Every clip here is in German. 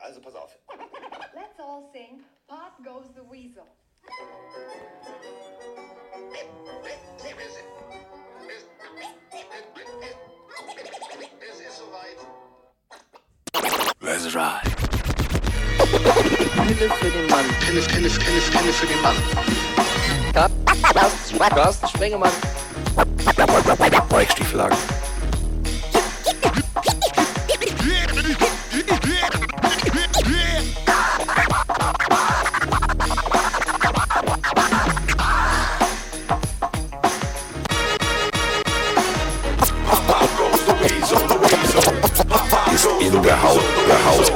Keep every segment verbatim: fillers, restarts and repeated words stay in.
Also pass auf. Let's all sing Pop Goes the Weasel. Es ist soweit. Let's ride. Pille für den Mann. Pille, Pille, Pille, Pille für den Mann. Carsten Spengemann. Weichstieflagen. Ist in der Haut, der Haut.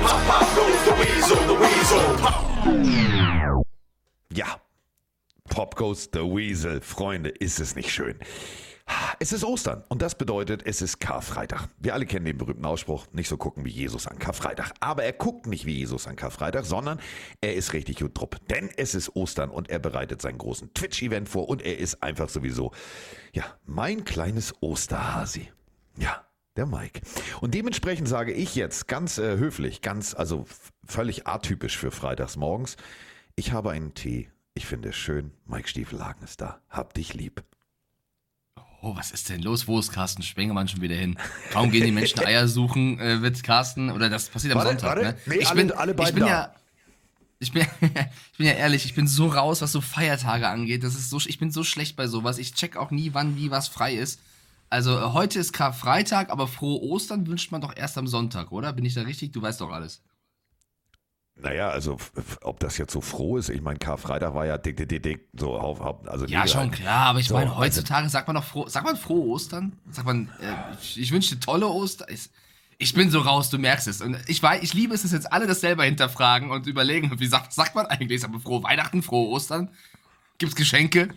Ja, Pop Goes the Weasel. Freunde, ist es nicht schön? Es ist Ostern und das bedeutet, es ist Karfreitag. Wir alle kennen den berühmten Ausspruch, nicht so gucken wie Jesus an Karfreitag. Aber er guckt nicht wie Jesus an Karfreitag, sondern er ist richtig gut drupp. Denn es ist Ostern und er bereitet seinen großen Twitch-Event vor und er ist einfach sowieso, ja, mein kleines Osterhasi. Ja, der Mike. Und dementsprechend sage ich jetzt ganz äh, höflich, ganz, also f- völlig atypisch für freitags morgens, ich habe einen Tee, ich finde es schön, Mike Stiefelhagen ist da, hab dich lieb. Oh, was ist denn los? Wo ist Carsten Spengemann schon wieder hin? Kaum gehen die Menschen Eier suchen, äh, wird Carsten, oder das passiert am Warte, Sonntag, warte. ne? Nee, ich alle- bin, alle beiden ich bin da. ja, ich bin, ich bin ja ehrlich, ich bin so raus, was so Feiertage angeht. Das ist so, ich bin so schlecht bei sowas. Ich check auch nie, wann wie was frei ist. Also äh, heute ist Karfreitag, aber frohe Ostern wünscht man doch erst am Sonntag, oder? Bin ich da richtig? Du weißt doch alles. Naja, also f- f- ob das jetzt so froh ist, ich meine, Karfreitag war ja dick, dick, dick, dick, so auf, auf also Ja, nee, schon halt. klar, aber ich So, meine, also- heutzutage sagt man doch froh, sagt man frohe Ostern? Sagt man, äh, ich, ich wünsche dir tolle Ostern. Ich, ich bin so raus, du merkst es. Und ich weiß, ich liebe es, dass jetzt alle das selber hinterfragen und überlegen, wie sagt, sagt man eigentlich? Sagt man frohe Weihnachten, frohe Ostern? Gibt's Geschenke?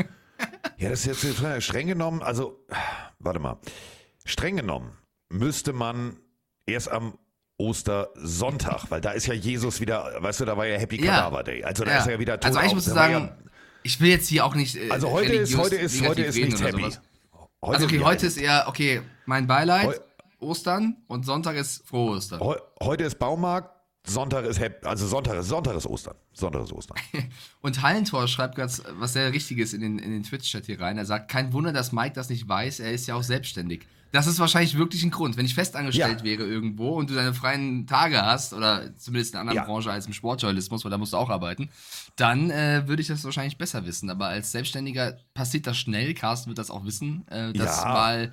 Ja, das ist jetzt äh, streng genommen, also, warte mal, streng genommen müsste man erst am Ostersonntag, weil da ist ja Jesus wieder, weißt du, da war ja Happy Ja. Cadaver Day, also da ist er ja wieder tot. Also eigentlich auf. musst du Da war sagen, ich will jetzt hier auch nicht äh, ja, also heute ist, religiös heute ist, negativ heute ist reden nichts oder happy. sowas. Heute, Also okay, ja, heute ist eher, okay, mein Beileid, Heu- Ostern und Sonntag ist frohe Ostern. heu- heute ist Baumarkt, Sonntag ist Happy, also Sonntag ist, Sonntag ist Ostern. Sonntag ist Ostern. Und Hallentor schreibt ganz was sehr Richtiges in den, in den Twitch-Chat hier rein. Er sagt, kein Wunder, dass Mike das nicht weiß, er ist ja auch selbstständig. Das ist wahrscheinlich wirklich ein Grund. Wenn ich festangestellt Ja. wäre irgendwo und du deine freien Tage hast, oder zumindest in einer anderen Ja. Branche als im Sportjournalismus, weil da musst du auch arbeiten, dann äh, würde ich das wahrscheinlich besser wissen. Aber als Selbstständiger passiert das schnell, Carsten wird das auch wissen, äh, dass Ja. mal,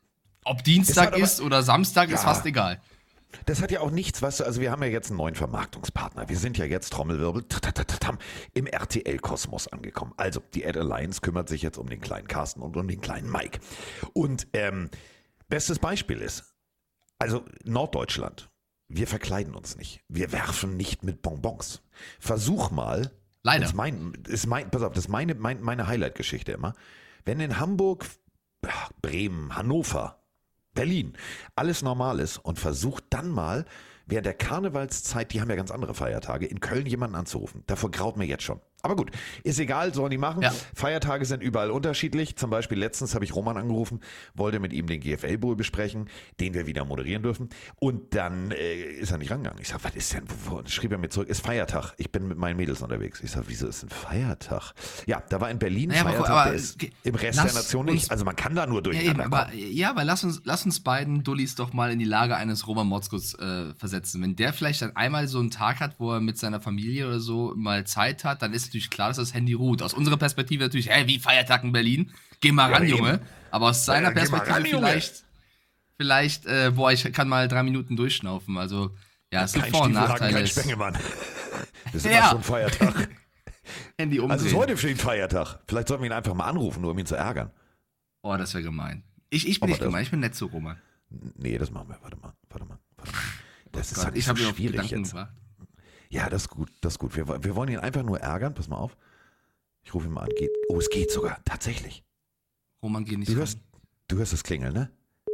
ob Es Dienstag hat aber- ist oder Samstag, ist Ja. fast egal. Das hat ja auch nichts, weißt du, also wir haben ja jetzt einen neuen Vermarktungspartner. Wir sind ja jetzt, Trommelwirbel, tatatatam, im R T L-Kosmos angekommen. Also die Ad Alliance kümmert sich jetzt um den kleinen Carsten und um den kleinen Mike. Und ähm, bestes Beispiel ist, also Norddeutschland, wir verkleiden uns nicht. Wir werfen nicht mit Bonbons. Versuch mal, Leider. Das ist mein, ist mein, pass auf, das ist meine, mein, meine Highlight-Geschichte immer. Wenn in Hamburg, ach, Bremen, Hannover, Berlin, alles normal ist und versucht dann mal während der Karnevalszeit, die haben ja ganz andere Feiertage, in Köln jemanden anzurufen. Davor graut mir jetzt schon. Aber gut, ist egal, sollen die machen. Ja. Feiertage sind überall unterschiedlich. Zum Beispiel letztens habe ich Roman angerufen, wollte mit ihm den G F L-Bowl besprechen, den wir wieder moderieren dürfen. Und dann äh, ist er nicht rangegangen. Ich sage, was ist denn? Wo, wo? Schrieb er mir zurück, ist Feiertag. Ich bin mit meinen Mädels unterwegs. Ich sage, wieso ist ein Feiertag? Ja, da war in Berlin Naja, aber- Feiertag, aber der ist ge- im Rest lass der Nation uns- nicht. Also man kann da nur Ja, eben, durcheinander aber, kommen. ja, aber lass uns, lass uns beiden Dullis doch mal in die Lage eines Roman Motzkos äh, versetzen. Wenn der vielleicht dann einmal so einen Tag hat, wo er mit seiner Familie oder so mal Zeit hat, dann ist natürlich klar, dass das Handy ruht. Aus unserer Perspektive natürlich, hä, wie Feiertag in Berlin? Geh mal Ja, ran, eben. Junge. Aber aus seiner Ja, geh mal Perspektive ran, Junge. vielleicht, vielleicht, äh, boah, ich kann mal drei Minuten durchschnaufen. Also, ja, es gibt Kein Vor- und Stiefelhaken, Nachteile. kein ist Spengemann. Das ist Ja. immer schon Feiertag. Handy umdrehen. Also es ist heute für ihn Feiertag. Vielleicht sollten wir ihn einfach mal anrufen, nur um ihn zu ärgern. Oh, das wäre gemein. Ich, ich bin Aber nicht das- gemein, ich bin nett zu Roman. Nee, das machen wir. Warte mal, warte mal. Warte mal. Das ist Gott, halt ich so habe ihn auf schwierig Gedanken jetzt. gebracht. Ja, das ist gut, das ist gut. Wir, wir wollen ihn einfach nur ärgern. Pass mal auf. Ich rufe ihn mal an. Geht. Oh, es geht sogar. Tatsächlich. Roman, geh nicht Du ran. hörst, du hörst das Klingeln, ne?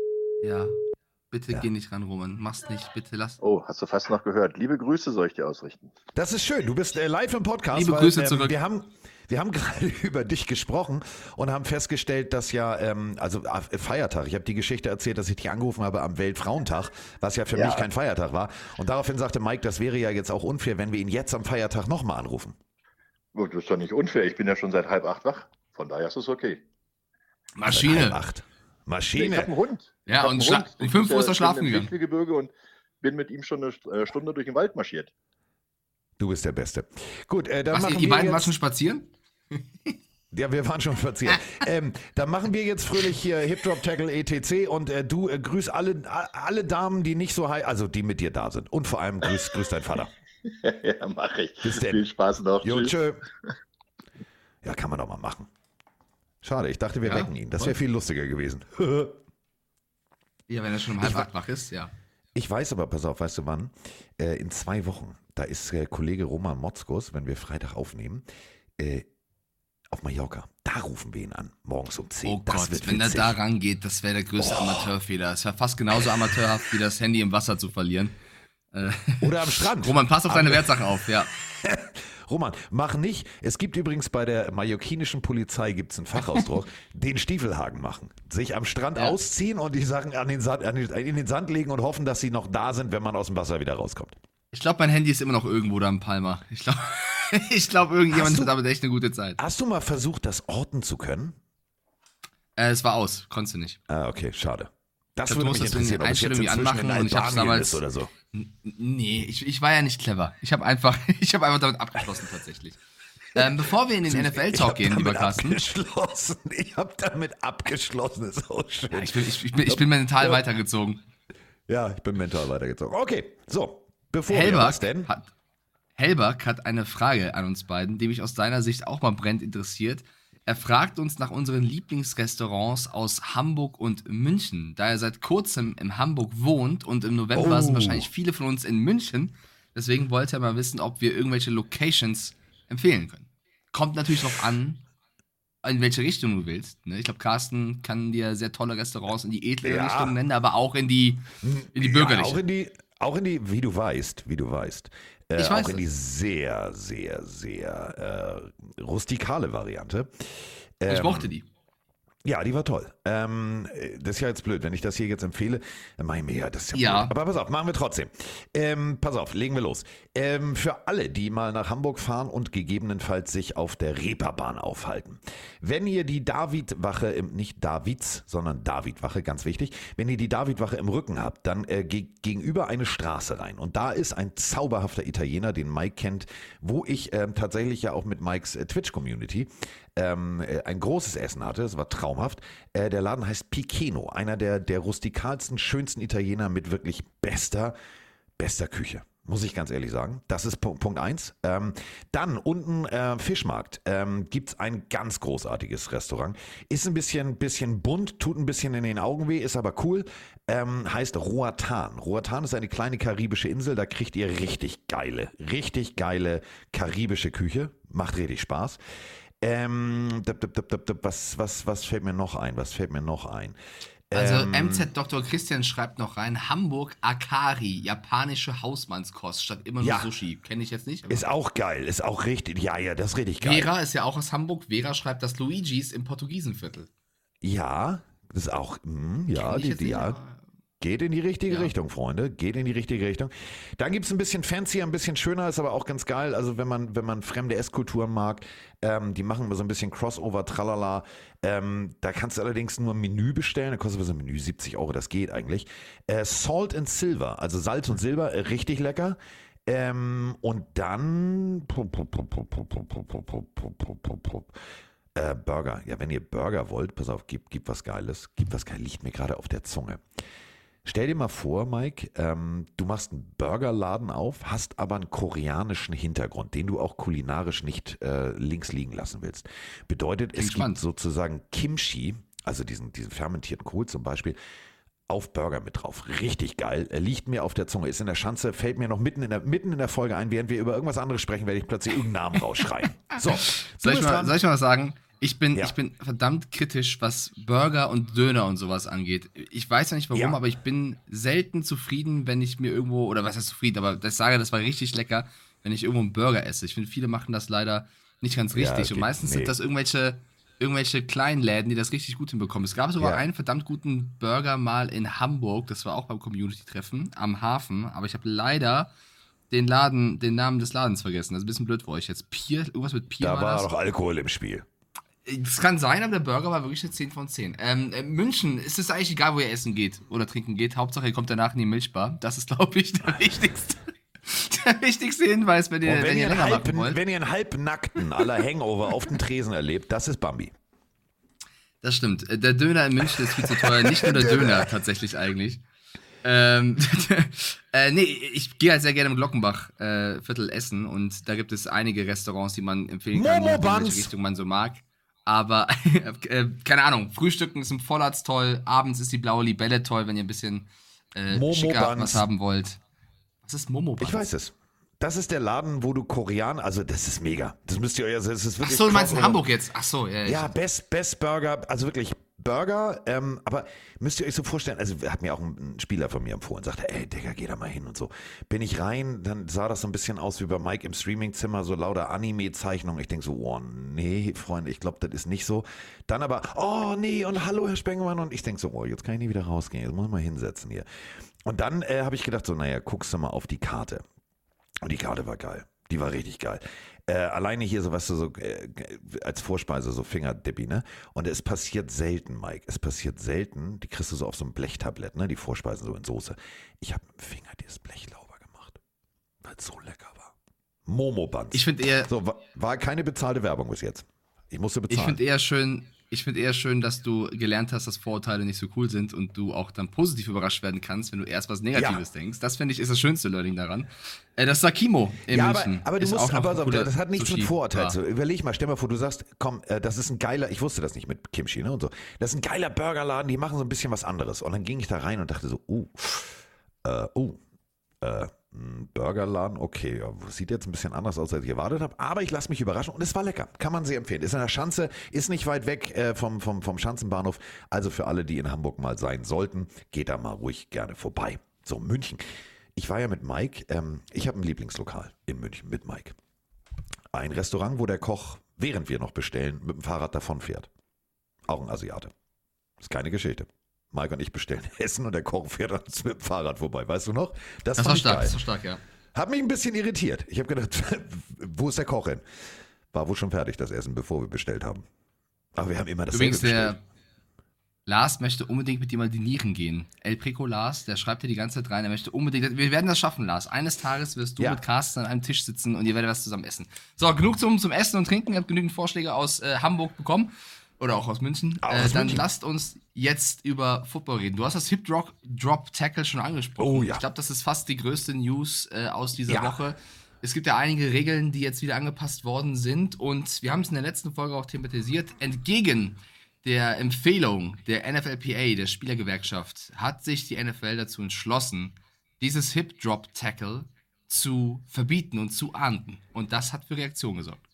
Ja, bitte Ja. geh nicht ran, Roman. Mach's nicht, bitte lass. Oh, hast du fast noch gehört. Liebe Grüße soll ich dir ausrichten. Das ist schön. Du bist äh, live im Podcast. Liebe weil, Grüße ähm, zurück. Wir haben, Wir haben gerade über dich gesprochen und haben festgestellt, dass ja, ähm, also äh, Feiertag, ich habe die Geschichte erzählt, dass ich dich angerufen habe am Weltfrauentag, was ja für Ja. mich kein Feiertag war. Und daraufhin sagte Mike, das wäre ja jetzt auch unfair, wenn wir ihn jetzt am Feiertag nochmal anrufen. Gut, das ist doch nicht unfair. Ich bin ja schon seit halb acht wach. Von daher ist es okay. Halb Maschine. acht. Nee, ich Maschine. habe einen Hund. Ja, Ich hab und einen schla- Hund. um Ich fünf Uhr ist er bin schlafen im gegangen. Fichtelgebirge und bin mit ihm schon eine St- äh, Stunde durch den Wald marschiert. Du bist der Beste. Gut, äh, dann Was, machen ihr wir beiden jetzt, waren schon spazieren? Ja, wir waren schon spazieren. ähm, dann machen wir jetzt fröhlich hier Hip Drop Tackle et cetera und äh, du äh, grüß alle, a- alle Damen, die nicht so high, also die mit dir da sind. Und vor allem grüß, grüß deinen Vater. Ja, mache ich. Bis denn. Viel Spaß noch. Jo, Tschüss. tschö. Ja, kann man doch mal machen. Schade, ich dachte, wir Ja, wecken ihn. Das wäre voll. viel lustiger gewesen. Ja, wenn er schon um halb acht wach ist, ja. Ich weiß aber, pass auf, weißt du wann? Äh, in zwei Wochen, da ist äh, Kollege Roman Motzkus, wenn wir Freitag aufnehmen, äh, auf Mallorca. Da rufen wir ihn an, morgens um zehn. Oh das Gott, wird wenn er witzig. da rangeht, das wäre der größte Amateurfehler. Es wäre fast genauso amateurhaft, wie das Handy im Wasser zu verlieren. Äh, Oder am Strand. Roman, pass auf deine Wertsache auf, ja. Roman, mach nicht. Es gibt übrigens bei der mallorquinischen Polizei gibt's einen Fachausdruck, den Stiefelhaken machen. Sich am Strand Ja. ausziehen und die Sachen an den Sand, an den, in den Sand legen und hoffen, dass sie noch da sind, wenn man aus dem Wasser wieder rauskommt. Ich glaube, mein Handy ist immer noch irgendwo da im Palma. Ich glaube, ich glaub, irgendjemand Hast du- hat damit echt eine gute Zeit. Hast du mal versucht, das orten zu können? Äh, es war aus, konntest du nicht. Ah, okay, schade. Das Ich glaub, würde du mich musst das in interessieren, den ob es jetzt Einstellungen inzwischen anmachen in und ich hab's Albanien damals- ist oder so. N- Nee, ich, ich war ja nicht clever. Ich habe einfach, ich hab einfach damit abgeschlossen tatsächlich. Ähm, bevor wir in den N F Ich L-Talk hab gehen, damit lieber Carsten. abgeschlossen. Ich habe damit abgeschlossen. Ist auch schön. Ja, ich, bin, ich, ich, bin, ich bin mental weitergezogen. Ja, ich bin mental weitergezogen. Okay, so. Bevor wir Hellberg was denn? hat, Hellberg hat eine Frage an uns beiden, die mich aus seiner Sicht auch mal brennend interessiert. Er fragt uns nach unseren Lieblingsrestaurants aus Hamburg und München. Da er seit kurzem in Hamburg wohnt und im November Oh. sind wahrscheinlich viele von uns in München. Deswegen wollte er mal wissen, ob wir irgendwelche Locations empfehlen können. Kommt natürlich drauf an, in welche Richtung du willst. Ne? Ich glaube, Carsten kann dir sehr tolle Restaurants in die edle Ja. Richtung nennen, aber auch in die, in die Ja, bürgerliche. auch in die, auch in die, wie du weißt, wie du weißt. Äh, Ich weiß auch in es. die sehr, sehr, sehr äh, rustikale Variante. ich Ähm, mochte die. Ja, die war toll. Ähm, äh, das ist ja jetzt blöd. Wenn ich das hier jetzt empfehle, dann mache ich mir ja, das ist ja, Ja. blöd. Aber pass auf, machen wir trotzdem. Ähm, pass auf, legen wir los. Ähm, für alle, die mal nach Hamburg fahren und gegebenenfalls sich auf der Reeperbahn aufhalten. Wenn ihr die Davidwache, im, nicht Davids, sondern Davidwache, ganz wichtig, wenn ihr die Davidwache im Rücken habt, dann äh, ge gegenüber eine Straße rein. Und da ist ein zauberhafter Italiener, den Mike kennt, wo ich ähm, tatsächlich ja auch mit Mikes äh, Twitch-Community ähm, äh, ein großes Essen hatte. Es war traumhaft. Äh, der Laden heißt Piceno, einer der, der rustikalsten, schönsten Italiener mit wirklich bester, bester Küche. Muss ich ganz ehrlich sagen. Das ist Punkt, Punkt eins. Ähm, dann unten äh, Fischmarkt. Ähm, gibt es ein ganz großartiges Restaurant. Ist ein bisschen, bisschen bunt, tut ein bisschen in den Augen weh, ist aber cool. Ähm, heißt Roatan. Roatan ist eine kleine karibische Insel. Da kriegt ihr richtig geile, richtig geile karibische Küche. Macht richtig Spaß. Ähm, dip, dip, dip, dip, dip, was, was, was fällt mir noch ein? Was fällt mir noch ein? Also Ähm, M Z Doktor Christian schreibt noch rein, Hamburg Akari, japanische Hausmannskost statt immer nur Ja. Sushi. Kenne ich jetzt nicht. aber- Ist auch geil, ist auch richtig, ja, ja, das ist richtig geil. Vera ist ja auch aus Hamburg. Vera schreibt das Luigis im Portugiesenviertel. Ja, das ist auch, mh, ja, Kenn ich die, jetzt die, nicht, ja, aber- geht in die richtige Ja. Richtung, Freunde, geht in die richtige Richtung. Dann gibt es ein bisschen fancier, ein bisschen schöner, ist aber auch ganz geil, also wenn man, wenn man fremde Esskulturen mag, ähm, die machen immer so ein bisschen Crossover, tralala, ähm, da kannst du allerdings nur ein Menü bestellen, da kostet so ein Menü siebzig Euro, das geht eigentlich. Äh, Salt and Silver, also Salz und Silber, äh, richtig lecker. Ähm, und dann äh, Burger. Ja, wenn ihr Burger wollt, pass auf, gibt, gibt was Geiles. Gibt was Geiles, liegt mir gerade auf der Zunge. Stell dir mal vor, Mike, ähm, du machst einen Burgerladen auf, hast aber einen koreanischen Hintergrund, den du auch kulinarisch nicht äh, links liegen lassen willst. Bedeutet, es spannend. gibt sozusagen Kimchi, also diesen, diesen fermentierten Kohl zum Beispiel, auf Burger mit drauf. Richtig geil. Er liegt mir auf der Zunge, ist in der Schanze, fällt mir noch mitten in der, mitten in der Folge ein. Während wir über irgendwas anderes sprechen, werde ich plötzlich irgendeinen Namen rausschreien. So, du Soll ich, bist mal, dran. soll ich mal was sagen? Ich bin, Ja. ich bin verdammt kritisch, was Burger und Döner und sowas angeht. Ich weiß ja nicht warum, Ja. aber ich bin selten zufrieden, wenn ich mir irgendwo, oder was heißt zufrieden, aber das sage, das war richtig lecker, wenn ich irgendwo einen Burger esse. Ich finde, viele machen das leider nicht ganz Ja, richtig. Und geht- meistens nee. sind das irgendwelche, irgendwelche kleinen Läden, die das richtig gut hinbekommen. Es gab sogar Ja. einen verdammt guten Burger mal in Hamburg, das war auch beim Community-Treffen am Hafen, aber ich habe leider den Laden, den Namen des Ladens vergessen. Das ist ein bisschen blöd für euch jetzt. Pier, irgendwas mit Pier Da war das. doch Alkohol im Spiel. Es kann sein, aber der Burger war wirklich eine zehn von zehn. Ähm, äh, München, ist es eigentlich egal, wo ihr essen geht oder trinken geht. Hauptsache, ihr kommt danach in die Milchbar. Das ist, glaube ich, der wichtigste, der wichtigste Hinweis, wenn ihr, Und wenn wenn, ihr ihr einen länger halb, machen wollt. wenn ihr einen halbnackten aller Hangover auf dem Tresen erlebt, das ist Bambi. Das stimmt. Äh, Der Döner in München ist viel zu teuer. Nicht nur der Döner, tatsächlich eigentlich. Ähm, äh, nee, ich gehe halt sehr gerne im Glockenbach-Viertel äh, Viertel essen und da gibt es einige Restaurants, die man empfehlen kann, je nachdem, in Momo-Buns. welche Richtung man so mag. Aber, äh, keine Ahnung, Frühstücken ist im Vollatz toll, abends ist die blaue Libelle toll, wenn ihr ein bisschen äh, Momo schicker Buns. was haben wollt. Was ist Momo Buns? Ich weiß es. Das ist der Laden, wo du Koreaner, also das ist mega. Das müsst ihr euch, also das ist Ach wirklich. so, du meinst in krass. Hamburg jetzt? Ach so, ja. Ja, Best, Best Burger, also wirklich Burger, ähm, aber müsst ihr euch so vorstellen, also hat mir auch ein, ein Spieler von mir empfohlen, sagte, ey Digga, geh da mal hin und so. Bin ich rein, dann sah das so ein bisschen aus wie bei Mike im Streamingzimmer, so lauter Anime-Zeichnungen. Ich denke so, oh nee, Freunde, ich glaube, das ist nicht so. Dann aber, oh nee, und hallo Herr Spengemann, und ich denke so, oh, jetzt kann ich nie wieder rausgehen, jetzt muss ich mal hinsetzen hier. Und dann äh, habe ich gedacht so, naja, guckst du mal auf die Karte. Und die Karte war geil. Die war richtig geil. Äh, alleine hier so, weißt du, so äh, als Vorspeise, so Fingerdippi, ne? Und es passiert selten, Mike. Es passiert selten, die kriegst du so auf so einem Blechtablett, ne? Die Vorspeisen so in Soße. Ich habe mit dem Finger dieses Blech sauber gemacht, weil es so lecker war. Momo-Buns. Ich finde eher, So, war, war keine bezahlte Werbung bis jetzt. Ich musste ich bezahlen. finde eher schön, ich finde eher schön, dass du gelernt hast, dass Vorurteile nicht so cool sind und du auch dann positiv überrascht werden kannst, wenn du erst was Negatives denkst. Das finde ich ist das schönste Learning daran. Äh, das Sakimo in ja, München. aber, aber du ist musst, auch noch aber ein so, cooler das hat nichts mit Sushi- Vorurteilen Bar. zu. Überleg mal, stell mal vor, du sagst, komm, äh, das ist ein geiler, ich wusste das nicht mit Kimchi, ne, und so. Das ist ein geiler Burgerladen, die machen so ein bisschen was anderes. Und dann ging ich da rein und dachte so, uh, äh, uh, äh, ein Burgerladen, okay, ja, sieht jetzt ein bisschen anders aus, als ich erwartet habe, aber ich lasse mich überraschen und es war lecker, kann man sehr empfehlen. Ist in der Schanze, ist nicht weit weg äh, vom, vom, vom Schanzenbahnhof, also für alle, die in Hamburg mal sein sollten, geht da mal ruhig gerne vorbei. So, München. Ich war ja mit Mike, ähm, ich habe ein Lieblingslokal in München mit Mike. Ein Restaurant, wo der Koch, während wir noch bestellen, mit dem Fahrrad davonfährt. Auch ein Asiate. Ist keine Geschichte. Mike und ich bestellen Essen und der Koch fährt uns mit dem Fahrrad vorbei. Weißt du noch? Das war fand ich stark, geil. das war stark, ja. Hat mich ein bisschen irritiert. Ich habe gedacht, wo ist der Koch hin? War wohl schon fertig, das Essen, bevor wir bestellt haben. Aber wir haben immer dasselbe Übrigens, der bestellt. Lars möchte unbedingt mit dir mal dinieren gehen. El Prico Lars, der schreibt dir die ganze Zeit rein, er möchte unbedingt, wir werden das schaffen, Lars. Eines Tages wirst du Ja. mit Carsten an einem Tisch sitzen und ihr werdet was zusammen essen. So, genug zum, zum Essen und Trinken. Ihr habt genügend Vorschläge aus äh, Hamburg bekommen. Oder auch aus München. Auch äh, aus dann München. lasst uns jetzt über Football reden. Du hast das Hip Drop, Drop Tackle schon angesprochen. Oh ja. Ich glaube, das ist fast die größte News äh, aus dieser Ja. Woche. Es gibt ja einige Regeln, die jetzt wieder angepasst worden sind. Und wir haben es in der letzten Folge auch thematisiert. Entgegen der Empfehlung der N F L P A, der Spielergewerkschaft, hat sich die N F L dazu entschlossen, dieses Hip Drop Tackle zu verbieten und zu ahnden. Und das hat für Reaktionen gesorgt.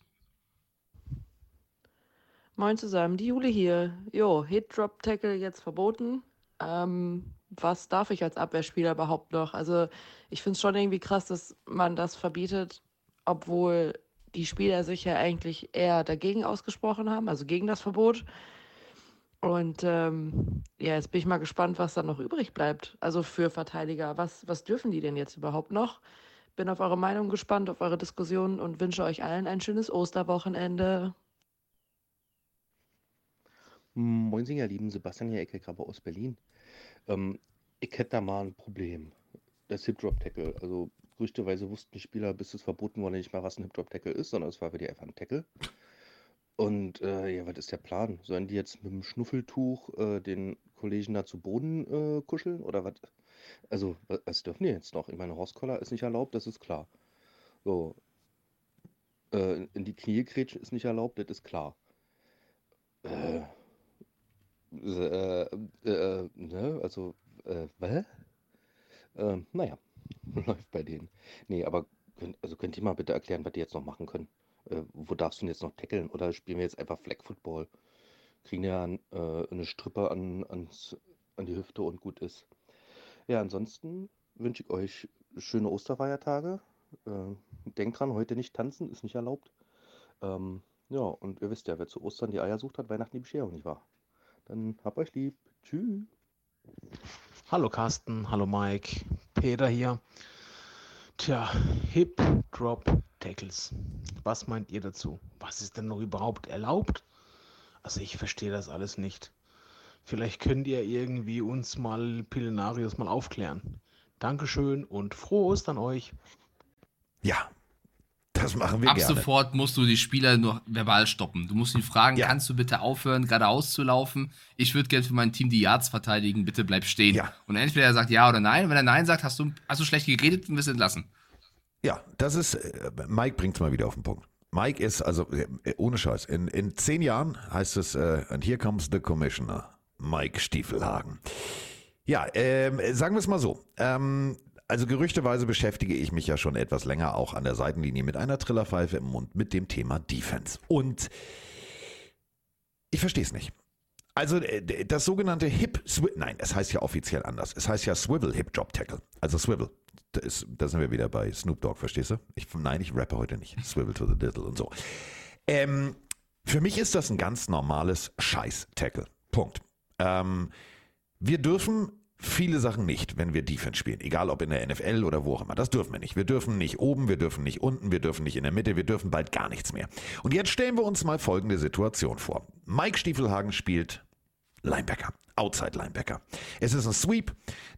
Moin zusammen, die Jule hier. Jo, Hit-Drop-Tackle jetzt verboten. Ähm, was darf ich als Abwehrspieler überhaupt noch? Also ich finde es schon irgendwie krass, dass man das verbietet, obwohl die Spieler sich ja eigentlich eher dagegen ausgesprochen haben, also gegen das Verbot. Und ähm, ja, jetzt bin ich mal gespannt, was dann noch übrig bleibt. Also für Verteidiger, was, was dürfen die denn jetzt überhaupt noch? Bin auf eure Meinung gespannt, auf eure Diskussionen und wünsche euch allen ein schönes Osterwochenende. Moin, ihr Lieben, Sebastian hier, Ecke-Krabbe aus Berlin. Ähm, ich hätte da mal ein Problem. Das Hip-Drop-Tackle. Also, gerüchteweise wussten die Spieler, bis es verboten wurde, nicht mal, was ein Hip-Drop-Tackle ist, sondern es war für die einfach ein Tackle. Und, äh, ja, was ist der Plan? Sollen die jetzt mit dem Schnuffeltuch äh, den Kollegen da zu Boden äh, kuscheln? Oder was? Also, wa- was dürfen die jetzt noch? Ich meine, Horse-Collar ist nicht erlaubt, das ist klar. So, äh, in die Knie kretschen ist nicht erlaubt, das ist klar. Äh, äh, äh, ne, also, äh, was? Ähm, naja, läuft bei denen. Nee, aber könnt, also könnt ihr mal bitte erklären, was die jetzt noch machen können? Äh, wo darfst du denn jetzt noch tackeln? Oder spielen wir jetzt einfach Flag Football? Kriegen ja äh, eine Strippe an, ans, an die Hüfte und gut ist. Ja, ansonsten wünsche ich euch schöne Osterfeiertage. Äh, denkt dran, heute nicht tanzen, ist nicht erlaubt. Ähm, ja, und ihr wisst ja, wer zu Ostern die Eier sucht, hat Weihnachten die Bescherung, nicht wahr? Dann habt euch lieb. Tschüss. Hallo Carsten, hallo Mike, Peter hier. Tja, Hip Drop Tackles. Was meint ihr dazu? Was ist denn noch überhaupt erlaubt? Also ich verstehe das alles nicht. Vielleicht könnt ihr irgendwie uns mal Pillenarius mal aufklären. Dankeschön und frohe Ostern euch. Ja, das machen wir Ab gerne. sofort musst du die Spieler nur verbal stoppen. Du musst ihn fragen, Ja. kannst du bitte aufhören, geradeaus zu laufen? Ich würde gerne für mein Team die Yards verteidigen, bitte bleib stehen. Ja. Und entweder er sagt ja oder nein. Und wenn er nein sagt, hast du, hast du schlecht geredet und wirst entlassen. Ja, das ist, äh, Mike bringt es mal wieder auf den Punkt. Mike ist, also äh, ohne Scheiß, in, in zehn Jahren heißt es, äh, and here comes the commissioner, Mike Stiefelhagen. Ja, ähm, sagen wir es mal so, ähm, also gerüchteweise beschäftige ich mich ja schon etwas länger auch an der Seitenlinie mit einer Trillerpfeife im Mund mit dem Thema Defense. Und ich verstehe es nicht. Also äh, das sogenannte Hip, Swi- nein, es heißt ja offiziell anders. Es heißt ja Swivel Hip Drop Tackle. Also Swivel. Da, ist, da sind wir wieder bei Snoop Dogg, verstehst du? Ich, nein, ich rappe heute nicht. Swivel to the diddle und so. Ähm, für mich ist das ein ganz normales Scheiß-Tackle. Punkt. Ähm, wir dürfen viele Sachen nicht, wenn wir Defense spielen. Egal ob in der N F L oder wo auch immer. Das dürfen wir nicht. Wir dürfen nicht oben, wir dürfen nicht unten, wir dürfen nicht in der Mitte, wir dürfen bald gar nichts mehr. Und jetzt stellen wir uns mal folgende Situation vor. Mike Stiefelhagen spielt Linebacker, Outside Linebacker. Es ist ein Sweep.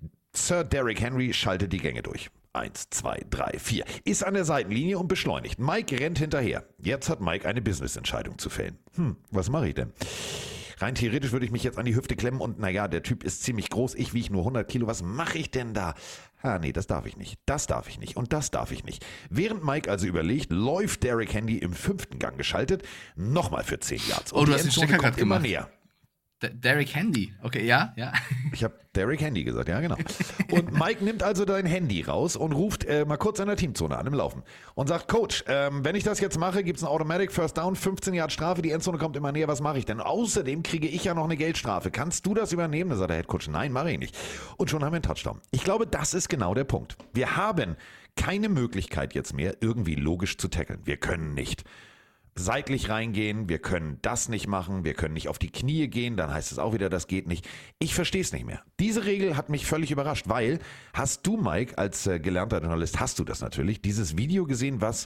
Sir Derrick Henry schaltet die Gänge durch. Eins, zwei, drei, vier. Ist an der Seitenlinie und beschleunigt. Mike rennt hinterher. Jetzt hat Mike eine Business-Entscheidung zu fällen. Hm, was mache ich denn? Rein theoretisch würde ich mich jetzt an die Hüfte klemmen und naja, der Typ ist ziemlich groß, ich wiege nur hundert Kilo, was mache ich denn da? Ah nee, das darf ich nicht, das darf ich nicht und das darf ich nicht. Während Mike also überlegt, läuft Derrick Henry im fünften Gang geschaltet, nochmal für zehn Yards. Und Oh, du die hast den Endzone Stecker kommt gerade immer gemacht. näher. D- Derrick Handy. Okay, ja, ja. Ich habe Derrick Handy gesagt, ja genau. Und Mike nimmt also dein Handy raus und ruft äh, mal kurz an der Teamzone an im Laufen und sagt, Coach, ähm, wenn ich das jetzt mache, gibt es ein Automatic First Down, fünfzehn Yard Strafe, die Endzone kommt immer näher, was mache ich denn? Außerdem kriege ich ja noch eine Geldstrafe. Kannst du das übernehmen? Da sagt der Headcoach, nein, mache ich nicht. Und schon haben wir einen Touchdown. Ich glaube, das ist genau der Punkt. Wir haben keine Möglichkeit jetzt mehr, irgendwie logisch zu tackeln. Wir können nicht seitlich reingehen, wir können das nicht machen, wir können nicht auf die Knie gehen, dann heißt es auch wieder, das geht nicht. Ich verstehe es nicht mehr. Diese Regel hat mich völlig überrascht, weil, hast du, Mike, als äh, gelernter Journalist, hast du das natürlich, dieses Video gesehen, was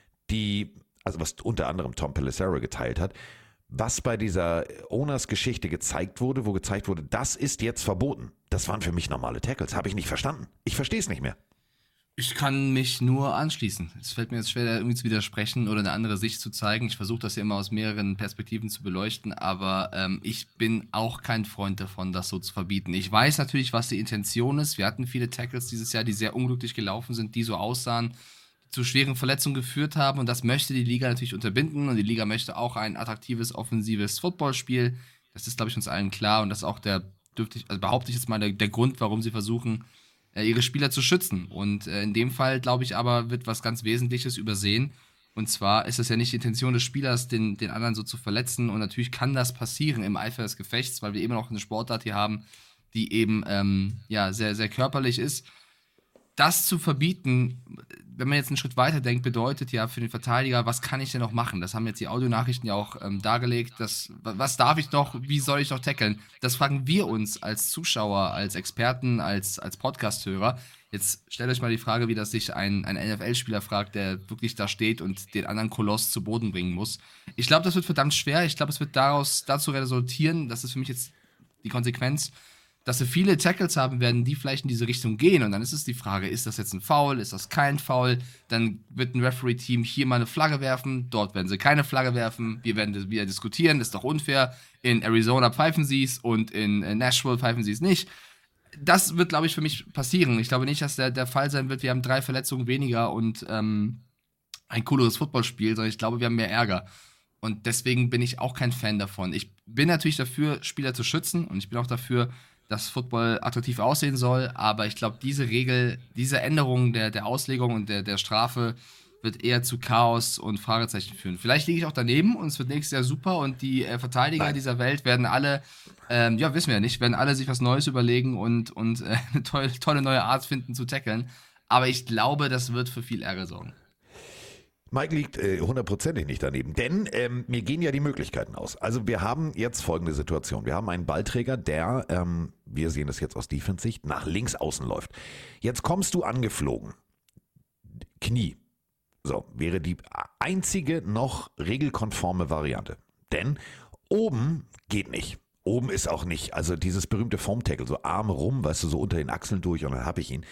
die, also was unter anderem Tom Pelissero geteilt hat, was bei dieser Owners-Geschichte gezeigt wurde, wo gezeigt wurde, das ist jetzt verboten. Das waren für mich normale Tackles, habe ich nicht verstanden. Ich verstehe es nicht mehr. Ich kann mich nur anschließen. Es fällt mir jetzt schwer, da irgendwie zu widersprechen oder eine andere Sicht zu zeigen. Ich versuche das ja immer aus mehreren Perspektiven zu beleuchten, aber ähm, ich bin auch kein Freund davon, das so zu verbieten. Ich weiß natürlich, was die Intention ist. Wir hatten viele Tackles dieses Jahr, die sehr unglücklich gelaufen sind, die so aussahen, die zu schweren Verletzungen geführt haben und das möchte die Liga natürlich unterbinden und die Liga möchte auch ein attraktives, offensives Footballspiel. Das ist, glaube ich, uns allen klar und das ist auch der, dürfte ich, also behaupte ich jetzt mal, der, der Grund, warum sie versuchen, ihre Spieler zu schützen. Und äh, in dem Fall, glaube ich aber, wird was ganz Wesentliches übersehen. Und zwar ist es ja nicht die Intention des Spielers, den, den anderen so zu verletzen. Und natürlich kann das passieren im Eifer des Gefechts, weil wir eben auch eine Sportart hier haben, die eben ähm, ja, sehr, sehr körperlich ist. Das zu verbieten, wenn man jetzt einen Schritt weiter denkt, bedeutet ja für den Verteidiger, was kann ich denn noch machen? Das haben jetzt die Audionachrichten ja auch ähm, dargelegt. Dass, was darf ich noch, wie soll ich noch tackeln? Das fragen wir uns als Zuschauer, als Experten, als, als Podcast-Hörer. Jetzt stellt euch mal die Frage, wie das sich ein, ein N F L-Spieler fragt, der wirklich da steht und den anderen Koloss zu Boden bringen muss. Ich glaube, das wird verdammt schwer. Ich glaube, es wird daraus dazu resultieren, das ist für mich jetzt die Konsequenz, dass wir viele Tackles haben werden, die vielleicht in diese Richtung gehen. Und dann ist es die Frage, ist das jetzt ein Foul, ist das kein Foul? Dann wird ein Referee-Team hier mal eine Flagge werfen, dort werden sie keine Flagge werfen. Wir werden das wieder diskutieren, das ist doch unfair. In Arizona pfeifen sie es und in Nashville pfeifen sie es nicht. Das wird, glaube ich, für mich passieren. Ich glaube nicht, dass der, der Fall sein wird, wir haben drei Verletzungen weniger und ähm, ein cooleres Footballspiel, sondern ich glaube, wir haben mehr Ärger. Und deswegen bin ich auch kein Fan davon. Ich bin natürlich dafür, Spieler zu schützen und ich bin auch dafür, dass Football attraktiv aussehen soll, aber ich glaube, diese Regel, diese Änderung der, der Auslegung und der, der Strafe wird eher zu Chaos und Fragezeichen führen. Vielleicht liege ich auch daneben und es wird nächstes Jahr super und die äh, Verteidiger Nein. dieser Welt werden alle, ähm, ja, wissen wir ja nicht, werden alle sich was Neues überlegen und, und äh, eine tolle, tolle neue Art finden zu tackeln. Aber ich glaube, das wird für viel Ärger sorgen. Mike liegt äh, hundertprozentig nicht daneben, denn ähm, mir gehen ja die Möglichkeiten aus. Also wir haben jetzt folgende Situation. Wir haben einen Ballträger, der, ähm, wir sehen das jetzt aus Defense-Sicht, nach links außen läuft. Jetzt kommst du angeflogen. Knie. So, wäre die einzige noch regelkonforme Variante. Denn oben geht nicht. Oben ist auch nicht. Also dieses berühmte Foam-Tackle, so Arme rum, weißt du, so unter den Achseln durch und dann habe ich ihn.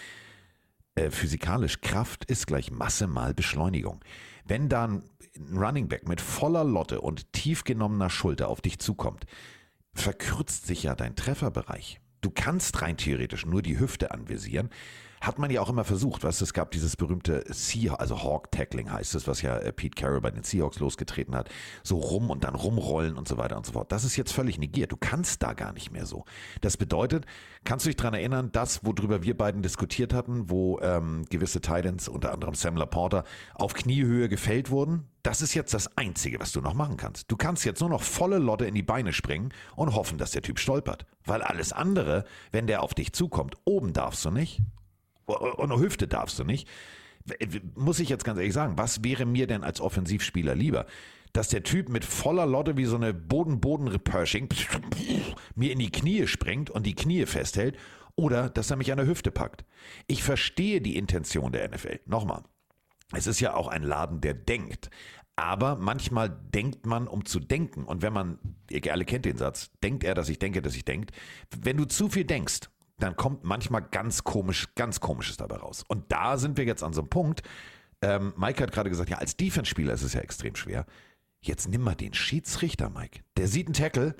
Äh, physikalisch, Kraft ist gleich Masse mal Beschleunigung. Wenn dann ein Running Back mit voller Lotte und tief genommener Schulter auf dich zukommt, verkürzt sich ja dein Trefferbereich. Du kannst rein theoretisch nur die Hüfte anvisieren. Hat man ja auch immer versucht, weißt du, es gab dieses berühmte Sea, also Hawk-Tackling heißt es, was ja Pete Carroll bei den Seahawks losgetreten hat, so rum und dann rumrollen und so weiter und so fort. Das ist jetzt völlig negiert, du kannst da gar nicht mehr so. Das bedeutet, kannst du dich daran erinnern, das, worüber wir beiden diskutiert hatten, wo ähm, gewisse Titans, unter anderem Sam Laporta, auf Kniehöhe gefällt wurden? Das ist jetzt das Einzige, was du noch machen kannst. Du kannst jetzt nur noch volle Lotte in die Beine springen und hoffen, dass der Typ stolpert. Weil alles andere, wenn der auf dich zukommt, oben darfst du nicht, und eine Hüfte darfst du nicht. Muss ich jetzt ganz ehrlich sagen, was wäre mir denn als Offensivspieler lieber? Dass der Typ mit voller Lotte wie so eine Boden-Boden-Pershing mir in die Knie springt und die Knie festhält oder dass er mich an der Hüfte packt. Ich verstehe die Intention der N F L. Nochmal, es ist ja auch ein Laden, der denkt. Aber manchmal denkt man, um zu denken. Und wenn man, ihr alle kennt den Satz, denkt er, dass ich denke, dass ich denkt. Wenn du zu viel denkst, dann kommt manchmal ganz komisch, ganz Komisches dabei raus. Und da sind wir jetzt an so einem Punkt. Ähm, Mike hat gerade gesagt, ja, als Defense-Spieler ist es ja extrem schwer. Jetzt nimm mal den Schiedsrichter, Mike. Der sieht einen Tackle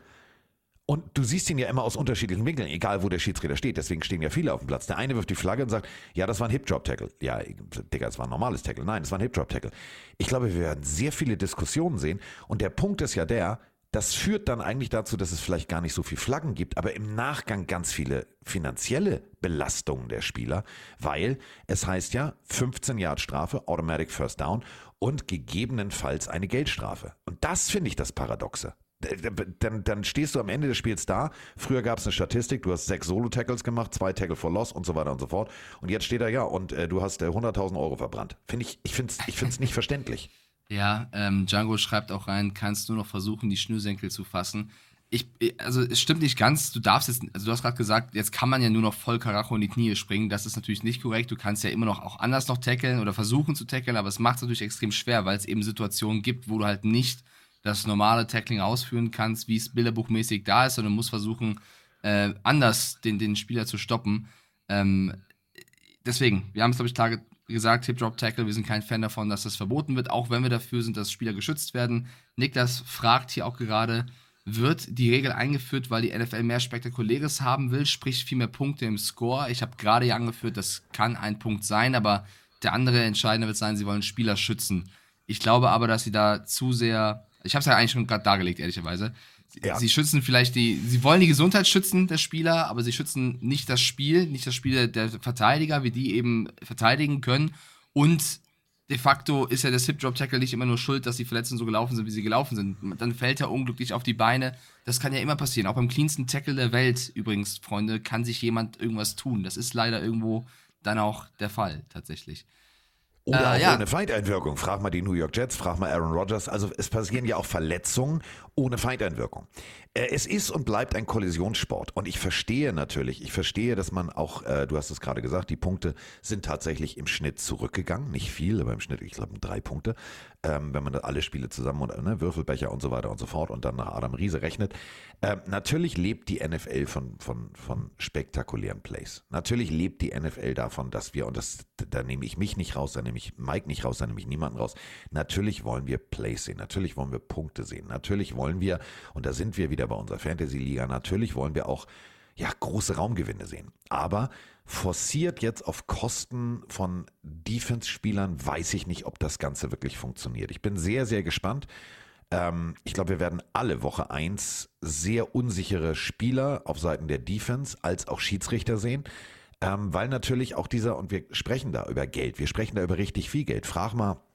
und du siehst ihn ja immer aus unterschiedlichen Winkeln, egal wo der Schiedsrichter steht. Deswegen stehen ja viele auf dem Platz. Der eine wirft die Flagge und sagt, ja, das war ein Hip-Drop-Tackle. Ja, Digga, das war ein normales Tackle. Nein, das war ein Hip-Drop-Tackle. Ich glaube, wir werden sehr viele Diskussionen sehen. Und der Punkt ist ja der, das führt dann eigentlich dazu, dass es vielleicht gar nicht so viel Flaggen gibt, aber im Nachgang ganz viele finanzielle Belastungen der Spieler, weil es heißt ja fünfzehn Yard Strafe, Automatic First Down und gegebenenfalls eine Geldstrafe. Und das finde ich das Paradoxe. Dann, dann stehst du am Ende des Spiels da. Früher gab es eine Statistik, du hast sechs Solo-Tackles gemacht, zwei Tackle for Loss und so weiter und so fort. Und jetzt steht er ja und äh, du hast äh, hunderttausend Euro verbrannt. Finde ich, ich finde es ich find's nicht verständlich. Ja, ähm, Django schreibt auch rein, kannst nur noch versuchen, die Schnürsenkel zu fassen. Ich, also es stimmt nicht ganz, du darfst jetzt, also du hast gerade gesagt, jetzt kann man ja nur noch voll Karacho in die Knie springen, das ist natürlich nicht korrekt, du kannst ja immer noch auch anders noch tackeln oder versuchen zu tackeln, aber es macht es natürlich extrem schwer, weil es eben Situationen gibt, wo du halt nicht das normale Tackling ausführen kannst, wie es bilderbuchmäßig da ist, sondern musst versuchen, äh, anders den, den Spieler zu stoppen. Ähm, deswegen, wir haben es, glaube ich, klar gesagt, Hip-Drop-Tackle, wir sind kein Fan davon, dass das verboten wird, auch wenn wir dafür sind, dass Spieler geschützt werden. Niklas fragt hier auch gerade, wird die Regel eingeführt, weil die N F L mehr Spektakuläres haben will, sprich viel mehr Punkte im Score. Ich habe gerade ja angeführt, das kann ein Punkt sein, aber der andere entscheidende wird sein, sie wollen Spieler schützen. Ich glaube aber, dass sie da zu sehr, ich habe es ja eigentlich schon gerade dargelegt, ehrlicherweise, ja. Sie schützen vielleicht die, sie wollen die Gesundheit schützen der Spieler, aber sie schützen nicht das Spiel, nicht das Spiel der Verteidiger, wie die eben verteidigen können. Und de facto ist ja das Hip-Drop-Tackle nicht immer nur schuld, dass die Verletzten so gelaufen sind, wie sie gelaufen sind. Dann fällt er unglücklich auf die Beine. Das kann ja immer passieren. Auch beim cleansten Tackle der Welt, übrigens, Freunde, kann sich jemand irgendwas tun. Das ist leider irgendwo dann auch der Fall, tatsächlich. Oder äh, auch ja. ohne Feindeinwirkung. Frag mal die New York Jets, frag mal Aaron Rodgers. Also es passieren ja auch Verletzungen ohne Feindeinwirkung. Äh, es ist und bleibt ein Kollisionssport. Und ich verstehe natürlich, ich verstehe, dass man auch, äh, du hast es gerade gesagt, die Punkte sind tatsächlich im Schnitt zurückgegangen. Nicht viel, aber im Schnitt, ich glaube, drei Punkte. Ähm, wenn man alle Spiele zusammen und ne, Würfelbecher und so weiter und so fort und dann nach Adam Riese rechnet. Ähm, natürlich lebt die N F L von, von, von spektakulären Plays. Natürlich lebt die N F L davon, dass wir, und das, da nehme ich mich nicht raus, da nehme ich Mike nicht raus, da nehme ich niemanden raus. Natürlich wollen wir Plays sehen, natürlich wollen wir Punkte sehen, natürlich wollen wir, und da sind wir wieder bei unserer Fantasy-Liga, natürlich wollen wir auch ja, große Raumgewinne sehen. Aber forciert jetzt auf Kosten von Defense-Spielern, weiß ich nicht, ob das Ganze wirklich funktioniert. Ich bin sehr, sehr gespannt. Ähm, ich glaube, wir werden alle Woche eins sehr unsichere Spieler auf Seiten der Defense als auch Schiedsrichter sehen. Ähm, weil natürlich auch dieser, und wir sprechen da über Geld, wir sprechen da über richtig viel Geld. Frag mal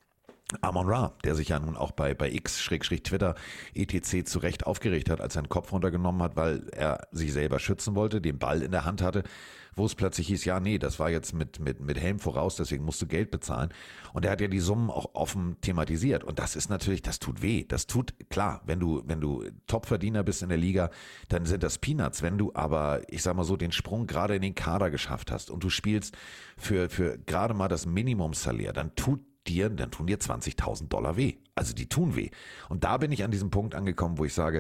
Amon-Ra, der sich ja nun auch bei, bei X-Twitter et cetera zu Recht aufgeregt hat, als er den Kopf runtergenommen hat, weil er sich selber schützen wollte, den Ball in der Hand hatte, wo es plötzlich hieß, ja nee, das war jetzt mit, mit, mit Helm voraus, deswegen musst du Geld bezahlen. Und er hat ja die Summen auch offen thematisiert. Und das ist natürlich, das tut weh. Das tut, klar, wenn du, wenn du Topverdiener bist in der Liga, dann sind das Peanuts. Wenn du aber, ich sag mal so, den Sprung gerade in den Kader geschafft hast und du spielst für, für gerade mal das Minimumsalär, dann tut dir, dann tun dir zwanzigtausend Dollar weh. Also die tun weh. Und da bin ich an diesem Punkt angekommen, wo ich sage,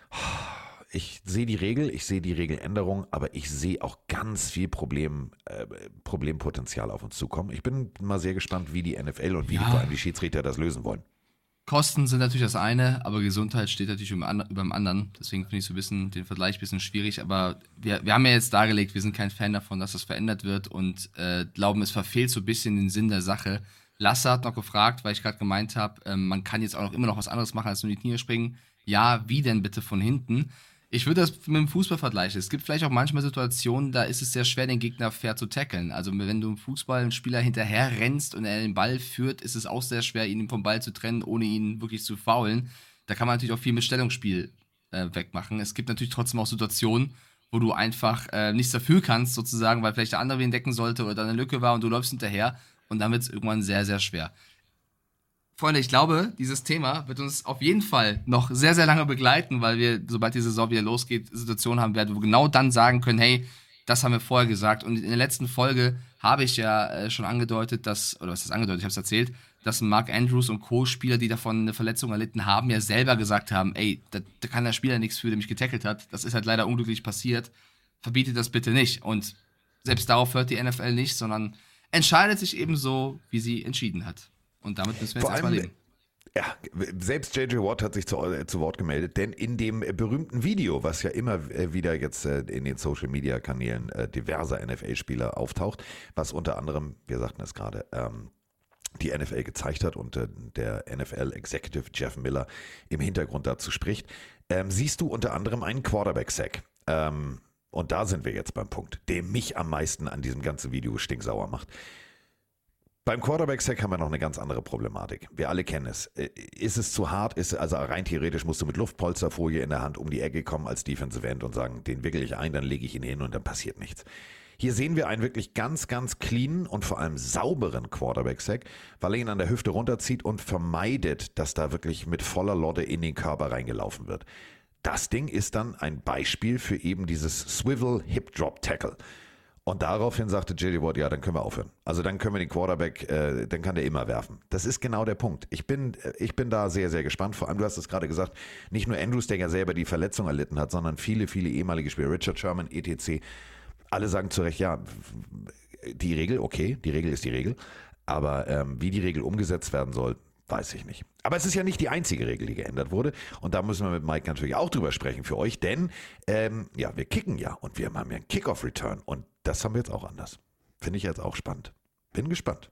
ich sehe die Regel, ich sehe die Regeländerung, aber ich sehe auch ganz viel Problem, äh, Problempotenzial auf uns zukommen. Ich bin mal sehr gespannt, wie die N F L und wie Ja. die, vor allem die Schiedsrichter das lösen wollen. Kosten sind natürlich das eine, aber Gesundheit steht natürlich über dem, über dem anderen. Deswegen finde ich so ein bisschen den Vergleich ein bisschen schwierig. Aber wir, wir haben ja jetzt dargelegt, wir sind kein Fan davon, dass das verändert wird und äh, glauben, es verfehlt so ein bisschen den Sinn der Sache. Lasse hat noch gefragt, weil ich gerade gemeint habe, ähm, man kann jetzt auch noch immer noch was anderes machen als nur die Knie springen. Ja, wie denn bitte von hinten? Ich würde das mit dem Fußball vergleichen. Es gibt vielleicht auch manchmal Situationen, da ist es sehr schwer, den Gegner fair zu tackeln. Also wenn du im Fußball einen Spieler hinterher rennst und er den Ball führt, ist es auch sehr schwer, ihn vom Ball zu trennen, ohne ihn wirklich zu foulen. Da kann man natürlich auch viel mit Stellungsspiel äh, wegmachen. Es gibt natürlich trotzdem auch Situationen, wo du einfach äh, nichts dafür kannst, sozusagen, weil vielleicht der andere wen decken sollte oder da eine Lücke war und du läufst hinterher und dann wird es irgendwann sehr, sehr schwer. Freunde, ich glaube, dieses Thema wird uns auf jeden Fall noch sehr, sehr lange begleiten, weil wir, sobald die Saison wieder losgeht, Situationen haben werden, wo wir genau dann sagen können, hey, das haben wir vorher gesagt. Und in der letzten Folge habe ich ja äh, schon angedeutet, dass, oder was ist angedeutet, ich habe es erzählt, dass Mark Andrews und Co-Spieler, die davon eine Verletzung erlitten haben, ja selber gesagt haben, ey, da, da kann der Spieler nichts für, der mich getackelt hat. Das ist halt leider unglücklich passiert. Verbietet das bitte nicht. Und selbst darauf hört die N F L nicht, sondern entscheidet sich eben so, wie sie entschieden hat. Und damit müssen wir jetzt Vor erstmal allem, leben. Ja, selbst J J Watt hat sich zu, äh, zu Wort gemeldet, denn in dem äh, berühmten Video, was ja immer äh, wieder jetzt äh, in den Social-Media-Kanälen äh, diverser N F L-Spieler auftaucht, was unter anderem, wir sagten es gerade, ähm, die N F L gezeigt hat und äh, der N F L-Executive Jeff Miller im Hintergrund dazu spricht, ähm, siehst du unter anderem einen Quarterback-Sack. Ähm, und da sind wir jetzt beim Punkt, der mich am meisten an diesem ganzen Video stinksauer macht. Beim Quarterback-Sack haben wir noch eine ganz andere Problematik. Wir alle kennen es. Ist es zu hart? Ist, also rein theoretisch musst du mit Luftpolsterfolie in der Hand um die Ecke kommen als Defensive End und sagen, den wickel ich ein, dann lege ich ihn hin und dann passiert nichts. Hier sehen wir einen wirklich ganz, ganz cleanen und vor allem sauberen Quarterback-Sack, weil er ihn an der Hüfte runterzieht und vermeidet, dass da wirklich mit voller Lotte in den Körper reingelaufen wird. Das Ding ist dann ein Beispiel für eben dieses Swivel-Hip-Drop-Tackle. Und daraufhin sagte J J Watt, ja, dann können wir aufhören. Also dann können wir den Quarterback, äh, dann kann der immer werfen. Das ist genau der Punkt. Ich bin, ich bin da sehr, sehr gespannt. Vor allem, du hast es gerade gesagt, nicht nur Andrews, der ja selber die Verletzung erlitten hat, sondern viele, viele ehemalige Spieler, Richard Sherman, et cetera. Alle sagen zu Recht, ja, die Regel, okay, die Regel ist die Regel. Aber ähm, wie die Regel umgesetzt werden soll, weiß ich nicht. Aber es ist ja nicht die einzige Regel, die geändert wurde. Und da müssen wir mit Mike natürlich auch drüber sprechen für euch. Denn, ähm, ja, wir kicken ja und wir haben ja einen Kickoff-Return. Und das haben wir jetzt auch anders. Finde ich jetzt auch spannend. Bin gespannt.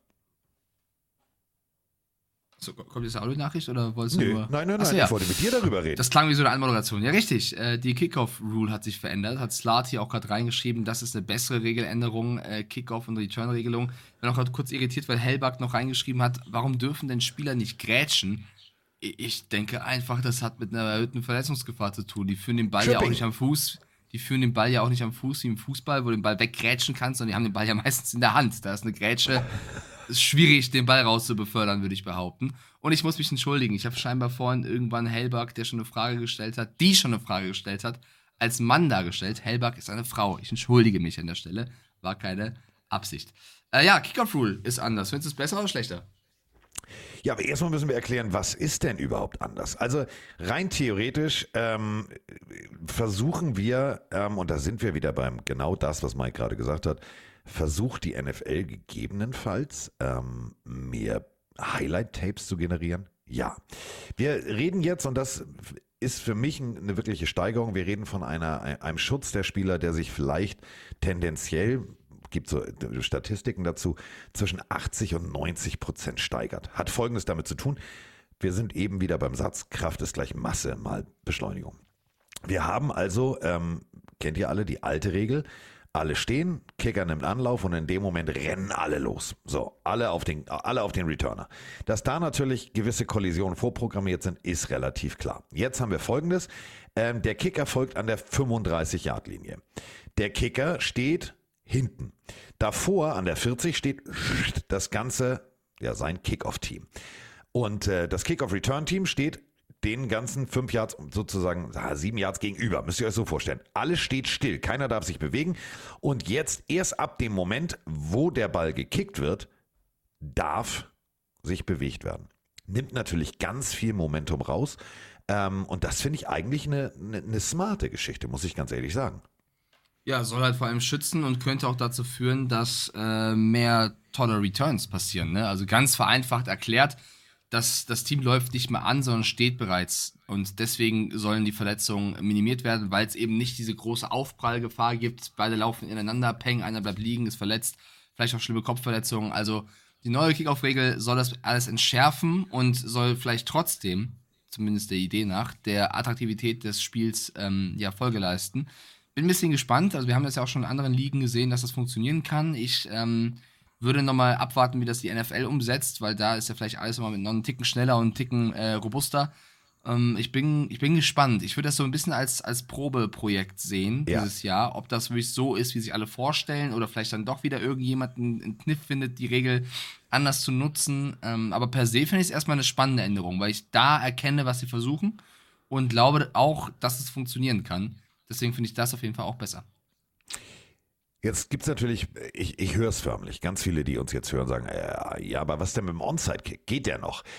So, kommt jetzt eine Audio-Nachricht oder wolltest du Nö, nur... nein, nein, Achso, nein, ja. ich wollte mit dir darüber reden. Das klang wie so eine Anmoderation. Ja, richtig. Äh, die Kickoff-Rule hat sich verändert. Hat Slat hier auch gerade reingeschrieben. Das ist eine bessere Regeländerung. Äh, Kickoff- und Return-Regelung. Ich bin auch gerade kurz irritiert, weil Hellback noch reingeschrieben hat, warum dürfen denn Spieler nicht grätschen? Ich denke einfach, das hat mit einer erhöhten Verletzungsgefahr zu tun. Die führen den Ball ja auch Tripping. nicht am Fuß. Die führen den Ball ja auch nicht am Fuß wie im Fußball, wo du den Ball weggrätschen kannst, sondern die haben den Ball ja meistens in der Hand. Da ist eine Grätsche. Ist schwierig, den Ball rauszubefördern, würde ich behaupten. Und ich muss mich entschuldigen. Ich habe scheinbar vorhin irgendwann Hellback, der schon eine Frage gestellt hat, die schon eine Frage gestellt hat, als Mann dargestellt. Hellback ist eine Frau. Ich entschuldige mich an der Stelle. War keine Absicht. Äh, ja, Kickoff-Rule ist anders. Findest du es besser oder schlechter? Ja, aber erstmal müssen wir erklären, was ist denn überhaupt anders? Also rein theoretisch ähm, versuchen wir, ähm, und da sind wir wieder beim genau das, was Mike gerade gesagt hat, versucht die N F L gegebenenfalls ähm, mehr Highlight-Tapes zu generieren? Ja. Wir reden jetzt, und das ist für mich eine wirkliche Steigerung, wir reden von einer, einem Schutz der Spieler, der sich vielleicht tendenziell, gibt so Statistiken dazu, zwischen achtzig und neunzig Prozent steigert. Hat Folgendes damit zu tun, wir sind eben wieder beim Satz, Kraft ist gleich Masse mal Beschleunigung. Wir haben also, ähm, kennt ihr alle die alte Regel, alle stehen, Kicker nimmt Anlauf und in dem Moment rennen alle los. So, alle auf den, alle auf den Returner. Dass da natürlich gewisse Kollisionen vorprogrammiert sind, ist relativ klar. Jetzt haben wir Folgendes. Ähm, der Kicker folgt an der fünfunddreißig-Yard-Linie. Der Kicker steht hinten. Davor an der vierzig steht das ganze, ja, sein Kickoff-Team. Und äh, das Kickoff-Return-Team steht den ganzen fünf Yards, sozusagen ah, sieben Yards gegenüber, müsst ihr euch so vorstellen. Alles steht still, keiner darf sich bewegen. Und jetzt, erst ab dem Moment, wo der Ball gekickt wird, darf sich bewegt werden. Nimmt natürlich ganz viel Momentum raus. Ähm, und das finde ich eigentlich eine, eine, eine smarte Geschichte, muss ich ganz ehrlich sagen. Ja, soll halt vor allem schützen und könnte auch dazu führen, dass äh, mehr tolle Returns passieren. Ne? Also ganz vereinfacht erklärt, dass das Team läuft nicht mehr an, sondern steht bereits. Und deswegen sollen die Verletzungen minimiert werden, weil es eben nicht diese große Aufprallgefahr gibt. Beide laufen ineinander, peng, einer bleibt liegen, ist verletzt. Vielleicht auch schlimme Kopfverletzungen. Also die neue Kickoff-Regel soll das alles entschärfen und soll vielleicht trotzdem, zumindest der Idee nach, der Attraktivität des Spiels ähm, ja, Folge leisten. Bin ein bisschen gespannt. Also wir haben das ja auch schon in anderen Ligen gesehen, dass das funktionieren kann. Ich ähm, würde nochmal abwarten, wie das die N F L umsetzt, weil da ist ja vielleicht alles immer mit noch einen Ticken schneller und einen Ticken äh, robuster. Ähm, ich bin, ich bin gespannt. Ich würde das so ein bisschen als, als Probeprojekt sehen Ja. dieses Jahr, ob das wirklich so ist, wie sich alle vorstellen oder vielleicht dann doch wieder irgendjemand einen, einen Kniff findet, die Regel anders zu nutzen. Ähm, aber per se finde ich es erstmal eine spannende Änderung, weil ich da erkenne, was sie versuchen und glaube auch, dass es funktionieren kann. Deswegen finde ich das auf jeden Fall auch besser. Jetzt gibt es natürlich, ich, ich höre es förmlich, ganz viele, die uns jetzt hören, sagen, äh, ja, aber was denn mit dem Onside-Kick? Geht der noch?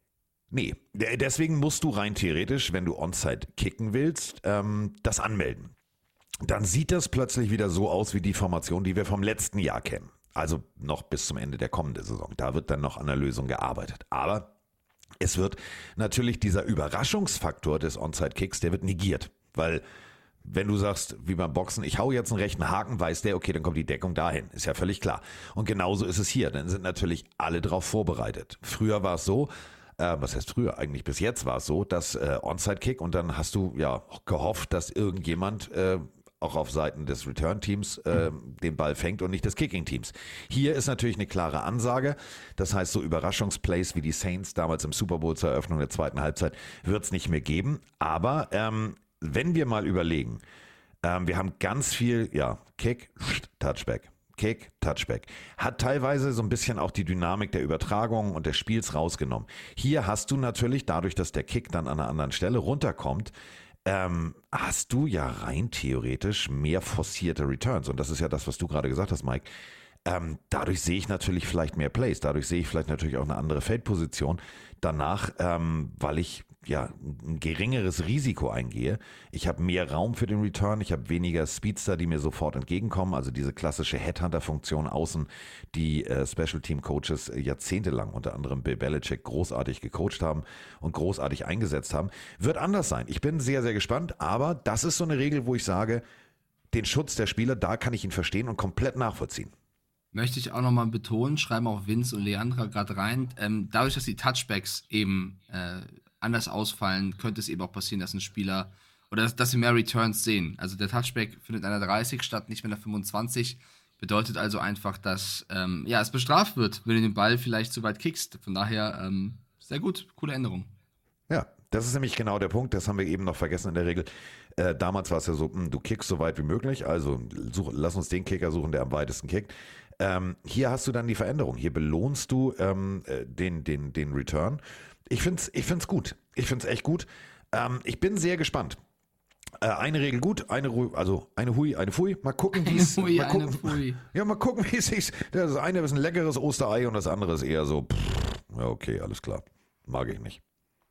Nee, de- deswegen musst du rein theoretisch, wenn du Onside kicken willst, ähm, das anmelden. Dann sieht das plötzlich wieder so aus wie die Formation, die wir vom letzten Jahr kennen. Also noch bis zum Ende der kommenden Saison. Da wird dann noch an der Lösung gearbeitet. Aber es wird natürlich dieser Überraschungsfaktor des Onside-Kicks, der wird negiert, weil wenn du sagst, wie beim Boxen, ich hau jetzt einen rechten Haken, weiß der, okay, dann kommt die Deckung dahin. Ist ja völlig klar. Und genauso ist es hier. Dann sind natürlich alle drauf vorbereitet. Früher war es so, äh, was heißt früher? Eigentlich bis jetzt war es so, dass äh, Onside-Kick und dann hast du ja gehofft, dass irgendjemand äh, auch auf Seiten des Return-Teams äh, den Ball fängt und nicht des Kicking-Teams. Hier ist natürlich eine klare Ansage. Das heißt, so Überraschungsplays wie die Saints damals im Super Bowl zur Eröffnung der zweiten Halbzeit wird es nicht mehr geben. Aber ähm, wenn wir mal überlegen, ähm, wir haben ganz viel, ja, Kick, Touchback, Kick, Touchback. Hat teilweise so ein bisschen auch die Dynamik der Übertragung und des Spiels rausgenommen. Hier hast du natürlich, dadurch, dass der Kick dann an einer anderen Stelle runterkommt, ähm, hast du ja rein theoretisch mehr forcierte Returns. Und das ist ja das, was du gerade gesagt hast, Mike. Ähm, dadurch sehe ich natürlich vielleicht mehr Plays. Dadurch sehe ich vielleicht natürlich auch eine andere Feldposition. Danach, ähm, weil ich ja ein geringeres Risiko eingehe. Ich habe mehr Raum für den Return. Ich habe weniger Speedster, die mir sofort entgegenkommen. Also diese klassische Headhunter-Funktion außen, die äh, Special Team Coaches äh, jahrzehntelang, unter anderem Bill Belichick, großartig gecoacht haben und großartig eingesetzt haben, wird anders sein. Ich bin sehr, sehr gespannt. Aber das ist so eine Regel, wo ich sage, den Schutz der Spieler, da kann ich ihn verstehen und komplett nachvollziehen. Möchte ich auch nochmal betonen, schreiben auch Vince und Leandra gerade rein, ähm, dadurch, dass die Touchbacks eben äh, anders ausfallen, könnte es eben auch passieren, dass ein Spieler, oder dass, dass sie mehr Returns sehen. Also der Touchback findet an der dreißig statt, nicht mehr an der fünfundzwanzig, bedeutet also einfach, dass ähm, ja, es bestraft wird, wenn du den Ball vielleicht zu weit kickst. Von daher, ähm, sehr gut, coole Änderung. Ja, das ist nämlich genau der Punkt, das haben wir eben noch vergessen in der Regel. Äh, damals war es ja so, mh, du kickst so weit wie möglich, also such, lass uns den Kicker suchen, der am weitesten kickt. Ähm, hier hast du dann die Veränderung. Hier belohnst du ähm, den, den, den Return. Ich finde es ich find's gut. Ich finde es echt gut. Ähm, ich bin sehr gespannt. Äh, eine Regel gut, eine Ru- also eine Hui, eine Fui. Mal gucken, wie es Eine Hui, mal eine gucken, Fui. Ja, mal gucken, wie es sich. Das eine ist ein leckeres Osterei und das andere ist eher so, pff, ja, okay, alles klar. Mag ich nicht.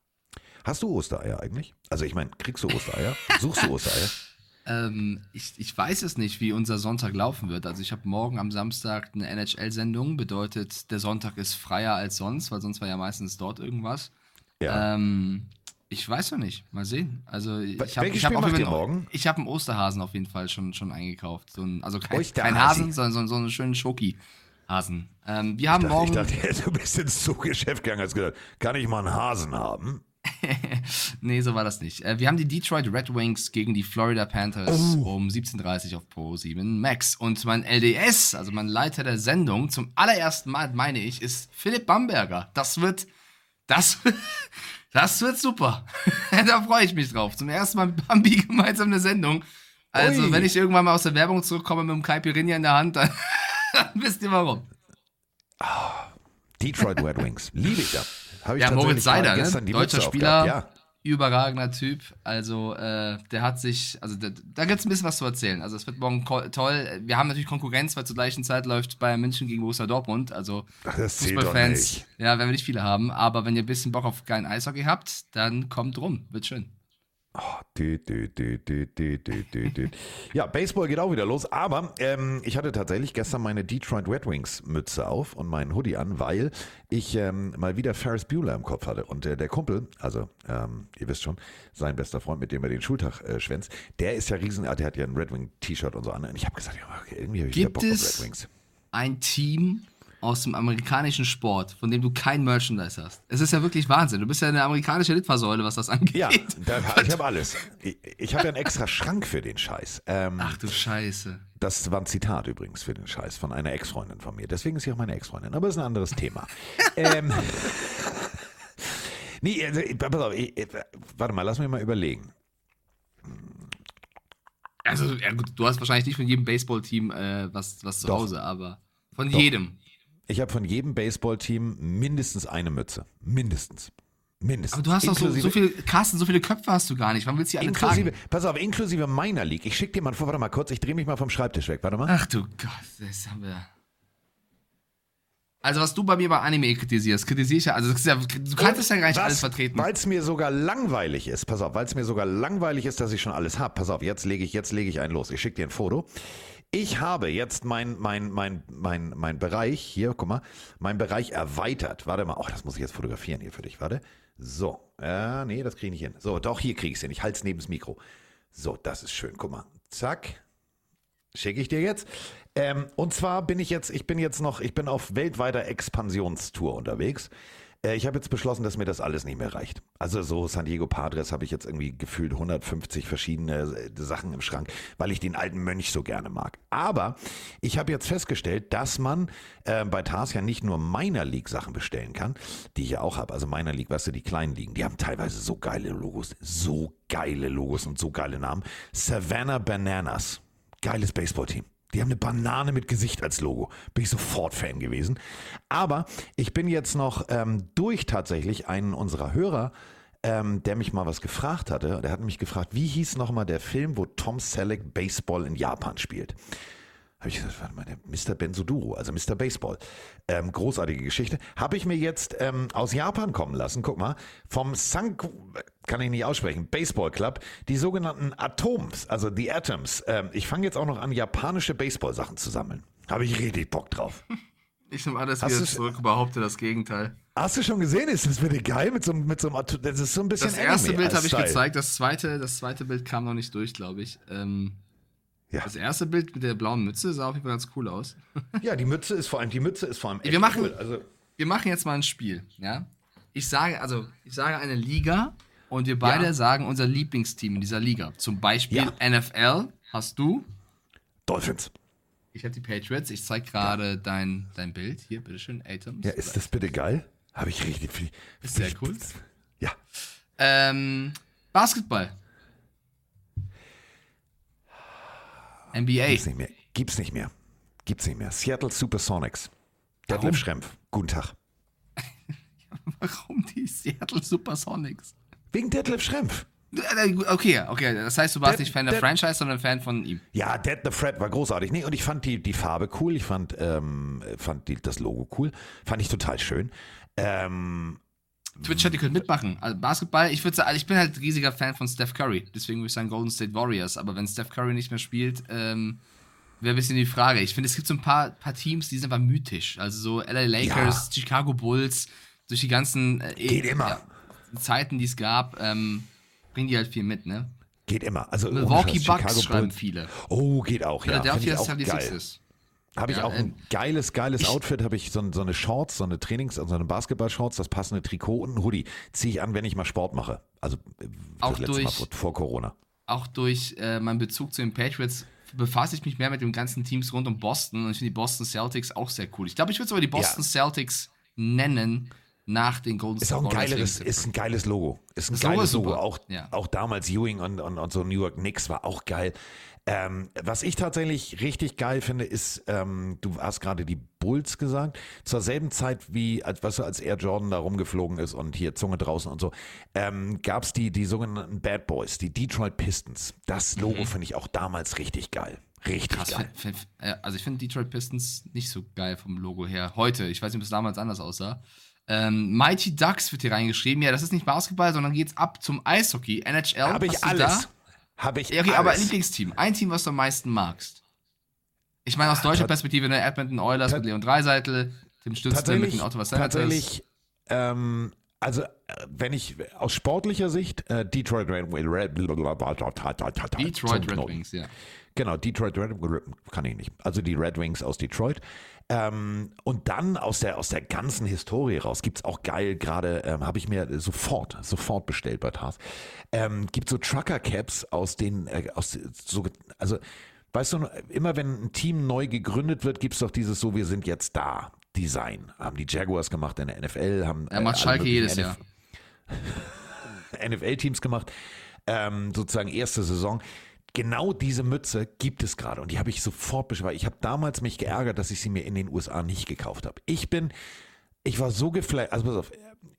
Hast du Ostereier eigentlich? Also ich meine, kriegst du Ostereier? Suchst du Ostereier? Ähm, ich, ich weiß es nicht, wie unser Sonntag laufen wird. Also ich habe morgen am Samstag eine N H L-Sendung, bedeutet, der Sonntag ist freier als sonst, weil sonst war ja meistens dort irgendwas. Ja. Ähm, ich weiß noch nicht, mal sehen. Also ich habe Welches ich hab Spiel auf macht jeden ihr Fall- morgen? ich hab einen Osterhasen auf jeden Fall schon, schon eingekauft. So ein, also kein, Osterhasi. kein Hasen, sondern so, so einen schönen Schoki-Hasen. Ähm, wir haben Ich dachte, morgen... ich dachte, du bist ins Zoogeschäft gegangen und hast gesagt, kann ich mal einen Hasen haben? Nee, so war das nicht. Äh, wir haben die Detroit Red Wings gegen die Florida Panthers Oh. um siebzehn Uhr dreißig auf Pro sieben Max. Und mein L D S, also mein Leiter der Sendung, zum allerersten Mal, meine ich, ist Philipp Bamberger. Das wird, das, das wird super. Da freue ich mich drauf. Zum ersten Mal mit Bambi gemeinsam eine Sendung. Also, Ui. wenn ich irgendwann mal aus der Werbung zurückkomme mit dem Caipirinha in der Hand, dann, dann wisst ihr warum. Detroit Red Wings. Liebe ich da. Habe ich Ja, tatsächlich Moritz Seider, gerade ne? gestern die Deutscher Mütze Spieler, aufgehabt. Ja. überragender Typ. Also, äh, der hat sich, also da, da gibt es ein bisschen was zu erzählen. Also, es wird morgen ko- toll. Wir haben natürlich Konkurrenz, weil zur gleichen Zeit läuft Bayern München gegen Borussia Dortmund. Also, Ach, das zählt doch Fußballfans, nicht. ja, werden wir nicht viele haben. Aber wenn ihr ein bisschen Bock auf geilen Eishockey habt, dann kommt rum. Wird schön. Oh, dü, dü, dü, dü, dü, dü, dü, dü. Ja, Baseball geht auch wieder los, aber ähm, ich hatte tatsächlich gestern meine Detroit Red Wings Mütze auf und meinen Hoodie an, weil ich ähm, mal wieder Ferris Bueller im Kopf hatte. Und äh, der Kumpel, also ähm, ihr wisst schon, sein bester Freund, mit dem er den Schultag äh, schwänzt, der ist ja riesen, der hat ja ein Red Wing T-Shirt und so an. Und ich habe gesagt, ja, okay, irgendwie habe ich wieder Gibt Bock auf es Red Wings. ein Team aus dem amerikanischen Sport, von dem du kein Merchandise hast? Es ist ja wirklich Wahnsinn. Du bist ja eine amerikanische Litfaßsäule, was das angeht. Ja, da, ich habe alles. Ich, ich habe ja einen extra Schrank für den Scheiß. Ähm, Ach du Scheiße. Das war ein Zitat übrigens für den Scheiß von einer Ex-Freundin von mir. Deswegen ist sie auch meine Ex-Freundin. Aber das ist ein anderes Thema. ähm, nee, also, pass auf, ich, ich, warte mal, lass mich mal überlegen. Also, ja gut, du hast wahrscheinlich nicht von jedem Baseballteam äh, was, was zu Doch. Hause, aber von Doch. jedem. Ich habe von jedem Baseballteam mindestens eine Mütze. Mindestens. Mindestens. Aber du hast doch so, Inklusive- so viele, Carsten, so viele Köpfe hast du gar nicht. Wann willst du die alle Inklusive, tragen? pass auf, inklusive meiner League. Ich schicke dir mal vor, warte mal kurz, ich drehe mich mal vom Schreibtisch weg, warte mal. Ach du Gott, das haben wir. Also, was du bei mir bei Anime kritisierst, kritisiere ich ja. Also, das ist ja, du kannst es ja gar nicht alles vertreten. Weil es mir sogar langweilig ist, pass auf, weil es mir sogar langweilig ist, dass ich schon alles habe. Pass auf, jetzt lege ich, jetzt lege ich einen los. Ich schicke dir ein Foto. Ich habe jetzt mein, mein, mein, mein, mein Bereich, hier, guck mal, mein Bereich erweitert. Warte mal, oh, das muss ich jetzt fotografieren hier für dich, warte. So, äh, nee, das kriege ich nicht hin. So, doch, hier kriege ich es hin. Ich halte es neben das Mikro. So, das ist schön, guck mal. Zack. Schicke ich dir jetzt. Ähm, und zwar bin ich jetzt, ich bin jetzt noch, ich bin auf weltweiter Expansionstour unterwegs. Äh, ich habe jetzt beschlossen, dass mir das alles nicht mehr reicht. Also so San Diego Padres habe ich jetzt irgendwie gefühlt hundertfünfzig verschiedene äh, Sachen im Schrank, weil ich den alten Mönch so gerne mag. Aber ich habe jetzt festgestellt, dass man äh, bei Tars ja nicht nur Minor League Sachen bestellen kann, die ich ja auch habe. Also Minor League, weißt du, die kleinen Ligen, die haben teilweise so geile Logos, so geile Logos und so geile Namen. Savannah Bananas. Geiles Baseballteam. Die haben eine Banane mit Gesicht als Logo. Bin ich sofort Fan gewesen. Aber ich bin jetzt noch ähm, durch tatsächlich einen unserer Hörer, ähm, der mich mal was gefragt hatte. Der hat mich gefragt, wie hieß nochmal der Film, wo Tom Selleck Baseball in Japan spielt? Habe ich gesagt, warte mal, der Mister Benzoduro, also Mister Baseball. Ähm, großartige Geschichte. Habe ich mir jetzt ähm, aus Japan kommen lassen, guck mal, vom Sanku, kann ich nicht aussprechen, Baseball Club, die sogenannten Atoms, also die Atoms. Ähm, ich fange jetzt auch noch an, japanische Baseball-Sachen zu sammeln. Habe ich richtig Bock drauf. Ich nehme alles Hast wieder du's- zurück, behaupte das Gegenteil. Hast du schon gesehen? Ist das bitte geil mit so, einem- mit so einem Atom? Das ist so ein bisschen Das erste Anime Bild als habe ich Style. gezeigt, das zweite, das zweite Bild kam noch nicht durch, glaube ich. Ähm, Ja. Das erste Bild mit der blauen Mütze sah auf jeden Fall ganz cool aus. Ja, die Mütze ist vor allem, die Mütze ist vor allem echt Wir machen- cool. Also, Wir machen jetzt mal ein Spiel, ja? Ich sage, also, ich sage eine Liga und wir beide Ja. sagen unser Lieblingsteam in dieser Liga. Zum Beispiel Ja. N F L hast du. Dolphins. Ich habe die Patriots. Ich zeige gerade dein, dein Bild. Hier, bitteschön, Atoms. Ja, ist das bitte geil? Habe ich richtig viel. Ist sehr cool. Ja. Ähm, Basketball. N B A. Gibt's nicht mehr. Gibt's nicht mehr. Gibt's nicht mehr. Seattle Supersonics. Detlef Warum? Schrempf. Guten Tag. Warum die Seattle Supersonics? Wegen Detlef Schrempf. Okay, okay. Das heißt, du warst Der- nicht Fan der der- Franchise, sondern Fan von ihm. Ja, Dead the Fred war großartig. Nee, und ich fand die, die Farbe cool. Ich fand, ähm, fand die, das Logo cool. Fand ich total schön. Ähm, Twitch-Chat, ihr könnt mitmachen. Also Basketball, ich würde sagen, ich bin halt riesiger Fan von Steph Curry. Deswegen würde ich sagen Golden State Warriors. Aber wenn Steph Curry nicht mehr spielt, ähm, wäre ein bisschen die Frage. Ich finde, es gibt so ein paar, paar Teams, die sind einfach mythisch. Also so L A Lakers, Chicago Bulls, durch die ganzen äh, Geht immer. ja, Zeiten, die es gab, ähm, bringen die halt viel mit, ne? geht immer. Also ohne Milwaukee Scheiß, Bucks Chicago schreiben Bulls. viele. Oh, geht auch. Ja, Philadelphia find ich auch geil. seventy-sixers. Habe ich Ja, auch ein ähm, geiles, geiles ich- Outfit, habe ich so, ein- so eine Shorts, so eine Trainings-, also eine Basketball-Shorts, das passende Trikot und ein Hoodie. Ziehe ich an, wenn ich mal Sport mache. Also äh, Auch das letzte Mal durch- vor, vor Corona. Auch durch äh, meinen Bezug zu den Patriots befasse ich mich mehr mit den ganzen Teams rund um Boston und ich finde die Boston Celtics auch sehr cool. Ich glaube, ich würde sogar die Boston Ja. Celtics nennen nach den Golden Ist auch ein Warriors. geiles, ist ein geiles Logo. Ist ein Das Logo geiles ist Logo. super. Auch, Ja. auch damals Ewing und, und, und so New York Knicks war auch geil. Ähm, was ich tatsächlich richtig geil finde, ist, ähm, du hast gerade die Bulls gesagt, zur selben Zeit wie, als, weißt du, als Air Jordan da rumgeflogen ist und hier Zunge draußen und so, ähm, gab es die, die sogenannten Bad Boys, die Detroit Pistons. Das Logo finde ich auch damals richtig geil. Richtig Krass, geil. find, find, äh, also ich finde Detroit Pistons nicht so geil vom Logo her. Heute, ich weiß nicht, ob es damals anders aussah. Ähm, Mighty Ducks wird hier reingeschrieben. Ja, das ist nicht Basketball, sondern geht's ab zum Eishockey. N H L. Habe ich hast du alles. Da? Habe ich Ja, okay, aber alles. Lieblingsteam. Ein Team, was du am meisten magst. Ich meine aus deutscher tat- Perspektive, ne, Edmonton Oilers tat- mit Leon Dreiseitel, Tim Stützle mit den Ottawa Senators. Tatsächlich, ähm, also äh, wenn ich aus sportlicher Sicht äh, Detroit Red Wings, Red, Detroit Red Wings, ja. Genau, Detroit Red Wings kann ich nicht. Also die Red Wings aus Detroit. Ähm, und dann aus der, aus der ganzen Historie raus gibt es auch geil, gerade ähm, habe ich mir sofort, sofort bestellt bei Tars. Ähm, gibt so Trucker-Caps aus den, äh, aus so, also weißt du, immer wenn ein Team neu gegründet wird, gibt es doch dieses so, wir sind jetzt da. Design. Haben die Jaguars gemacht in der N F L, haben Er macht äh, alle Schalke möglichen jedes N Jahr. F N F L-Teams gemacht, ähm, sozusagen erste Saison. Genau diese Mütze gibt es gerade und die habe ich sofort beschrieben. Ich habe damals mich geärgert, dass ich sie mir in den U S A nicht gekauft habe. Ich bin, ich war so geflasht, also pass auf,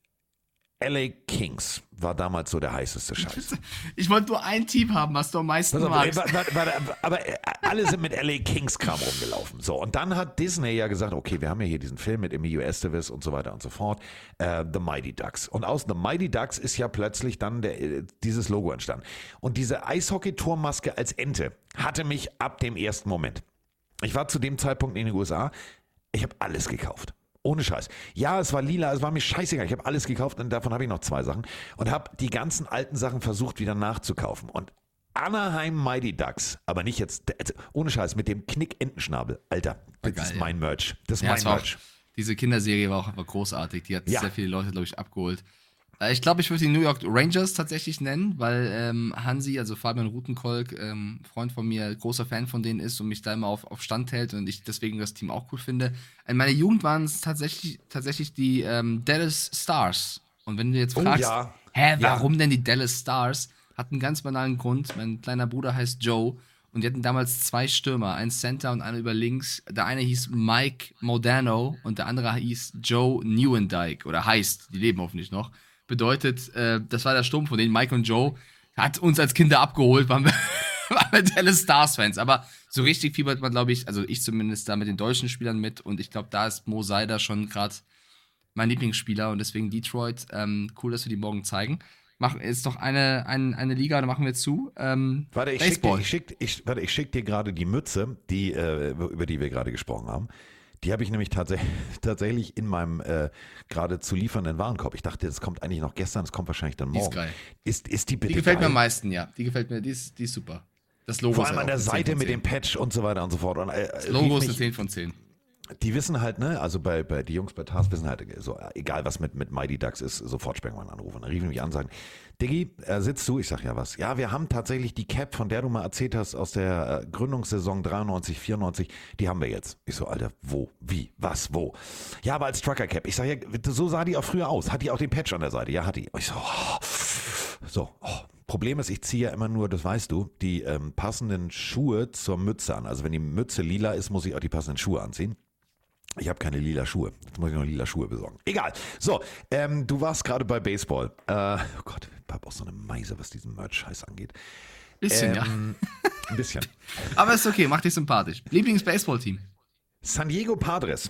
L A Kings war damals so der heißeste Scheiß. Ich wollte nur ein Team haben, was du am meisten Pass auf, magst. warte, warte, warte, aber alle sind mit L A Kings Kram rumgelaufen. So, und dann hat Disney ja gesagt, okay, wir haben ja hier diesen Film mit Emilio Estevez und so weiter und so fort, äh, The Mighty Ducks. Und aus The Mighty Ducks ist ja plötzlich dann der, äh, dieses Logo entstanden. Und diese Eishockey-Tormaske als Ente hatte mich ab dem ersten Moment. Ich war zu dem Zeitpunkt in den U S A, ich habe alles gekauft. Ohne Scheiß. Ja, es war lila, es war mir scheißegal. Ich habe alles gekauft und davon habe ich noch zwei Sachen. Und habe die ganzen alten Sachen versucht wieder nachzukaufen. Und Anaheim Mighty Ducks, aber nicht jetzt, ohne Scheiß, mit dem Knick-Entenschnabel. Alter, das geil, ist ja. mein Merch. Das ist Ja, mein es war auch, Merch. diese Kinderserie war auch einfach großartig. Die hat Ja. sehr viele Leute, glaube ich, abgeholt. Äh, Ich glaube, ich würde die New York Rangers tatsächlich nennen, weil ähm, Hansi, also Fabian Rutenkolk, ähm, Freund von mir, großer Fan von denen ist und mich da immer auf, auf Stand hält und ich deswegen das Team auch cool finde. In meiner Jugend waren es tatsächlich, tatsächlich die ähm, Dallas Stars. Und wenn du jetzt Oh fragst, ja. hä, Ja. warum denn die Dallas Stars? Hat einen ganz banalen Grund. Mein kleiner Bruder heißt Joe und die hatten damals zwei Stürmer, ein Center und einer über links. Der eine hieß Mike Modano und der andere hieß Joe Nieuwendyk oder heißt, die leben hoffentlich noch. Bedeutet, äh, das war der Sturm von denen, Mike und Joe, hat uns als Kinder abgeholt, waren wir, waren wir Dallas Stars-Fans. Aber so richtig fiebert man, glaube ich, also ich zumindest da mit den deutschen Spielern mit und ich glaube, da ist Mo Seider schon gerade mein Lieblingsspieler und deswegen Detroit. Ähm, cool, dass wir die morgen zeigen. Machen jetzt noch eine, eine, eine Liga, dann machen wir zu. Ähm, Warte, ich schicke Baseball. dir, ich schick, ich, warte, ich schick dir gerade die Mütze, die, äh, über die wir gerade gesprochen haben. Die habe ich nämlich tats- tatsächlich in meinem äh, gerade zu liefernden Warenkorb. Ich dachte, das kommt eigentlich noch gestern, das kommt wahrscheinlich dann Die ist morgen. geil. Ist, ist die bitte Die gefällt geil? mir am meisten, ja. Die gefällt mir, die ist, die ist super. Das Logo Vor ist allem halt an der auch eine zehn Seite von mit zehn. dem Patch und so weiter und so fort. Und, äh, Das Logo rief ist eine mich- zehn von zehn. Die wissen halt, ne, also bei, bei die Jungs bei Tars wissen halt, so, egal was mit, mit Mighty Ducks ist, sofort Spengmann anrufen. Dann riefen mich an und sagen, Diggi, äh, sitzt du? Ich sag, ja was? Ja, wir haben tatsächlich die Cap, von der du mal erzählt hast, aus der äh, Gründungssaison dreiundneunzig, vierundneunzig, die haben wir jetzt. Ich so, Alter, wo? Wie? Was? Wo? Ja, aber als Trucker Cap. Ich sag, ja, so sah die auch früher aus. Hat die auch den Patch an der Seite? Ja, hat die. Ich so, oh, so, oh. Problem ist, ich ziehe ja immer nur, das weißt du, die ähm, passenden Schuhe zur Mütze an. Also wenn die Mütze lila ist, muss ich auch die passenden Schuhe anziehen. Ich habe keine lila Schuhe. Jetzt muss ich noch lila Schuhe besorgen. Egal. So, ähm, du warst gerade bei Baseball. Äh, oh Gott, ich habe auch so eine Meise, was diesen Merch-Scheiß angeht. Bisschen, ja. Ähm, Ein bisschen. Aber ist okay, macht dich sympathisch. Lieblings-Baseball-Team. San Diego Padres.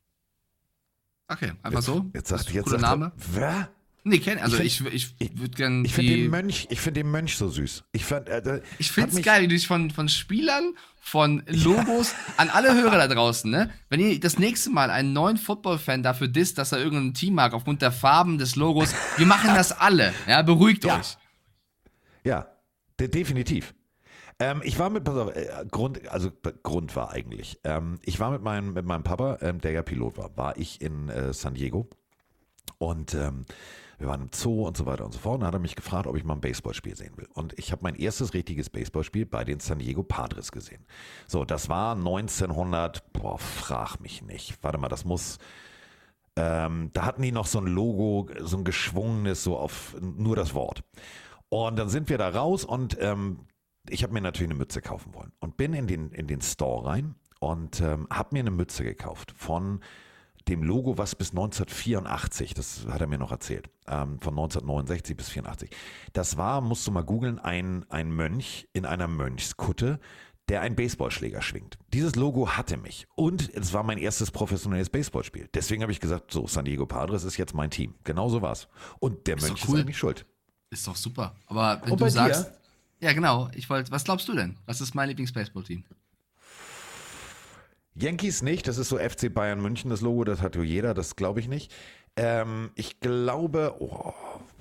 Okay, einfach so. Jetzt sagt, jetzt Cooler sagt Name. er, wer? Nee, kenn, also Ich ich, ich, würde gerne Ich finde den die... Mönch, ich finde den Mönch so süß. Ich fand, äh, Ich hat finde es mich- geil, wie du dich von, von Spielern, von Logos, an alle Hörer da draußen, ne? Wenn ihr das nächste Mal einen neuen Football-Fan dafür disst, dass er irgendein Team mag, aufgrund der Farben des Logos, wir machen das alle. Ja, beruhigt Ja. euch. Ja, de definitiv. Ähm, ich war mit, pass auf, äh, Grund, also Grund war eigentlich, ähm, ich war mit meinem, mit meinem Papa, ähm, der ja Pilot war, war ich in äh, San Diego und ähm, wir waren im Zoo und so weiter und so fort. Und dann hat er mich gefragt, ob ich mal ein Baseballspiel sehen will. Und ich habe mein erstes richtiges Baseballspiel bei den San Diego Padres gesehen. So, das war neunzehnhundert, boah, frag mich nicht. Warte mal, das muss, ähm, da hatten die noch so ein Logo, so ein geschwungenes, so auf nur das Wort. Und dann sind wir da raus und ähm, ich habe mir natürlich eine Mütze kaufen wollen. Und bin in den, in den Store rein und ähm, habe mir eine Mütze gekauft von dem Logo, was bis neunzehnhundertvierundachtzig, das hat er mir noch erzählt, ähm, von neunzehnhundertneunundsechzig bis vierundachtzig. Das war, musst du mal googeln, ein, ein Mönch in einer Mönchskutte, der einen Baseballschläger schwingt. Dieses Logo hatte mich und es war mein erstes professionelles Baseballspiel. Deswegen habe ich gesagt, so, San Diego Padres ist jetzt mein Team. Genau so war's. Und der Ist Mönch doch cool. ist eigentlich schuld. Ist doch super. Aber wenn Und du bei sagst. dir? Ja, genau. Ich wollte. Was glaubst du denn? Was ist mein Lieblings-Baseball-Team? Yankees nicht, das ist so F C Bayern München, das Logo, das hat ja jeder, das glaube ich nicht. Ähm, ich glaube, oh,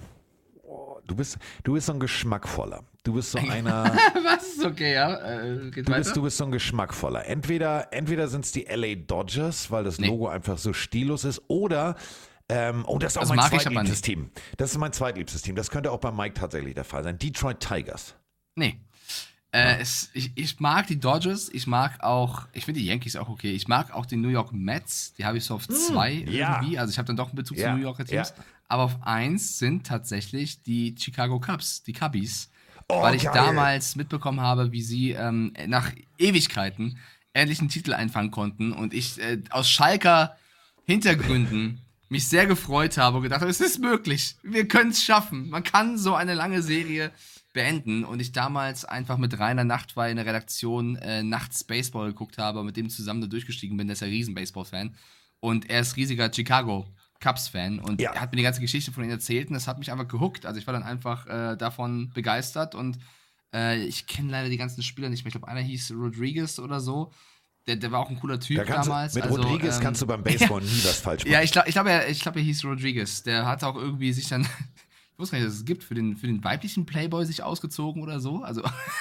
oh, du bist, du bist so ein Geschmackvoller. Du bist so einer, Was ist okay, ja? Äh, geht du weiter? bist, du bist so ein Geschmackvoller. Entweder, entweder sind es die L A Dodgers, weil das Nee. Logo einfach so stillos ist, oder ähm, oh, das ist auch Das mein mag ich aber zweitliebstes nicht. Team. Das ist mein zweitliebstes Team. Das könnte auch bei Mike tatsächlich der Fall sein. Detroit Tigers. Nee. Äh, es, ich, ich mag die Dodgers, ich mag auch, ich finde die Yankees auch okay. Ich mag auch die New York Mets, die habe ich so auf zwei ja. irgendwie. Also ich habe dann doch einen Bezug Ja, zu New Yorker Teams. ja. Aber auf eins sind tatsächlich die Chicago Cubs, die Cubbies. Oh, weil ich geil. damals mitbekommen habe, wie sie ähm, nach Ewigkeiten endlich einen Titel einfangen konnten und ich äh, aus Schalker Hintergründen mich sehr gefreut habe und gedacht habe, es ist möglich, wir können es schaffen. Man kann so eine lange Serie beenden und ich damals einfach mit Rainer Nachtwey in der Redaktion äh, nachts Baseball geguckt habe und mit dem zusammen da durchgestiegen bin, der ist ja riesen Baseball-Fan und er ist riesiger Chicago Cubs-Fan und Ja. er hat mir die ganze Geschichte von ihnen erzählt und das hat mich einfach gehuckt. Also ich war dann einfach äh, davon begeistert und äh, ich kenne leider die ganzen Spieler nicht mehr. Ich glaube, einer hieß Rodriguez oder so. Der, der war auch ein cooler Typ Da kannst damals. du, mit also, Rodriguez ähm, kannst du beim Baseball nie was falsch machen. Ja, ich glaube, ich glaub, er, ich glaub, er hieß Rodriguez. Der hat auch irgendwie sich dann, ich wusste gar nicht, dass es gibt, für den, für den weiblichen Playboy sich ausgezogen oder so. Also,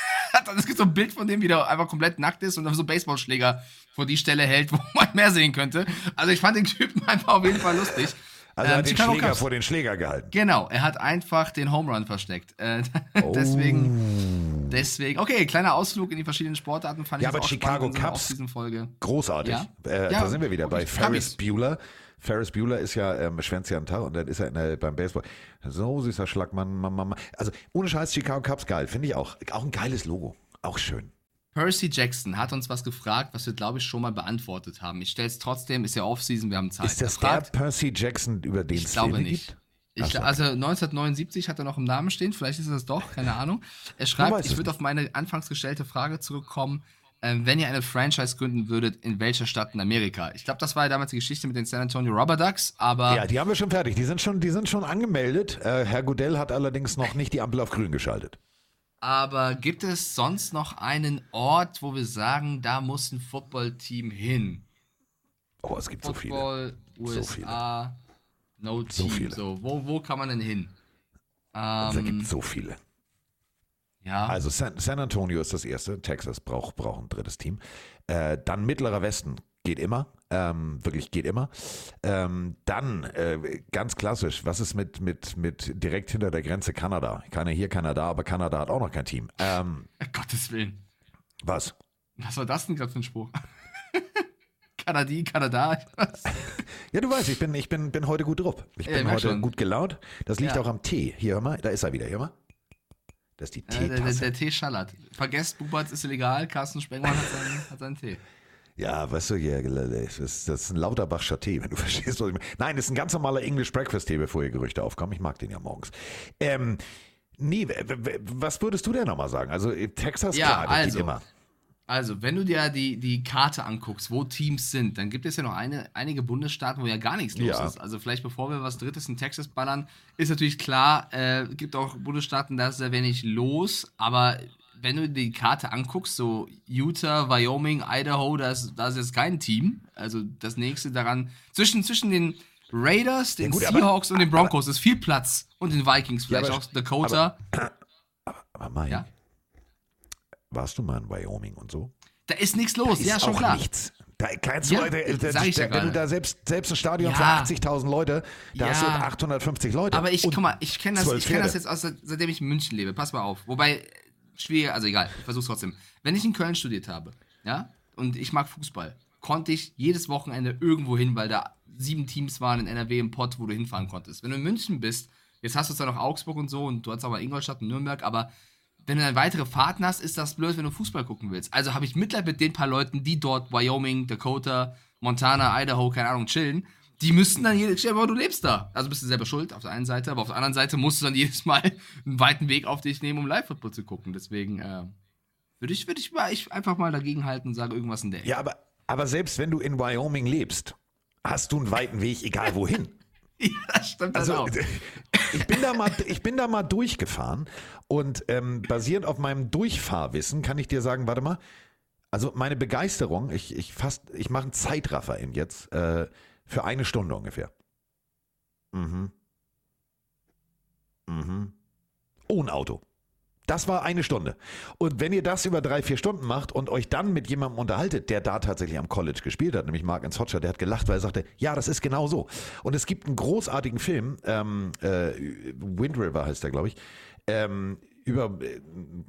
es gibt so ein Bild von dem, wie der einfach komplett nackt ist und dann so Baseballschläger vor die Stelle hält, wo man mehr sehen könnte. Also, ich fand den Typen einfach auf jeden Fall lustig. Also er Ähm, hat den Chicago Schläger Cubs. vor den Schläger gehalten. Genau, er hat einfach den Home Run versteckt. Äh, Oh. deswegen, deswegen, okay, kleiner Ausflug in die verschiedenen Sportarten fand Ja, ich aber auch Chicago spannend in unserer Cubs- Off-Season-Folge. Großartig. Ja? Äh, Ja, da sind wir wieder bei wirklich, Ferris Cubbies. Bueller. Ferris Bueller ist ja, ähm, schwänzt ja einen Tag und dann ist er in der, beim Baseball. So süßer Schlagmann, Mama, Mama. Also ohne Scheiß, Chicago Cubs geil, finde ich auch. Auch ein geiles Logo. Auch schön. Percy Jackson hat uns was gefragt, was wir, glaube ich, schon mal beantwortet haben. Ich stelle es trotzdem, ist ja Off-Season, wir haben Zeit. Ist das Er der fragt, Percy Jackson, über den Ich es glaube Filme nicht. gibt? Ich, Ach so. also neunzehnhundertneunundsiebzig hat er noch im Namen stehen, vielleicht ist es das doch, keine Ahnung. Er weißt schreibt, es ich würde nicht. auf meine anfangs gestellte Frage zurückkommen, ähm, wenn ihr eine Franchise gründen würdet, in welcher Stadt in Amerika? Ich glaube, das war ja damals die Geschichte mit den San Antonio Rubber Ducks, aber Ja, die haben wir schon fertig. Die sind schon, die sind schon angemeldet. Äh, Herr Goodell hat allerdings noch nicht die Ampel auf grün geschaltet. Aber gibt es sonst noch einen Ort, wo wir sagen, da muss ein Footballteam hin? Oh, es gibt so viele. Football, U So S A, no So Team. viele. So, wo, wo kann man denn hin? Also, da Ähm, gibt es so viele. ja, Also San, San Antonio ist das erste. Texas braucht, braucht ein drittes Team. Äh, dann Mittlerer Westen geht immer. Ähm, wirklich geht immer. Ähm, dann äh, ganz klassisch, was ist mit, mit, mit direkt hinter der Grenze Kanada? Keiner hier, keiner da, aber Kanada hat auch noch kein Team. Ähm, Gottes Willen. was? Was war das denn gerade für ein Spruch? Kanadi, Kanada. Was? Ja, du weißt, ich bin, ich bin, bin heute gut drauf. Ich Ja, bin ich merk heute schon. gut gelaunt. Das liegt Ja. auch am Tee. Hier, hör mal, da ist er wieder, hör mal. Das ist die Äh, der, der, Teetasse. der Tee schallert. Vergesst, Bubatz ist illegal, Carsten Spengmann hat seinen, hat seinen Tee. Ja, weißt du, ja, das ist, das ist ein Lauterbachscher Tee, wenn du verstehst, was ich meine. Nein, das ist ein ganz normaler English Breakfast Tee, bevor hier Gerüchte aufkommen. Ich mag den ja morgens. Ähm, nee, w- w- was würdest du denn nochmal sagen? Also Texas, Ja, klar, das also, geht immer. Also, wenn du dir die, die Karte anguckst, wo Teams sind, dann gibt es ja noch eine, einige Bundesstaaten, wo ja gar nichts los Ja. ist. Also vielleicht bevor wir was Drittes in Texas ballern, ist natürlich klar, äh, gibt auch Bundesstaaten, da ist sehr wenig los, aber wenn du die Karte anguckst, so Utah, Wyoming, Idaho, da ist, da ist jetzt kein Team. Also das nächste daran, zwischen, zwischen den Raiders, den Ja gut, aber- Seahawks und den Broncos ist viel Platz und den Vikings, vielleicht aber- auch Dakota. Aber Mike, Ja. warst du mal in Wyoming und so? Da ist nichts los, ist ja, schon auch klar. nichts. Da kannst Ja, du, da, da, sag ich da, ja wenn du gerade. da selbst, selbst ein Stadion Ja. für achtzigtausend Leute, da hast du Ja. achthundertfünfzig Leute. Aber ich, Und guck mal, ich kenne das, zwölf ich kenn das Pferde. jetzt aus, seit- seitdem ich in München lebe. Pass mal auf. Wobei, schwierig, also egal, ich versuch's trotzdem. Wenn ich in Köln studiert habe, ja, und ich mag Fußball, konnte ich jedes Wochenende irgendwo hin, weil da sieben Teams waren in N R W im Pott, wo du hinfahren konntest. Wenn du in München bist, jetzt hast du zwar noch Augsburg und so und du hast auch mal Ingolstadt und Nürnberg, aber wenn du dann weitere Fahrten hast, ist das blöd, wenn du Fußball gucken willst. Also habe ich Mitleid mit den paar Leuten, die dort Wyoming, Dakota, Montana, Idaho, keine Ahnung, chillen. Die müssten dann jedes Stell dir vor, du lebst da. Also bist du selber schuld auf der einen Seite, aber auf der anderen Seite musst du dann jedes Mal einen weiten Weg auf dich nehmen, um Live-Football zu gucken. Deswegen äh, würde ich, würd ich, mal- ich einfach mal dagegen halten und sagen, irgendwas in der Ecke. Ja, aber, aber selbst wenn du in Wyoming lebst, hast du einen weiten Weg, egal wohin. Ja, das stimmt Also, also, auch. ich bin da mal, ich bin da mal durchgefahren und ähm, basierend auf meinem Durchfahrwissen kann ich dir sagen, warte mal, also meine Begeisterung, ich, ich fast, ich mache einen Zeitraffer in jetzt, äh, für eine Stunde ungefähr. Mhm. Mhm. Ohne Auto. Das war eine Stunde. Und wenn ihr das über drei, vier Stunden macht und euch dann mit jemandem unterhaltet, der da tatsächlich am College gespielt hat, nämlich Mark Hotscher, der hat gelacht, weil er sagte, ja, das ist genau so. Und es gibt einen großartigen Film, ähm, äh, Wind River heißt der, glaube ich, ähm, über, äh,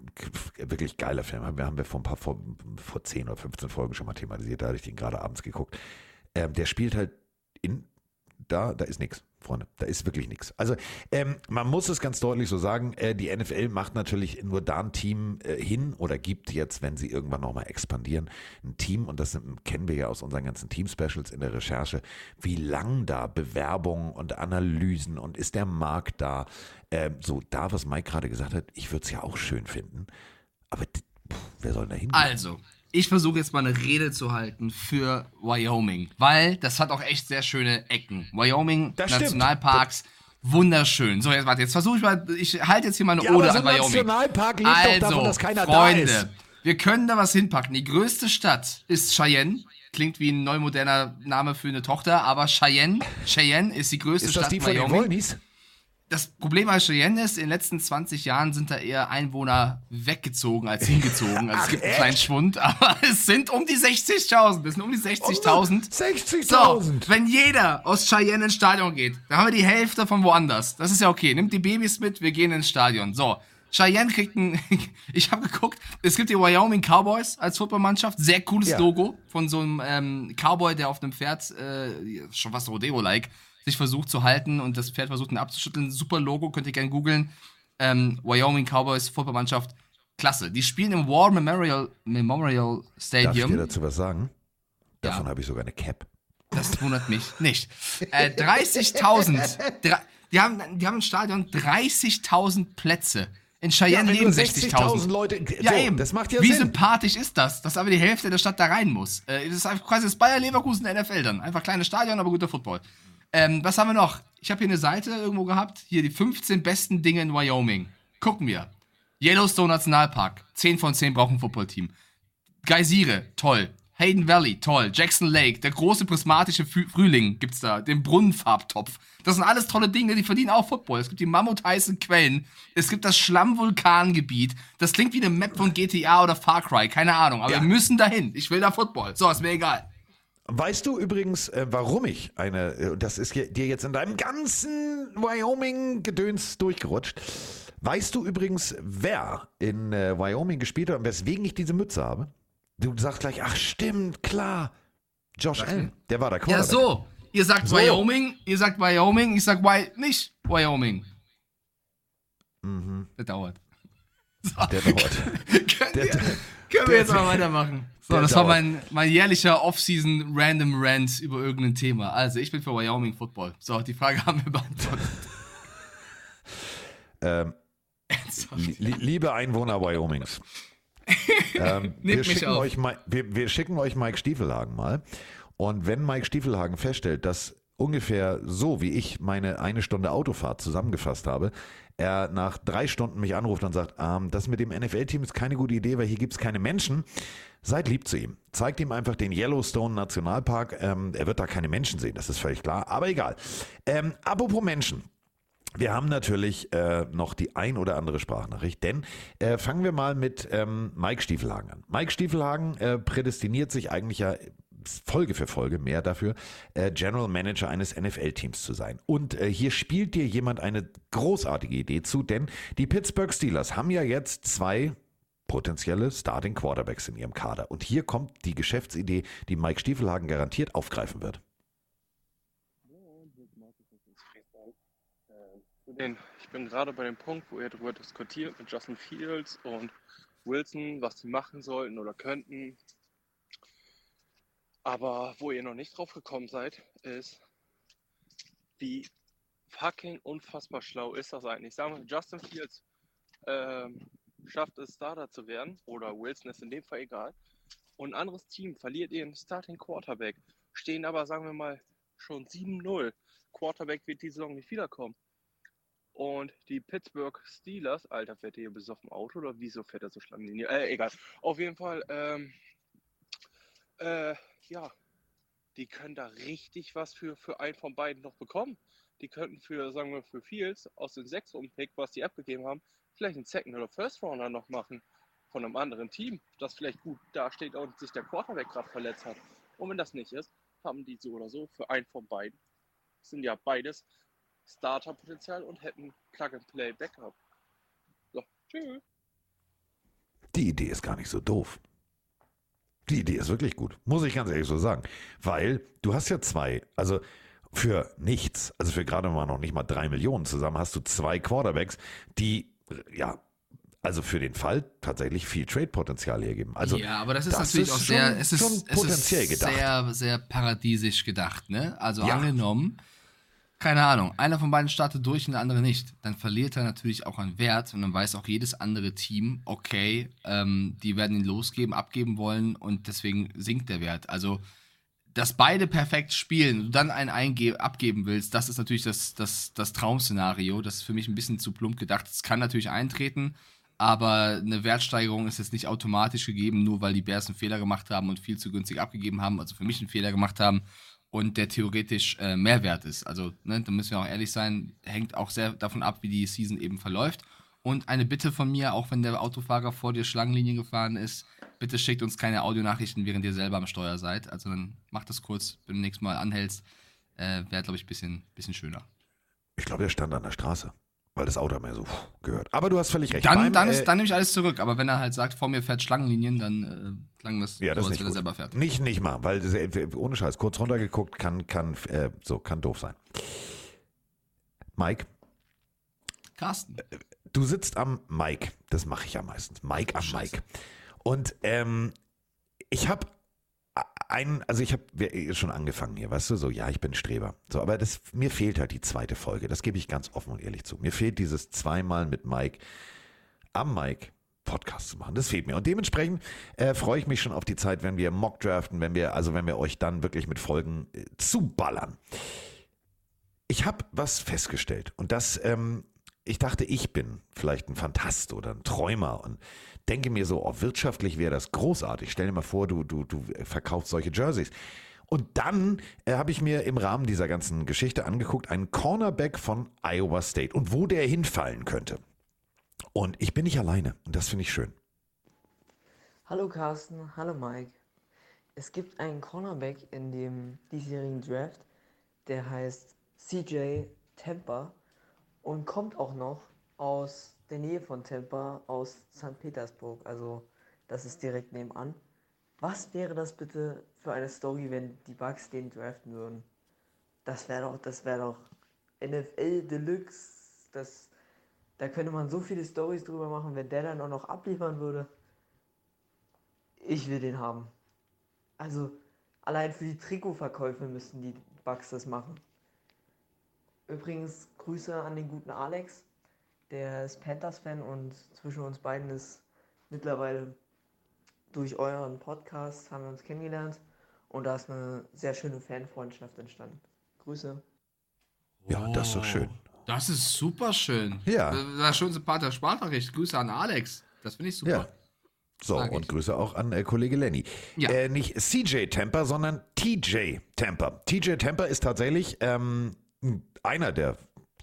wirklich geiler Film, haben wir, haben wir vor ein paar, vor, vor zehn oder fünfzehn Folgen schon mal thematisiert, da hatte ich den gerade abends geguckt. Ähm, der spielt halt in, da, da ist nichts. Freunde, da ist wirklich nichts. Also ähm, man muss es ganz deutlich so sagen, äh, die N F L macht natürlich nur da ein Team äh, hin oder gibt jetzt, wenn sie irgendwann nochmal expandieren, ein Team, und das sind, kennen wir ja aus unseren ganzen Team-Specials in der Recherche, wie lang da Bewerbungen und Analysen und ist der Markt da, ähm, so da, was Mike gerade gesagt hat, ich würde es ja auch schön finden, aber pff, wer soll da hingehen? Also, ich versuche jetzt mal eine Rede zu halten für Wyoming, weil das hat auch echt sehr schöne Ecken. Wyoming, Das stimmt. Nationalparks, wunderschön. So, jetzt warte, jetzt versuche ich mal, ich halte jetzt hier mal eine Ja, Ode aber so an ein Wyoming. Nationalpark lebt also, doch davon, dass keiner Freunde, da ist. wir können da was hinpacken. Die größte Stadt ist Cheyenne. Klingt wie ein neumoderner Name für eine Tochter, aber Cheyenne, Cheyenne ist die größte Ist das Stadt die von den Wyoming. Wollnies? Das Problem bei Cheyenne ist, in den letzten zwanzig Jahren sind da eher Einwohner weggezogen als hingezogen. Also es Ach, gibt einen echt? kleinen Schwund, aber es sind um die sechzigtausend. Das sind um die sechzigtausend. So, sechzigtausend. wenn jeder aus Cheyenne ins Stadion geht, dann haben wir die Hälfte von woanders. Das ist ja okay. Nimmt die Babys mit, wir gehen ins Stadion. So, Cheyenne kriegt ein, ich habe geguckt, es gibt die Wyoming Cowboys als Footballmannschaft. Sehr cooles Ja. Logo von so einem ähm, Cowboy, der auf einem Pferd, äh, schon fast Rodeo-like, sich versucht zu halten und das Pferd versucht ihn abzuschütteln. Super Logo, könnt ihr gerne googeln. Ähm, Wyoming Cowboys Footballmannschaft, klasse. Die spielen im War Memorial, Memorial Darf ich Stadium. dir dazu was sagen? Davon Ja. habe ich sogar eine Cap. Das wundert mich nicht. Äh, dreißigtausend. Dre- Die haben, die haben im Stadion dreißigtausend Plätze. In Cheyenne wenn leben nur sechzigtausend Leute. Ja, so, eben. Das macht ja Wie Sinn. sympathisch ist das, dass aber die Hälfte der Stadt da rein muss? Äh, das ist einfach quasi das Bayer Leverkusen der N F L dann. Einfach kleines Stadion, aber guter Football. Ähm, was haben wir noch? Ich habe hier eine Seite irgendwo gehabt. Hier die fünfzehn besten Dinge in Wyoming. Gucken wir. Yellowstone Nationalpark. zehn von zehn brauchen ein Footballteam. Geysire, toll. Hayden Valley, toll. Jackson Lake, der große prismatische Fü- Frühling gibt's da. Den Brunnenfarbtopf. Das sind alles tolle Dinge, die verdienen auch Football. Es gibt die mammutheißen Quellen. Es gibt das Schlammvulkangebiet. Das klingt wie eine Map von G T A oder Far Cry. Keine Ahnung. Aber Ja. wir müssen dahin. Ich will da Football. So, ist mir egal. Weißt du übrigens, äh, warum ich eine, äh, das ist je- dir jetzt in deinem ganzen Wyoming-Gedöns durchgerutscht. Weißt du übrigens, wer in äh, Wyoming gespielt hat und weswegen ich diese Mütze habe? Du sagst gleich, ach stimmt, klar. Josh Allen, der war der Ja, Quarterback. so. Ihr sagt So. Wyoming, ihr sagt Wyoming, ich sag Wy nicht Wyoming. Mhm. Das dauert. So. Der dauert. können Der- wir, der- können wir der- jetzt mal weitermachen. So, der das war dauert. mein, mein jährlicher Off-Season Random Rant über irgendein Thema. Also, ich bin für Wyoming Football. So, die Frage haben wir beantwortet. Ähm, li liebe Einwohner Wyomings. ähm, wir, mich schicken auf. euch, Mi- wir, wir schicken euch Mike Stiefelhagen mal. Und wenn Mike Stiefelhagen feststellt, dass ungefähr so, wie ich meine eine Stunde Autofahrt zusammengefasst habe, er nach drei Stunden mich anruft und sagt, ähm, das mit dem N F L-Team ist keine gute Idee, weil hier gibt es keine Menschen. Seid lieb zu ihm. Zeigt ihm einfach den Yellowstone Nationalpark. Ähm, er wird da keine Menschen sehen, das ist völlig klar. Aber egal. Ähm, apropos Menschen. Wir haben natürlich äh, noch die ein oder andere Sprachnachricht, denn äh, fangen wir mal mit ähm, Mike Stiefelhagen an. Mike Stiefelhagen äh, prädestiniert sich eigentlich ja Folge für Folge mehr dafür, äh, General Manager eines N F L-Teams zu sein. Und äh, hier spielt dir jemand eine großartige Idee zu, denn die Pittsburgh Steelers haben ja jetzt zwei potenzielle Starting Quarterbacks in ihrem Kader. Und hier kommt die Geschäftsidee, die Mike Stiefelhagen garantiert aufgreifen wird. Ich bin gerade bei dem Punkt, wo ihr darüber diskutiert mit Justin Fields und Wilson, was sie machen sollten oder könnten. Aber wo ihr noch nicht drauf gekommen seid, ist, wie fucking unfassbar schlau ist das eigentlich. Sagen wir, Justin Fields ähm, schafft es, Starter zu werden, oder Wilson ist in dem Fall egal, und ein anderes Team verliert ihren Starting Quarterback, stehen aber, sagen wir mal, schon sieben null. Quarterback wird die Saison nicht wiederkommen. Und die Pittsburgh Steelers, Alter, fährt ihr hier besoffen Auto oder wieso fährt er so Schlangenlinie? Äh, egal. Auf jeden Fall, ähm, äh, ja, die können da richtig was für, für einen von beiden noch bekommen. Die könnten für, sagen wir, für Fields aus dem sechs-Runden-Pick, was die abgegeben haben, vielleicht einen Second- oder First-Rounder noch machen von einem anderen Team, das vielleicht gut dasteht und sich der Quarterback gerade verletzt hat. Und wenn das nicht ist, haben die so oder so für einen von beiden, das sind ja beides Starter-Potenzial und hätten Plug-and-Play-Backup. So, tschüss. Die Idee ist gar nicht so doof. Die Idee ist wirklich gut, muss ich ganz ehrlich so sagen. Weil du hast ja zwei, also für nichts, also für gerade mal noch nicht mal drei Millionen zusammen, hast du zwei Quarterbacks, die, ja, also für den Fall tatsächlich viel Trade-Potenzial hergeben. Also ja, aber das ist das natürlich ist auch schon, sehr, es ist, schon es potenziell ist gedacht. sehr, sehr paradiesisch gedacht, ne? Also Ja. angenommen, keine Ahnung, einer von beiden startet durch und der andere nicht. Dann verliert er natürlich auch an Wert und dann weiß auch jedes andere Team, okay, ähm, die werden ihn losgeben, abgeben wollen und deswegen sinkt der Wert. Also, dass beide perfekt spielen und du dann einen eingeben, abgeben willst, das ist natürlich das, das, das Traum-Szenario. Das ist für mich ein bisschen zu plump gedacht. Das kann natürlich eintreten, aber eine Wertsteigerung ist jetzt nicht automatisch gegeben, nur weil die Bears einen Fehler gemacht haben und viel zu günstig abgegeben haben, also für mich einen Fehler gemacht haben. Und der theoretisch äh, mehr wert ist. Also, ne, da müssen wir auch ehrlich sein, hängt auch sehr davon ab, wie die Season eben verläuft. Und eine Bitte von mir, auch wenn der Autofahrer vor dir Schlangenlinie gefahren ist, bitte schickt uns keine Audionachrichten, während ihr selber am Steuer seid. Also dann macht das kurz, wenn du nächstes Mal anhältst. Äh, Wäre, glaube ich, ein bisschen, bisschen schöner. Ich glaube, der stand an der Straße, weil das Auto mehr so gehört. Aber du hast völlig recht. Dann, Beim, dann, ist, äh, dann nehme ich alles zurück. Aber wenn er halt sagt, vor mir fährt Schlangenlinien, dann äh, klang das Ja, das so, ist als nicht wenn er gut. selber fährt. Nicht, nicht mal, weil das, ohne Scheiß, kurz runtergeguckt, kann, kann, äh, so, kann doof sein. Mike, Carsten. du sitzt am Mike, das mache ich ja meistens, Mike am Mike. Und ähm, ich habe einen, also ich habe schon angefangen hier, weißt du, so, ja, ich bin Streber. So, aber das, mir fehlt halt die zweite Folge, das gebe ich ganz offen und ehrlich zu. Mir fehlt dieses zweimal mit Mike am Mike Podcast zu machen. Das fehlt mir. Und dementsprechend äh, freue ich mich schon auf die Zeit, wenn wir Mock draften, wenn wir, also wenn wir euch dann wirklich mit Folgen äh, zuballern. Ich habe was festgestellt und das, ähm, ich dachte, ich bin vielleicht ein Fantast oder ein Träumer und denke mir so, oh, wirtschaftlich wäre das großartig. Stell dir mal vor, du, du, du verkaufst solche Jerseys. Und dann äh, habe ich mir im Rahmen dieser ganzen Geschichte angeguckt, einen Cornerback von Iowa State und wo der hinfallen könnte. Und ich bin nicht alleine und das finde ich schön. Hallo Carsten, hallo Mike. Es gibt einen Cornerback in dem diesjährigen Draft, der heißt C J Temper und kommt auch noch aus der Nähe von Tampa, aus Sankt Petersburg. Also das ist direkt nebenan. Was wäre das bitte für eine Story, wenn die Bucks den draften würden? Das wäre doch, das wäre doch N F L Deluxe. Das, da könnte man so viele Storys drüber machen, wenn der dann auch noch abliefern würde. Ich will den haben. Also allein für die Trikotverkäufe müssten die Bucks das machen. Übrigens Grüße an den guten Alex. Der ist Panthers-Fan und zwischen uns beiden ist mittlerweile durch euren Podcast haben wir uns kennengelernt und da ist eine sehr schöne Fanfreundschaft entstanden. Grüße. Ja, das ist doch schön. Das ist super schön. Ja. Das ist schon sympathische Sprachnachricht. Grüße an Alex. Das finde ich super. Ja. So, Sag und ich. Grüße auch an äh, Kollege Lenny. Ja. Äh, nicht C J Temper, sondern T J Temper. T J Temper ist tatsächlich ähm, einer der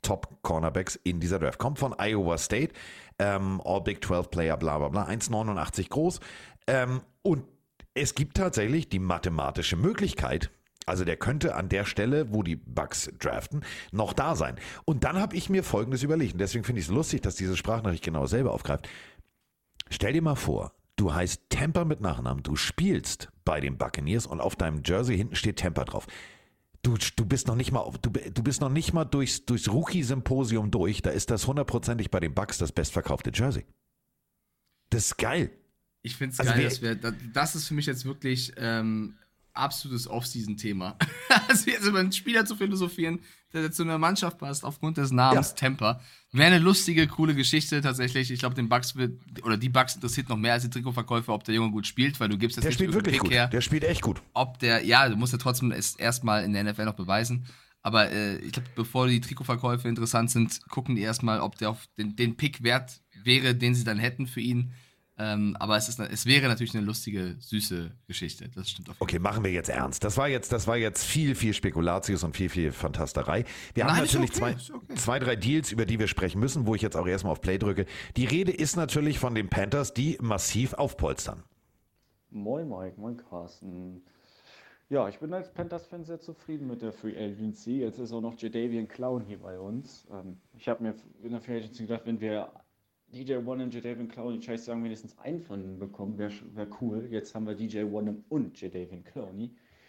Top-Cornerbacks in dieser Draft. Kommt von Iowa State, ähm, All Big zwölf Player, bla bla bla, eins Komma neunundachtzig groß. Ähm, und es gibt tatsächlich die mathematische Möglichkeit, also der könnte an der Stelle, wo die Bucks draften, noch da sein. Und dann habe ich mir Folgendes überlegt. Und deswegen finde ich es lustig, dass diese Sprachnachricht genau selber aufgreift. Stell dir mal vor, du heißt Tampa mit Nachnamen, du spielst bei den Buccaneers und auf deinem Jersey hinten steht Tampa drauf. Du, du bist noch nicht mal, du, du bist noch nicht mal durchs, durchs Rookie-Symposium durch. Da ist das hundertprozentig bei den Bucks das bestverkaufte Jersey. Das ist geil. Ich finde es Also geil, wer- dass wir, das, das ist für mich jetzt wirklich ähm, absolutes Off-Season-Thema. Also jetzt über einen Spieler zu philosophieren, der zu einer Mannschaft passt, aufgrund des Namens Ja. Tampa. Wäre eine lustige, coole Geschichte tatsächlich. Ich glaube, den Bucks wird, oder die Bucks interessiert noch mehr als die Trikotverkäufer, ob der Junge gut spielt, weil du gibst jetzt Der nicht spielt irgendeinen wirklich Pick gut. her. Der spielt echt gut. Ob der, ja, du musst ja trotzdem es erstmal in der N F L noch beweisen. Aber äh, ich glaube, bevor die Trikotverkäufe interessant sind, gucken die erstmal, ob der auf den, den Pick wert wäre, den sie dann hätten für ihn. Ähm, aber es, ist, es wäre natürlich eine lustige, süße Geschichte. Das stimmt auf jeden Okay, machen wir jetzt ernst. Das war jetzt, das war jetzt viel, viel Spekulatius und viel, viel Fantasterei. Wir haben Nein, ist natürlich okay, zwei, ist okay. zwei, drei Deals, über die wir sprechen müssen, wo ich jetzt auch erstmal auf Play drücke. Die Rede ist natürlich von den Panthers, die massiv aufpolstern. Moin Mike, moin Carsten. Ja, ich bin als Panthers-Fan sehr zufrieden mit der Free Agency. Jetzt ist auch noch Jadeveon Clowney bei uns. Ähm, ich habe mir in der Free Agency gedacht, wenn wir D J Wonnum, Jadeveon Clowney, ich sagen, wenigstens einen von ihnen bekommen, wäre wär cool. Jetzt haben wir D J Wonnum und Jadeveon Clowney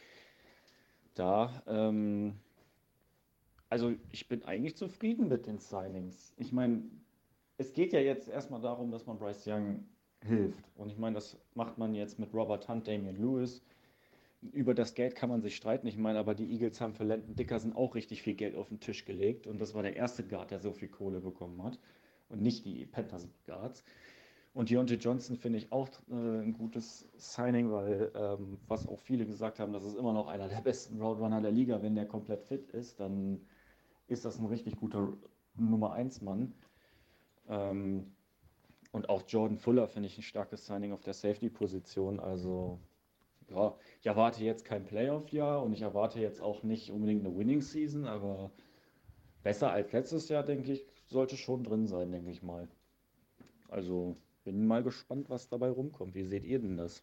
da. Ähm, also ich bin eigentlich zufrieden mit den Signings. Ich meine, es geht ja jetzt erstmal darum, dass man Bryce Young hilft. Und ich meine, das macht man jetzt mit Robert Hunt, Damian Lewis. Über das Geld kann man sich streiten. Ich meine, aber die Eagles haben für Landon Dickerson auch richtig viel Geld auf den Tisch gelegt. Und das war der erste Guard, der so viel Kohle bekommen hat. Und nicht die Panthers Guards. Und Deontay Johnson finde ich auch äh, ein gutes Signing, weil, ähm, was auch viele gesagt haben, das ist immer noch einer der besten Roadrunner der Liga. Wenn der komplett fit ist, dann ist das ein richtig guter Nummer eins Mann. Ähm, und auch Jordan Fuller finde ich ein starkes Signing auf der Safety-Position. Also, ja, ich erwarte jetzt kein Playoff-Jahr und ich erwarte jetzt auch nicht unbedingt eine Winning-Season, aber besser als letztes Jahr, denke ich, sollte schon drin sein, denke ich mal. Also, bin mal gespannt, was dabei rumkommt. Wie seht ihr denn das?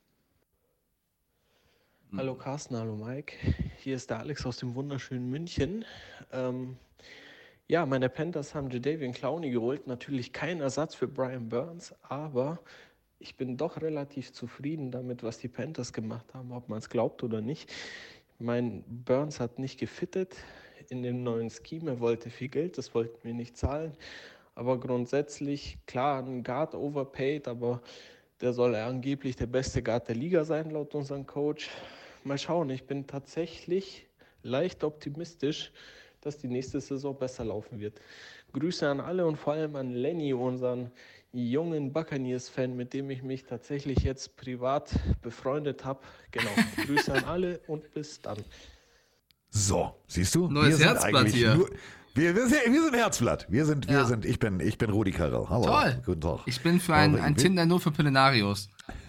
Hallo Carsten, hallo Mike. Hier ist der Alex aus dem wunderschönen München. Ähm, ja, meine Panthers haben Jadeveon Clowney geholt. Natürlich kein Ersatz für Brian Burns, aber ich bin doch relativ zufrieden damit, was die Panthers gemacht haben, ob man es glaubt oder nicht. Mein Burns hat nicht gefittet in dem neuen Scheme. Er wollte viel Geld, das wollten wir nicht zahlen. Aber grundsätzlich, klar, ein Guard overpaid, aber der soll angeblich der beste Guard der Liga sein, laut unserem Coach. Mal schauen, ich bin tatsächlich leicht optimistisch, dass die nächste Saison besser laufen wird. Grüße an alle und vor allem an Lenny, unseren jungen Buccaneers-Fan, mit dem ich mich tatsächlich jetzt privat befreundet habe. Genau, Grüße an alle und bis dann. So, siehst du? Neues wir Herzblatt sind eigentlich hier. Nur, wir, wir, sind, wir sind Herzblatt. Wir sind, wir Ja. sind, ich bin, ich bin Rudi Carrell. Hallo. Toll. Guten Tag. Ich bin für ein, Hallo, ein ich bin- Tinder nur für Pillenarios.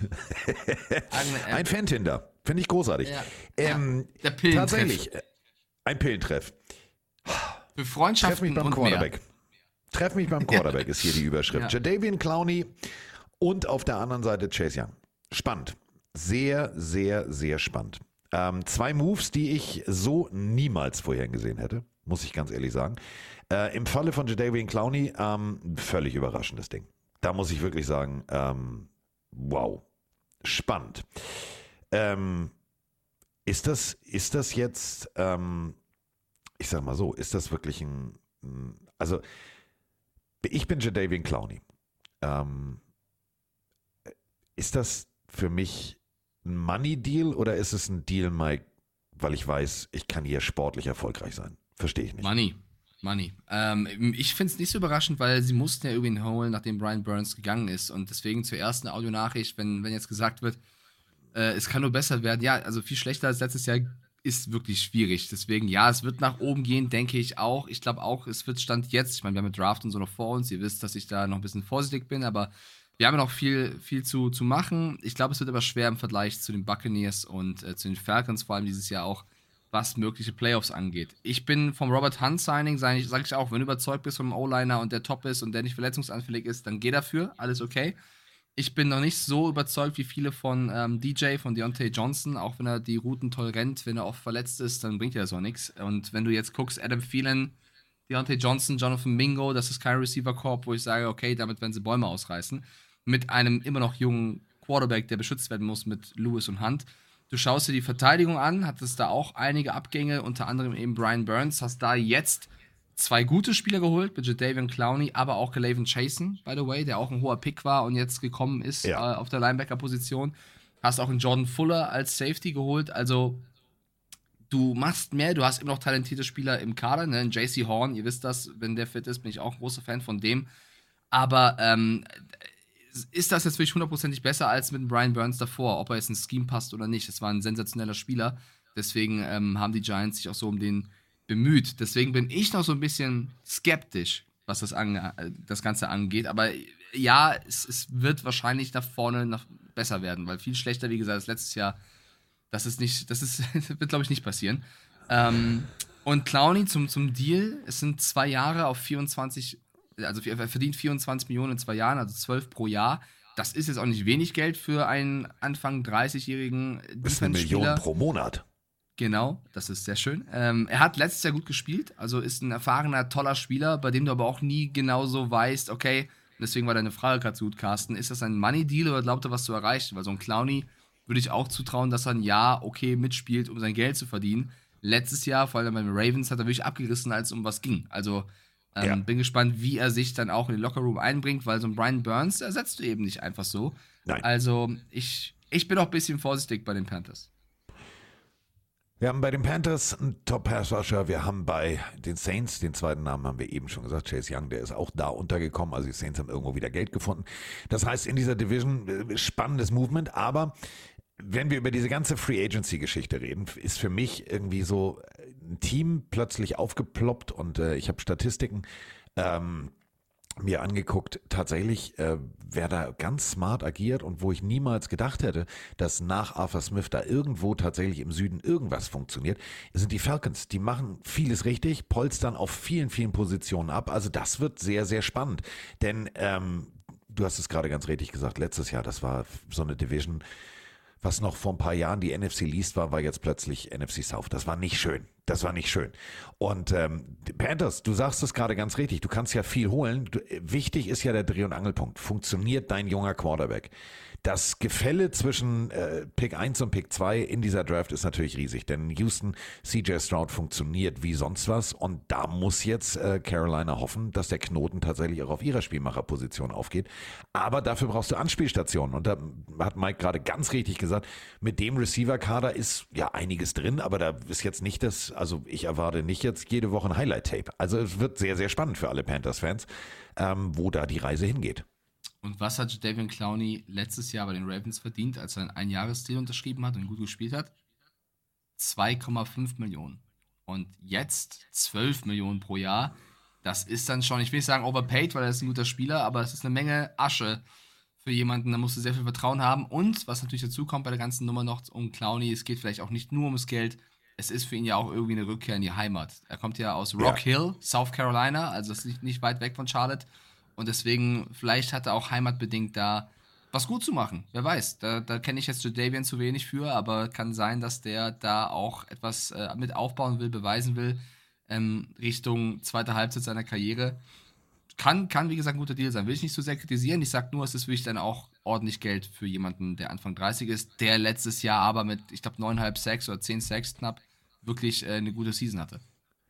Ein Fan-Tinder. Finde ich großartig. Ja. Ähm, Der Pillentreff. Tatsächlich. äh, Ein Pillentreff. Für Treff Freundschaften mich beim und Quarterback. mehr. Treff mich beim Quarterback ist hier die Überschrift. Ja. Jadeveon Clowney und auf der anderen Seite Chase Young. Spannend. Sehr, sehr, sehr spannend. Ähm, zwei Moves, die ich so niemals vorher gesehen hätte, muss ich ganz ehrlich sagen. Äh, Im Falle von Jadeveon Clowney, ähm, völlig überraschendes Ding. Da muss ich wirklich sagen, ähm, wow. Spannend. Ähm, ist das, ist das jetzt, ähm, ich sag mal so, ist das wirklich ein, ein also ich bin Jadeveon Clowney. Ähm, ist das für mich ein Money-Deal oder ist es ein Deal, Mike, weil ich weiß, ich kann hier sportlich erfolgreich sein? Verstehe ich nicht. Money. Money. Ähm, ich finde es nicht so überraschend, weil sie mussten ja irgendwie ihn holen, nachdem Brian Burns gegangen ist. Und deswegen zur ersten Audionachricht, wenn, wenn jetzt gesagt wird, äh, es kann nur besser werden. Ja, also viel schlechter als letztes Jahr ist wirklich schwierig. Deswegen, ja, es wird nach oben gehen, denke ich auch. Ich glaube auch, es wird Stand jetzt, ich meine, wir haben mit Draft und so noch vor uns. Ihr wisst, dass ich da noch ein bisschen vorsichtig bin, aber wir haben ja noch viel, viel zu, zu machen. Ich glaube, es wird aber schwer im Vergleich zu den Buccaneers und äh, zu den Falcons, vor allem dieses Jahr auch, was mögliche Playoffs angeht. Ich bin vom Robert Hunt Signing, sage ich, sag ich auch, wenn du überzeugt bist vom O-Liner und der top ist und der nicht verletzungsanfällig ist, dann geh dafür, alles okay. Ich bin noch nicht so überzeugt wie viele von ähm, D J, von Deontay Johnson, auch wenn er die Routen toll rennt, wenn er oft verletzt ist, dann bringt er das auch nichts. Und wenn du jetzt guckst, Adam Thielen, Deontay Johnson, Jonathan Mingo, das ist kein Receiver-Corp, wo ich sage, okay, damit werden sie Bäume ausreißen. Mit einem immer noch jungen Quarterback, der beschützt werden muss mit Lewis und Hunt. Du schaust dir die Verteidigung an, hattest da auch einige Abgänge, unter anderem eben Brian Burns, hast da jetzt zwei gute Spieler geholt, mit Jadeveon Clowney, aber auch Galaven Chasen, by the way, der auch ein hoher Pick war und jetzt gekommen ist Ja. äh, auf der Linebacker-Position. Hast auch einen Jordan Fuller als Safety geholt, also du machst mehr, du hast immer noch talentierte Spieler im Kader, ne? J C Horn, ihr wisst das, wenn der fit ist, bin ich auch ein großer Fan von dem, aber ähm, ist das jetzt wirklich hundertprozentig besser als mit Brian Burns davor, ob er jetzt ins Scheme passt oder nicht. Es war ein sensationeller Spieler, deswegen ähm, haben die Giants sich auch so um den bemüht. Deswegen bin ich noch so ein bisschen skeptisch, was das, an, das Ganze angeht. Aber ja, es, es wird wahrscheinlich nach vorne noch besser werden, weil viel schlechter, wie gesagt, als letztes Jahr, das ist nicht, das ist, das wird, glaube ich, nicht passieren. Ähm, und Clowney zum, zum Deal, es sind zwei Jahre auf vierundzwanzig, also er verdient vierundzwanzig Millionen in zwei Jahren, also zwölf pro Jahr. Das ist jetzt auch nicht wenig Geld für einen Anfang dreißigjährigen Das ist eine Million Defense-Spieler. pro Monat. Genau, das ist sehr schön. Ähm, er hat letztes Jahr gut gespielt, also ist ein erfahrener, toller Spieler, bei dem du aber auch nie genauso weißt, okay, deswegen war deine Frage gerade so gut, Carsten, ist das ein Money-Deal oder glaubt er, was zu erreichen? Weil so ein Clowney würde ich auch zutrauen, dass er ein Jahr okay mitspielt, um sein Geld zu verdienen. Letztes Jahr, vor allem bei den Ravens, hat er wirklich abgerissen, als es um was ging. Also ähm, Ja. bin gespannt, wie er sich dann auch in den Lockerroom einbringt, weil so ein Brian Burns ersetzt du eben nicht einfach so. Nein. Also ich, ich bin auch ein bisschen vorsichtig bei den Panthers. Wir haben bei den Panthers einen Top-Pass-Rusher. Wir haben bei den Saints, den zweiten Namen haben wir eben schon gesagt, Chase Young, der ist auch da untergekommen. Also die Saints haben irgendwo wieder Geld gefunden. Das heißt, in dieser Division äh, spannendes Movement. Aber wenn wir über diese ganze Free-Agency-Geschichte reden, ist für mich irgendwie so ein Team plötzlich aufgeploppt. Und äh, ich habe Statistiken ähm, mir angeguckt, tatsächlich, äh, wer da ganz smart agiert und wo ich niemals gedacht hätte, dass nach Arthur Smith da irgendwo tatsächlich im Süden irgendwas funktioniert, sind die Falcons. Die machen vieles richtig, polstern auf vielen, vielen Positionen ab. Also das wird sehr, sehr spannend. Denn ähm, du hast es gerade ganz richtig gesagt, letztes Jahr, das war so eine Division, was noch vor ein paar Jahren die N F C Least war, war jetzt plötzlich N F C South. Das war nicht schön. Das war nicht schön. Und ähm, die Panthers, du sagst es gerade ganz richtig, du kannst ja viel holen. Du, wichtig ist ja der Dreh- und Angelpunkt. Funktioniert dein junger Quarterback? Das Gefälle zwischen äh, Pick eins und Pick zwei in dieser Draft ist natürlich riesig, denn Houston, C J Stroud funktioniert wie sonst was und da muss jetzt äh, Carolina hoffen, dass der Knoten tatsächlich auch auf ihrer Spielmacherposition aufgeht. Aber dafür brauchst du Anspielstationen und da hat Mike gerade ganz richtig gesagt, mit dem Receiver-Kader ist ja einiges drin, aber da ist jetzt nicht das, also ich erwarte nicht jetzt jede Woche ein Highlight-Tape. Also es wird sehr, sehr spannend für alle Panthers-Fans, ähm, wo da die Reise hingeht. Und was hat Jadeveon Clowney letztes Jahr bei den Ravens verdient, als er einen Einjahresdeal unterschrieben hat und gut gespielt hat? zwei Komma fünf Millionen. Und jetzt zwölf Millionen pro Jahr. Das ist dann schon, ich will nicht sagen overpaid, weil er ist ein guter Spieler, aber es ist eine Menge Asche für jemanden, da musst du sehr viel Vertrauen haben. Und was natürlich dazu kommt bei der ganzen Nummer noch um Clowney, es geht vielleicht auch nicht nur ums Geld, es ist für ihn ja auch irgendwie eine Rückkehr in die Heimat. Er kommt ja aus Rock Ja. Hill, South Carolina, also das ist nicht, nicht weit weg von Charlotte. Und deswegen, vielleicht hat er auch heimatbedingt da was gut zu machen. Wer weiß, da, da kenne ich jetzt Jadeveon zu wenig für, aber kann sein, dass der da auch etwas äh, mit aufbauen will, beweisen will, ähm, Richtung zweite Halbzeit seiner Karriere. Kann, kann, wie gesagt, ein guter Deal sein. Will ich nicht so sehr kritisieren. Ich sag nur, es ist wirklich dann auch ordentlich Geld für jemanden, der Anfang dreißig ist, der letztes Jahr aber mit, ich glaube, neun Komma fünf Sacks oder zehn Sacks knapp wirklich äh, eine gute Season hatte.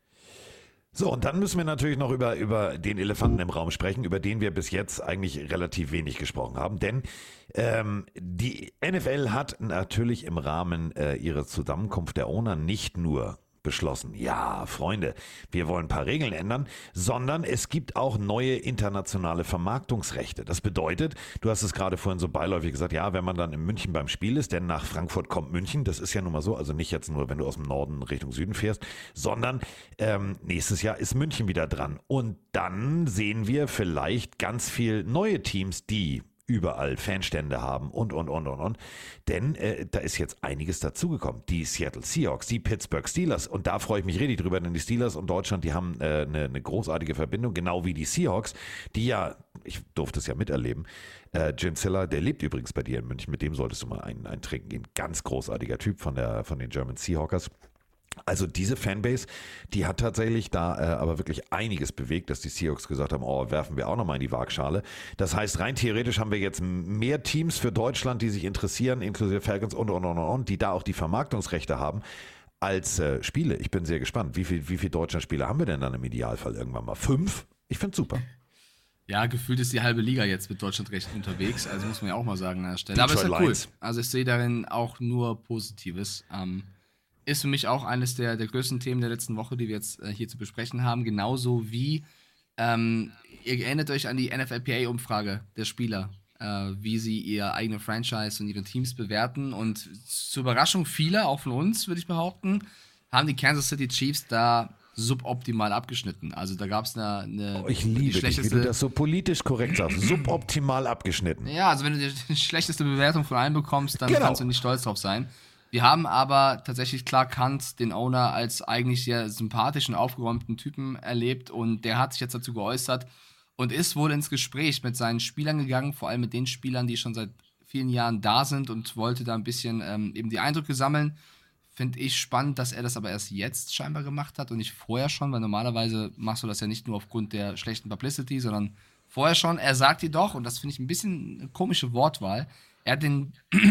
So, und dann müssen wir natürlich noch über, über den Elefanten im Raum sprechen, über den wir bis jetzt eigentlich relativ wenig gesprochen haben. Denn ähm, die N F L hat natürlich im Rahmen äh, ihrer Zusammenkunft der Owner nicht nur beschlossen, ja, Freunde, wir wollen ein paar Regeln ändern, sondern es gibt auch neue internationale Vermarktungsrechte. Das bedeutet, du hast es gerade vorhin so beiläufig gesagt, ja, wenn man dann in München beim Spiel ist, denn nach Frankfurt kommt München, das ist ja nun mal so, also nicht jetzt nur, wenn du aus dem Norden Richtung Süden fährst, sondern ähm, nächstes Jahr ist München wieder dran. Und dann sehen wir vielleicht ganz viel neue Teams, die überall Fanstände haben und, und, und, und, und. Denn äh, da ist jetzt einiges dazugekommen. Die Seattle Seahawks, die Pittsburgh Steelers. Und da freue ich mich richtig drüber, denn die Steelers und Deutschland, die haben äh, eine, eine großartige Verbindung, genau wie die Seahawks, die ja, ich durfte es ja miterleben, äh, Jim Ziller, der lebt übrigens bei dir in München, mit dem solltest du mal ein, ein Trinken gehen. Ganz großartiger Typ von, der, von den German Seahawkers. Also diese Fanbase, die hat tatsächlich da äh, aber wirklich einiges bewegt, dass die Seahawks gesagt haben, oh, werfen wir auch nochmal in die Waagschale. Das heißt, rein theoretisch haben wir jetzt mehr Teams für Deutschland, die sich interessieren, inklusive Falcons und, und, und, und, die da auch die Vermarktungsrechte haben, als äh, Spiele. Ich bin sehr gespannt. Wie viel, wie viel Deutschland-Spiele haben wir denn dann im Idealfall irgendwann mal? Fünf? Ich finde super. Ja, gefühlt ist die halbe Liga jetzt mit Deutschlandrechten unterwegs, also muss man ja auch mal sagen an der Stelle. Aber ist ja cool. Lions. Also ich sehe darin auch nur Positives. Ähm, Ist für mich auch eines der, der größten Themen der letzten Woche, die wir jetzt äh, hier zu besprechen haben. Genauso wie, ähm, ihr erinnert euch an die N F L P A-Umfrage der Spieler, äh, wie sie ihr eigene Franchise und ihre Teams bewerten. Und zur Überraschung vieler, auch von uns, würde ich behaupten, haben die Kansas City Chiefs da suboptimal abgeschnitten. Also da gab es eine, eine oh, ich liebe dich, wie du das so politisch korrekt sagst. Suboptimal abgeschnitten. Ja, also wenn du die schlechteste Bewertung von allen bekommst, dann genau. kannst du nicht stolz drauf sein. Wir haben aber tatsächlich Clark Hunt, den Owner, als eigentlich sehr sympathischen, aufgeräumten Typen erlebt und der hat sich jetzt dazu geäußert und ist wohl ins Gespräch mit seinen Spielern gegangen, vor allem mit den Spielern, die schon seit vielen Jahren da sind und wollte da ein bisschen ähm, eben die Eindrücke sammeln. Finde ich spannend, dass er das aber erst jetzt scheinbar gemacht hat und nicht vorher schon, weil normalerweise machst du das ja nicht nur aufgrund der schlechten Publicity, sondern vorher schon. Er sagt dir doch, und das finde ich ein bisschen eine komische Wortwahl, er hat den,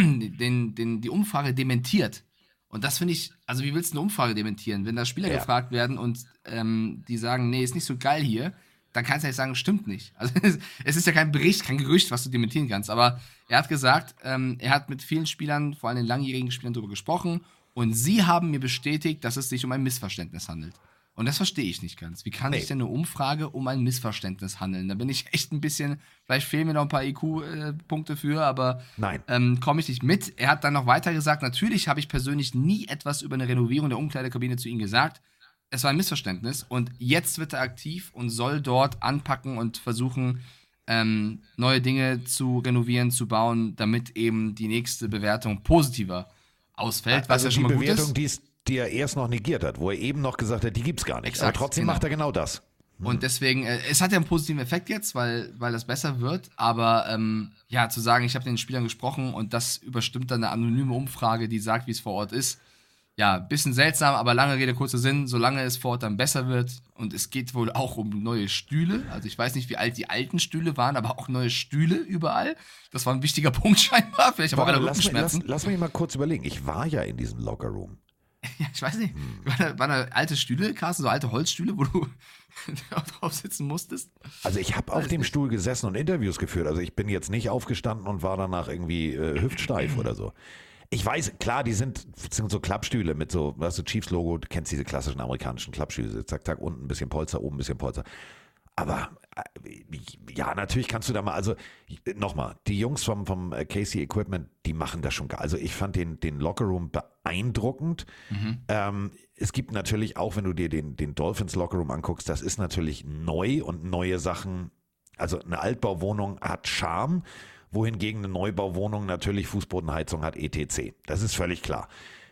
den, den, die Umfrage dementiert. Und das finde ich, also wie willst du eine Umfrage dementieren? Wenn da Spieler ja. gefragt werden und ähm, die sagen, nee, ist nicht so geil hier, dann kannst du ja sagen, stimmt nicht. Also es ist ja kein Bericht, kein Gerücht, was du dementieren kannst. Aber er hat gesagt, ähm, er hat mit vielen Spielern, vor allem den langjährigen Spielern, darüber gesprochen und sie haben mir bestätigt, dass es sich um ein Missverständnis handelt. Und das verstehe ich nicht ganz. Wie kann Nee. sich denn eine Umfrage um ein Missverständnis handeln? Da bin ich echt ein bisschen, vielleicht fehlen mir noch ein paar I Q-Punkte für, aber Nein. ähm, komme ich nicht mit. Er hat dann noch weiter gesagt, natürlich habe ich persönlich nie etwas über eine Renovierung der Umkleidekabine zu ihm gesagt. Es war ein Missverständnis und jetzt wird er aktiv und soll dort anpacken und versuchen, ähm, neue Dinge zu renovieren, zu bauen, damit eben die nächste Bewertung positiver ausfällt, was also ja schon die mal gut Bewertung, ist. die ist die er erst noch negiert hat, wo er eben noch gesagt hat, die gibt's gar nicht. Exakt, Aber trotzdem genau. macht er genau das. Und deswegen, äh, es hat ja einen positiven Effekt jetzt, weil, weil das besser wird, aber ähm, ja, zu sagen, ich habe den Spielern gesprochen und das überstimmt dann eine anonyme Umfrage, die sagt, wie es vor Ort ist, ja, bisschen seltsam, aber lange Rede, kurzer Sinn, solange es vor Ort dann besser wird und es geht wohl auch um neue Stühle, also ich weiß nicht, wie alt die alten Stühle waren, aber auch neue Stühle überall, das war ein wichtiger Punkt scheinbar, vielleicht haben auch alle lass, mich, lass, Rückenschmerzen. lass mich mal kurz überlegen, ich war ja in diesem Lockerroom. Ja, ich weiß nicht. Waren da, waren da alte Stühle, Carsten, so alte Holzstühle, wo du drauf sitzen musstest? Also ich habe auf Weiß dem nicht. Stuhl gesessen und Interviews geführt. Also ich bin jetzt nicht aufgestanden und war danach irgendwie äh, hüftsteif oder so. Ich weiß, klar, die sind, sind so Klappstühle mit so, weißt du, Chiefs-Logo, du kennst diese klassischen amerikanischen Klappstühle, zack, zack, unten ein bisschen Polster, oben ein bisschen Polster. Aber äh, ja, natürlich kannst du da mal, also nochmal, die Jungs vom, vom K C Equipment, die machen das schon geil. Also ich fand den, den Lockerroom beeindruckend. Mhm. Ähm, es gibt natürlich auch, wenn du dir den, den Dolphins Lockerroom anguckst, das ist natürlich neu und neue Sachen. Also eine Altbauwohnung hat Charme, wohingegen eine Neubauwohnung natürlich Fußbodenheizung hat, et cetera. Das ist völlig klar.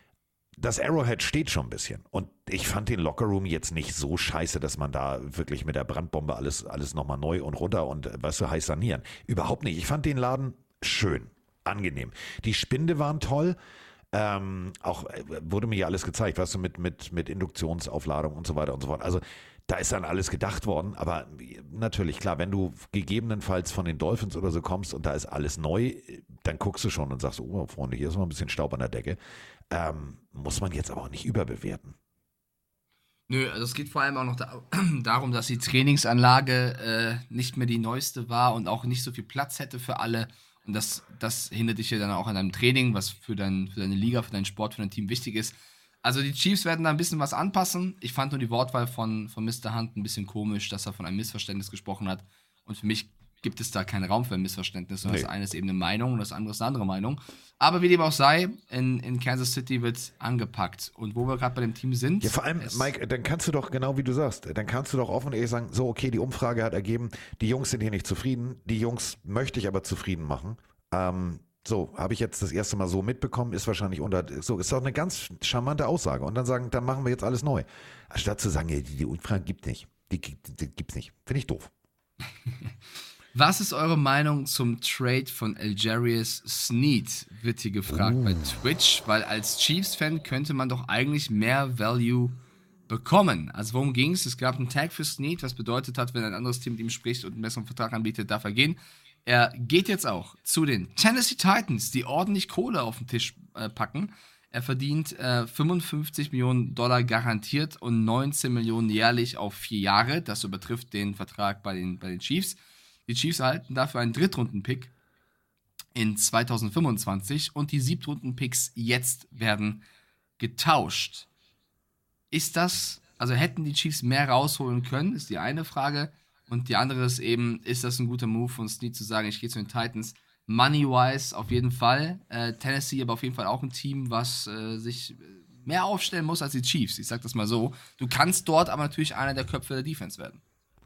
Das Arrowhead steht schon ein bisschen. Und ich fand den Lockerroom jetzt nicht so scheiße, dass man da wirklich mit der Brandbombe alles, alles nochmal neu und runter und äh, weißt du, heiß sanieren. Überhaupt nicht. Ich fand den Laden schön, angenehm. Die Spinde waren toll. Ähm, auch äh, wurde mir ja alles gezeigt, weißt du, mit, mit, mit Induktionsaufladung und so weiter und so fort. Also da ist dann alles gedacht worden. Aber natürlich, klar, wenn du gegebenenfalls von den Dolphins oder so kommst und da ist alles neu, dann guckst du schon und sagst, oh Freunde, hier ist mal ein bisschen Staub an der Decke. Ähm, muss man jetzt aber auch nicht überbewerten. Nö, also es geht vor allem auch noch da, darum, dass die Trainingsanlage äh, nicht mehr die neueste war und auch nicht so viel Platz hätte für alle. Und das, das hindert dich ja dann auch an deinem Training, was für, dein, für deine Liga, für deinen Sport, für dein Team wichtig ist. Also die Chiefs werden da ein bisschen was anpassen. Ich fand nur die Wortwahl von, von Mister Hunt ein bisschen komisch, dass er von einem Missverständnis gesprochen hat. Und für mich gibt es da keinen Raum für ein Missverständnis, sondern Nee. das eine ist eben eine Meinung und das andere ist eine andere Meinung. Aber wie dem auch sei, in, in Kansas City wird angepackt. Und wo wir gerade bei dem Team sind. Ja, vor allem, Mike, dann kannst du doch, genau wie du sagst, dann kannst du doch offen und ehrlich sagen, so, okay, die Umfrage hat ergeben, die Jungs sind hier nicht zufrieden, die Jungs möchte ich aber zufrieden machen. Ähm, so, habe ich jetzt das erste Mal so mitbekommen, ist wahrscheinlich unter, so, ist doch eine ganz charmante Aussage. Und dann sagen, dann machen wir jetzt alles neu. Anstatt zu sagen, ja, die, die Umfrage gibt nicht. Die, die, die gibt's nicht. Finde ich doof. Was ist eure Meinung zum Trade von Algerius Sneed? Wird hier gefragt Uh. bei Twitch, weil als Chiefs-Fan könnte man doch eigentlich mehr Value bekommen. Also worum ging es? Es gab einen Tag für Sneed, was bedeutet hat, wenn ein anderes Team mit ihm spricht und einen besseren Vertrag anbietet, darf er gehen. Er geht jetzt auch zu den Tennessee Titans, die ordentlich Kohle auf den Tisch äh, packen. Er verdient äh, fünfundfünfzig Millionen Dollar garantiert und neunzehn Millionen jährlich auf vier Jahre. Das übertrifft den Vertrag bei den, bei den Chiefs. Die Chiefs erhalten dafür einen Drittrunden-Pick in zweitausendfünfundzwanzig und die Siebtrunden-Picks jetzt werden getauscht. Ist das, also hätten die Chiefs mehr rausholen können, ist die eine Frage. Und die andere ist eben, ist das ein guter Move von Snead zu sagen, ich gehe zu den Titans? Money-wise auf jeden Fall. Äh, Tennessee aber auf jeden Fall auch ein Team, was äh, sich mehr aufstellen muss als die Chiefs. Ich sag das mal so. Du kannst dort aber natürlich einer der Köpfe der Defense werden.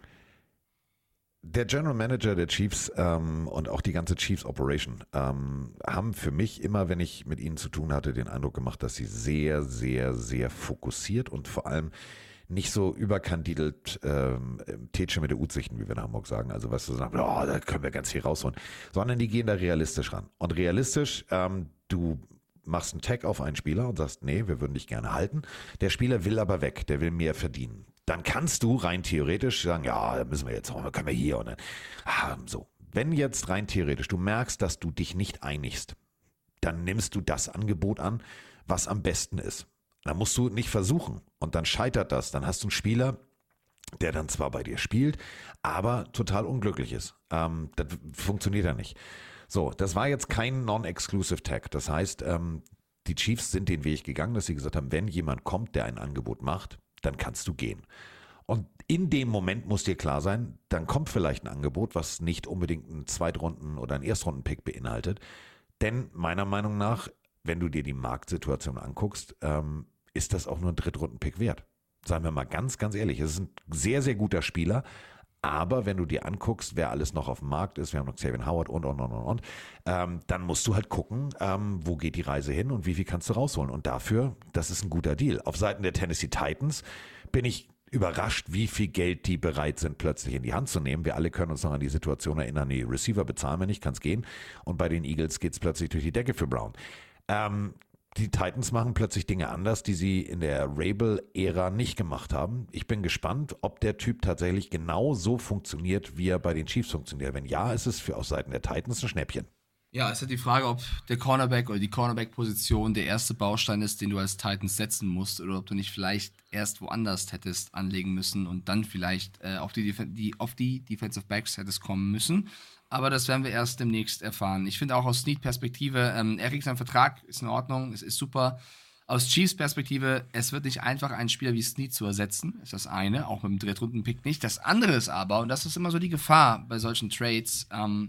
Der General Manager der Chiefs ähm, und auch die ganze Chiefs Operation ähm, haben für mich immer, wenn ich mit ihnen zu tun hatte, den Eindruck gemacht, dass sie sehr, sehr, sehr fokussiert und vor allem nicht so überkandidelt ähm, Tätschen mit der U-Sichten, wie wir in Hamburg sagen. Also was du sagst, oh, da können wir ganz viel rausholen. Sondern die gehen da realistisch ran. Und realistisch, ähm, du machst einen Tag auf einen Spieler und sagst, nee, wir würden dich gerne halten. Der Spieler will aber weg, der will mehr verdienen. Dann kannst du rein theoretisch sagen, ja, da müssen wir jetzt, oh, können wir hier und dann. Ah, so. Wenn jetzt rein theoretisch du merkst, dass du dich nicht einigst, dann nimmst du das Angebot an, was am besten ist. Dann musst du nicht versuchen und dann scheitert das. Dann hast du einen Spieler, der dann zwar bei dir spielt, aber total unglücklich ist. Ähm, das funktioniert ja nicht. So, das war jetzt kein Non-Exclusive Tag. Das heißt, ähm, die Chiefs sind den Weg gegangen, dass sie gesagt haben, wenn jemand kommt, der ein Angebot macht, dann kannst du gehen. Und in dem Moment muss dir klar sein, dann kommt vielleicht ein Angebot, was nicht unbedingt einen Zweitrunden- oder einen Erstrunden-Pick beinhaltet. Denn meiner Meinung nach, wenn du dir die Marktsituation anguckst, ähm, ist das auch nur ein Drittrunden-Pick wert. Sagen wir mal ganz, ganz ehrlich, es ist ein sehr, sehr guter Spieler, aber wenn du dir anguckst, wer alles noch auf dem Markt ist, wir haben noch Xavier Howard und, und, und, und, und, ähm, dann musst du halt gucken, ähm, wo geht die Reise hin und wie viel kannst du rausholen. Und dafür, das ist ein guter Deal. Auf Seiten der Tennessee Titans bin ich überrascht, wie viel Geld die bereit sind, plötzlich in die Hand zu nehmen. Wir alle können uns noch an die Situation erinnern, die Receiver bezahlen wir nicht, kann es gehen. Und bei den Eagles geht es plötzlich durch die Decke für Brown. Ähm, Die Titans machen plötzlich Dinge anders, die sie in der Rabel-Ära nicht gemacht haben. Ich bin gespannt, ob der Typ tatsächlich genau so funktioniert, wie er bei den Chiefs funktioniert. Wenn ja, ist es für auf Seiten der Titans ein Schnäppchen. Ja, es ist die Frage, ob der Cornerback oder die Cornerback-Position der erste Baustein ist, den du als Titans setzen musst, oder ob du nicht vielleicht erst woanders hättest anlegen müssen und dann vielleicht äh, auf, die, Def- die, auf die Defensive Backs hättest kommen müssen. Aber das werden wir erst demnächst erfahren. Ich finde auch aus Snead-Perspektive, ähm, er kriegt seinen Vertrag, ist in Ordnung, es ist super. Aus Chiefs-Perspektive, es wird nicht einfach, einen Spieler wie Snead zu ersetzen, ist das eine, auch mit dem Drittrunden-Pick nicht. Das andere ist aber, und das ist immer so die Gefahr bei solchen Trades, ähm,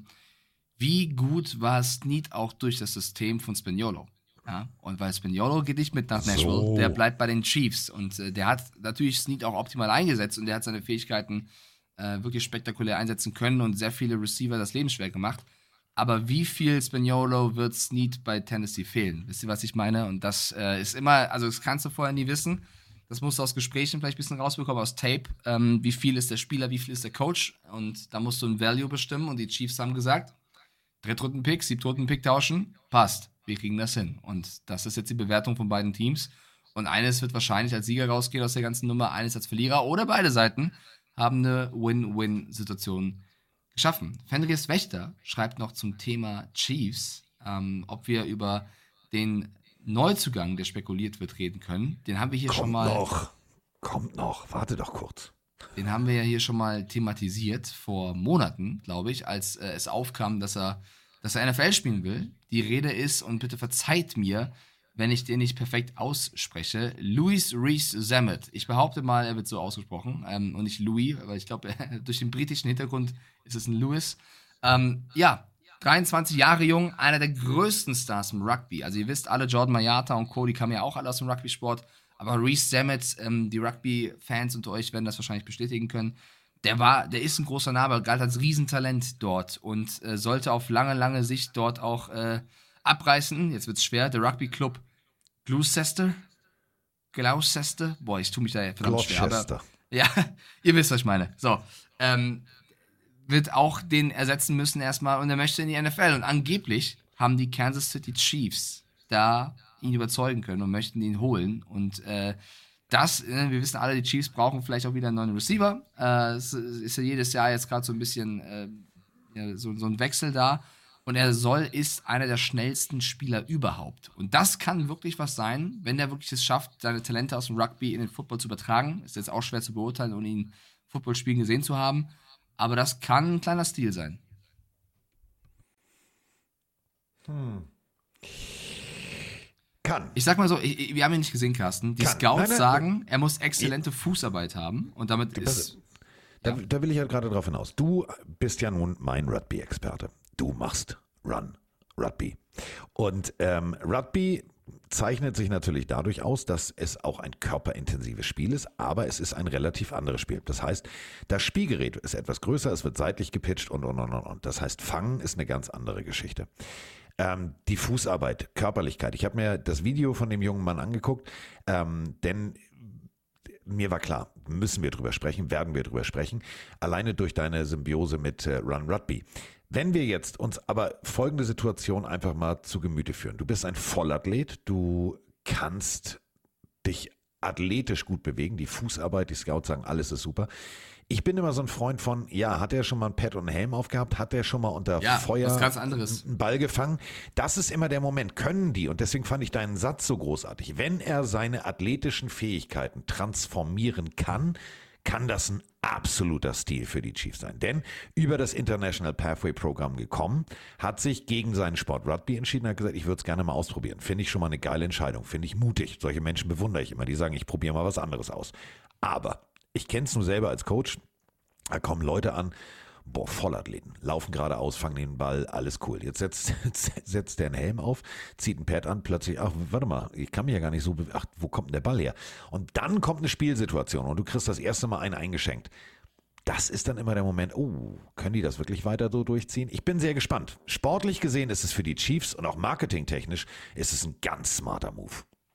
wie gut war Snead auch durch das System von Spaniolo. Ja? Und weil Spaniolo geht nicht mit nach Nashville, So. der bleibt bei den Chiefs. Und äh, der hat natürlich Snead auch optimal eingesetzt und der hat seine Fähigkeiten äh, wirklich spektakulär einsetzen können und sehr viele Receiver das Leben schwer gemacht. Aber wie viel Spaniolo wird Snead bei Tennessee fehlen? Wisst ihr, was ich meine? Und das äh, ist immer, also das kannst du vorher nie wissen. Das musst du aus Gesprächen vielleicht ein bisschen rausbekommen, aus Tape. Ähm, wie viel ist der Spieler, wie viel ist der Coach? Und da musst du ein Value bestimmen. Und die Chiefs haben gesagt, Drittrunden-Pick, Siebtrunden-Pick tauschen, passt. Wir kriegen das hin. Und das ist jetzt die Bewertung von beiden Teams. Und eines wird wahrscheinlich als Sieger rausgehen aus der ganzen Nummer, eines als Verlierer. Oder beide Seiten haben eine Win-Win-Situation geschaffen. Fenris Wächter schreibt noch zum Thema Chiefs, ähm, ob wir über den Neuzugang, der spekuliert wird, reden können. Den haben wir hier Kommt schon mal. noch. Kommt noch. Warte doch kurz. Den haben wir ja hier schon mal thematisiert vor Monaten, glaube ich, als äh, es aufkam, dass er, dass er N F L spielen will. Die Rede ist, und bitte verzeiht mir, wenn ich den nicht perfekt ausspreche. Louis Rees-Zammit. Ich behaupte mal, er wird so ausgesprochen ähm, und nicht Louis, aber ich glaube, durch den britischen Hintergrund ist es ein Louis. Ähm, ja, dreiundzwanzig Jahre jung, einer der größten Stars im Rugby. Also ihr wisst alle, Jordan Mailata und Co., die kamen ja auch alle aus dem Rugby-Sport. Aber Rees-Zammit, ähm, die Rugby-Fans unter euch werden das wahrscheinlich bestätigen können, der war, der ist ein großer Name, galt als Riesentalent dort und äh, sollte auf lange, lange Sicht dort auch äh, abreißen. Jetzt wird's schwer. Der Rugby-Club Gloucester. Gloucester. Boah, ich tue mich da verdammt schwer. Aber, ja, ihr wisst, was ich meine. So, ähm, wird auch den ersetzen müssen erstmal und er möchte in die N F L. Und angeblich haben die Kansas City Chiefs da ihn überzeugen können und möchten ihn holen. Und äh, das, äh, wir wissen alle, die Chiefs brauchen vielleicht auch wieder einen neuen Receiver. Äh, es ist ja jedes Jahr jetzt gerade so ein bisschen äh, ja, so, so ein Wechsel da. Und er soll, ist einer der schnellsten Spieler überhaupt. Und das kann wirklich was sein, wenn er wirklich es schafft, seine Talente aus dem Rugby in den Football zu übertragen. Ist jetzt auch schwer zu beurteilen, ohne ihn Football spielen gesehen zu haben. Aber das kann ein kleiner Stil sein. Hm. Kann. Ich sag mal so, ich, wir haben ihn nicht gesehen, Carsten. Die Kann. Scouts Nein, nein, sagen, er muss exzellente Fußarbeit haben. Und damit ist... Da, da will ich halt gerade drauf hinaus. Du bist ja nun mein Rugby-Experte. Du machst Run Rugby. Und ähm, Rugby zeichnet sich natürlich dadurch aus, dass es auch ein körperintensives Spiel ist, aber es ist ein relativ anderes Spiel. Das heißt, das Spielgerät ist etwas größer, es wird seitlich gepitcht und, und, und, und. Das heißt, Fangen ist eine ganz andere Geschichte. Ähm, die Fußarbeit, Körperlichkeit. Ich habe mir das Video von dem jungen Mann angeguckt, ähm, denn mir war klar, müssen wir drüber sprechen, werden wir drüber sprechen, alleine durch deine Symbiose mit äh, Run Rugby. Wenn wir jetzt uns aber folgende Situation einfach mal zu Gemüte führen. Du bist ein Vollathlet, du kannst dich athletisch gut bewegen, die Fußarbeit, die Scouts sagen, alles ist super. Ich bin immer so ein Freund von, ja, hat er schon mal ein Pad und einen Helm aufgehabt? Hat er schon mal unter ja, Feuer was ganz anderes. einen Ball gefangen? Das ist immer der Moment. Können die, und deswegen fand ich deinen Satz so großartig, wenn er seine athletischen Fähigkeiten transformieren kann, kann das ein absoluter Stil für die Chiefs sein. Denn über das International Pathway Programm gekommen, hat sich gegen seinen Sport Rugby entschieden, hat gesagt, ich würde es gerne mal ausprobieren. Finde ich schon mal eine geile Entscheidung, finde ich mutig. Solche Menschen bewundere ich immer, die sagen, ich probiere mal was anderes aus. Aber ich kenne es nur selber als Coach, da kommen Leute an, boah, Vollathleten, laufen geradeaus, fangen den Ball, alles cool. Jetzt setzt, setzt der einen Helm auf, zieht ein Pad an, plötzlich, ach, warte mal, ich kann mich ja gar nicht so, be- ach, wo kommt denn der Ball her? Und dann kommt eine Spielsituation und du kriegst das erste Mal einen eingeschenkt. Das ist dann immer der Moment, oh, können die das wirklich weiter so durchziehen? Ich bin sehr gespannt. Sportlich gesehen ist es für die Chiefs und auch marketingtechnisch ist es ein ganz smarter Move.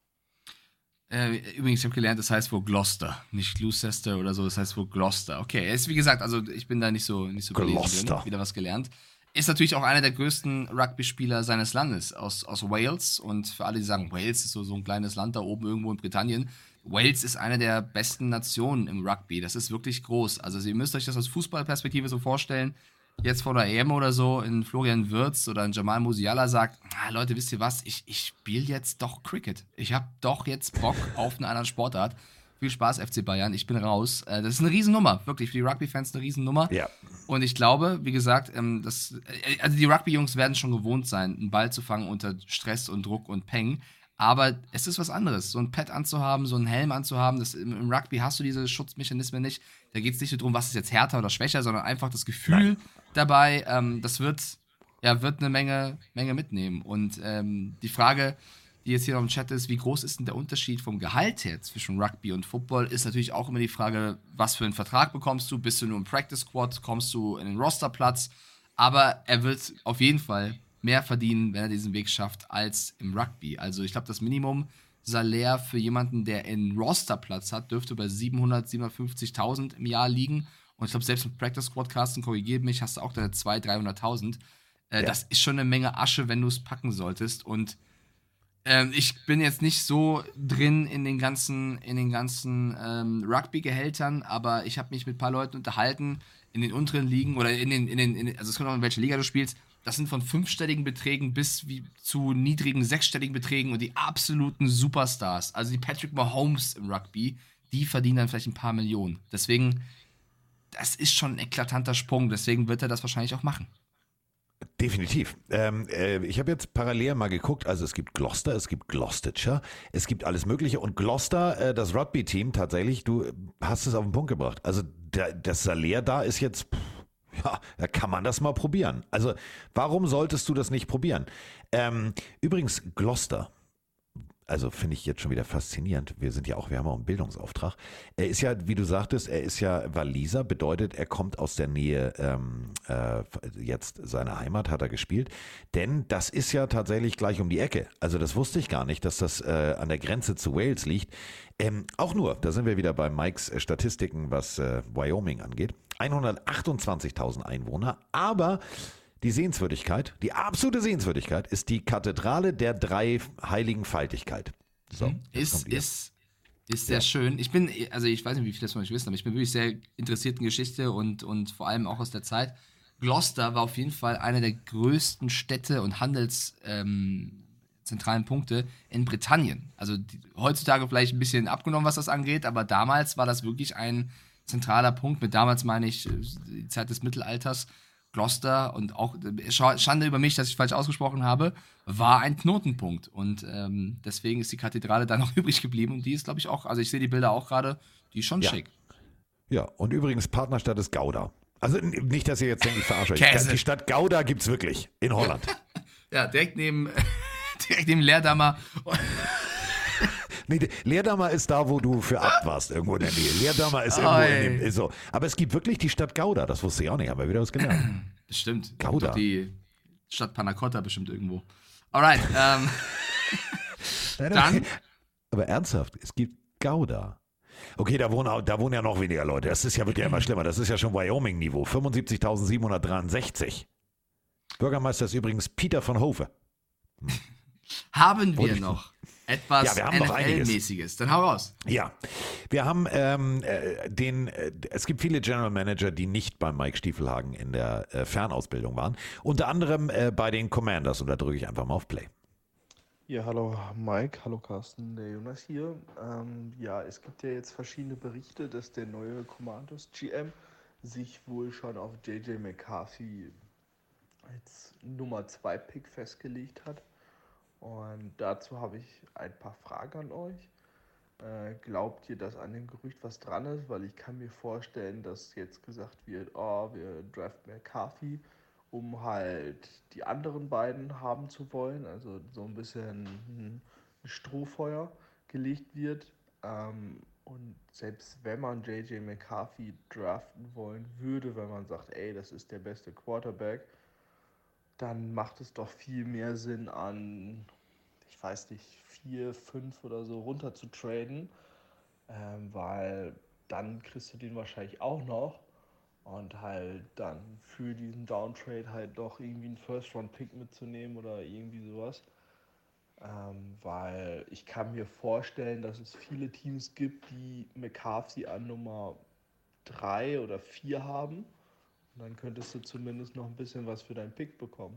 Äh, übrigens, ich habe gelernt, das heißt wohl Gloucester, nicht Gloucester oder so, das heißt wohl Gloucester. Okay, er ist wie gesagt, also ich bin da nicht so nicht so belesen drin, wieder was gelernt. Ist natürlich auch einer der größten Rugby-Spieler seines Landes, aus, aus Wales. Und für alle, die sagen, Wales ist so, so ein kleines Land da oben irgendwo in Britannien. Wales ist eine der besten Nationen im Rugby. Das ist wirklich groß. Also ihr müsst euch das aus Fußballperspektive so vorstellen. Jetzt vor der E M oder so in Florian Wirtz oder in Jamal Musiala sagt, ah, Leute, wisst ihr was, ich, ich spiele jetzt doch Cricket. Ich habe doch jetzt Bock auf eine andere Sportart. Viel Spaß, F C Bayern, ich bin raus. Äh, das ist eine Riesennummer, wirklich, für die Rugby-Fans eine Riesennummer. Ja. Und ich glaube, wie gesagt, ähm, das, äh, also die Rugby-Jungs werden schon gewohnt sein, einen Ball zu fangen unter Stress und Druck und Peng. Aber es ist was anderes, so ein Pad anzuhaben, so einen Helm anzuhaben. Das, im, Im Rugby hast du diese Schutzmechanismen nicht. Da geht es nicht so darum, was ist jetzt härter oder schwächer, sondern einfach das Gefühl Nein. dabei. Ähm, das wird, ja, wird eine Menge, Menge mitnehmen. Und ähm, die Frage, die jetzt hier noch im Chat ist, wie groß ist denn der Unterschied vom Gehalt her zwischen Rugby und Football, ist natürlich auch immer die Frage, was für einen Vertrag bekommst du? Bist du nur im Practice Squad? Kommst du in den Rosterplatz? Aber er wird auf jeden Fall mehr verdienen, wenn er diesen Weg schafft, als im Rugby. Also ich glaube, das Minimum-Salär für jemanden, der einen Rosterplatz hat, dürfte bei siebenhundert, siebenhundertfünfzigtausend im Jahr liegen. Und ich glaube, selbst im Practice Squad, Carsten, korrigiert mich, hast du auch deine zweihunderttausend, dreihunderttausend. Äh, ja. Das ist schon eine Menge Asche, wenn du es packen solltest. Und ähm, ich bin jetzt nicht so drin in den ganzen, in den ganzen ähm, Rugby-Gehältern, aber ich habe mich mit ein paar Leuten unterhalten, in den unteren Ligen oder in den, in den, in den also es kommt auch in welche Liga du spielst. Das sind von fünfstelligen Beträgen bis wie zu niedrigen sechsstelligen Beträgen und die absoluten Superstars, also die Patrick Mahomes im Rugby, die verdienen dann vielleicht ein paar Millionen. Deswegen, das ist schon ein eklatanter Sprung, deswegen wird er das wahrscheinlich auch machen. Definitiv. Ähm, äh, ich habe jetzt parallel mal geguckt, also es gibt Gloucester, es gibt Gloucestershire, es gibt alles Mögliche und Gloucester, äh, das Rugby-Team tatsächlich, du hast es auf den Punkt gebracht. Also der, das Salär da ist jetzt, pff, ja, da kann man das mal probieren. Also warum solltest du das nicht probieren? Ähm, übrigens, Gloucester, also finde ich jetzt schon wieder faszinierend. Wir sind ja auch, wir haben auch einen Bildungsauftrag. Er ist ja, wie du sagtest, er ist ja Waliser, bedeutet, er kommt aus der Nähe, ähm, äh, jetzt seiner Heimat hat er gespielt. Denn das ist ja tatsächlich gleich um die Ecke. Also das wusste ich gar nicht, dass das äh, an der Grenze zu Wales liegt. Ähm, auch nur, da sind wir wieder bei Mikes äh, Statistiken, was äh, Wyoming angeht. hundertachtundzwanzigtausend Einwohner, aber die Sehenswürdigkeit, die absolute Sehenswürdigkeit ist die Kathedrale der drei heiligen Faltigkeit. So, jetzt Ist, kommt ihr. ist, ist sehr schön. Ich bin, also ich weiß nicht, wie viele das von euch wissen, aber ich bin wirklich sehr interessiert in Geschichte und, und vor allem auch aus der Zeit. Gloucester war auf jeden Fall eine der größten Städte und handelszentralen ähm, Punkte in Britannien. Also die, heutzutage vielleicht ein bisschen abgenommen, was das angeht, aber damals war das wirklich ein zentraler Punkt. Mit damals meine ich äh, die Zeit des Mittelalters. Gloucester und auch Schande über mich, dass ich falsch ausgesprochen habe, war ein Knotenpunkt. Und ähm, deswegen ist die Kathedrale da noch übrig geblieben. Und die ist, glaube ich, auch, also ich sehe die Bilder auch gerade, die ist schon Ja. schick. Ja, und übrigens Partnerstadt ist Gouda. Also n- nicht, dass ihr jetzt denkt, ich verarsche euch. Käse. Die Stadt Gouda gibt's wirklich in Holland. Ja, direkt neben, direkt neben Leerdammer. Nee, de- Leerdammer ist da, wo du für Abt warst, irgendwo in der Nähe. Leerdammer ist Oh, irgendwo ey. in dem, ist so. Aber es gibt wirklich die Stadt Gouda, das wusste ich auch nicht, haben wir wieder was gelernt. Das stimmt. Gouda. Doch die Stadt Panna Cotta bestimmt irgendwo. Alright, ähm, Nein, dann, nein, aber ernsthaft, es gibt Gouda. Okay, da wohnen, auch- da wohnen ja noch weniger Leute. Das ist ja wirklich immer schlimmer. Das ist ja schon Wyoming-Niveau. fünfundsiebzigtausendsiebenhundertdreiundsechzig. Bürgermeister ist übrigens Peter von Hofe. haben wir Wollte ich- noch etwas Ja, wir haben noch einiges. N F L-mäßiges. Dann hau raus. Ja, wir haben ähm, äh, den, äh, es gibt viele General Manager, die nicht bei Mike Stiefelhagen in der äh, Fernausbildung waren. Unter anderem äh, bei den Commanders und da drücke ich einfach mal auf Play. Ja, hallo Mike, hallo Carsten, der Jonas hier. Ähm, ja, es gibt ja jetzt verschiedene Berichte, dass der neue Commandos G M sich wohl schon auf J J McCarthy als Nummer zwei Pick festgelegt hat. Und dazu habe ich ein paar Fragen an euch. Äh, glaubt ihr, dass an dem Gerücht was dran ist? Weil ich kann mir vorstellen, dass jetzt gesagt wird, oh, wir draften McCarthy, um halt die anderen beiden haben zu wollen. Also so ein bisschen ein Strohfeuer gelegt wird. Ähm, und selbst wenn man J J McCarthy draften wollen würde, wenn man sagt, ey, das ist der beste Quarterback, dann macht es doch viel mehr Sinn an, ich weiß nicht, vier, fünf oder so runter zu traden, ähm, weil dann kriegst du den wahrscheinlich auch noch und halt dann für diesen Downtrade halt doch irgendwie einen First-Round-Pick mitzunehmen oder irgendwie sowas. Ähm, weil ich kann mir vorstellen, dass es viele Teams gibt, die McCarthy an Nummer drei oder vier haben. Und dann könntest du zumindest noch ein bisschen was für deinen Pick bekommen.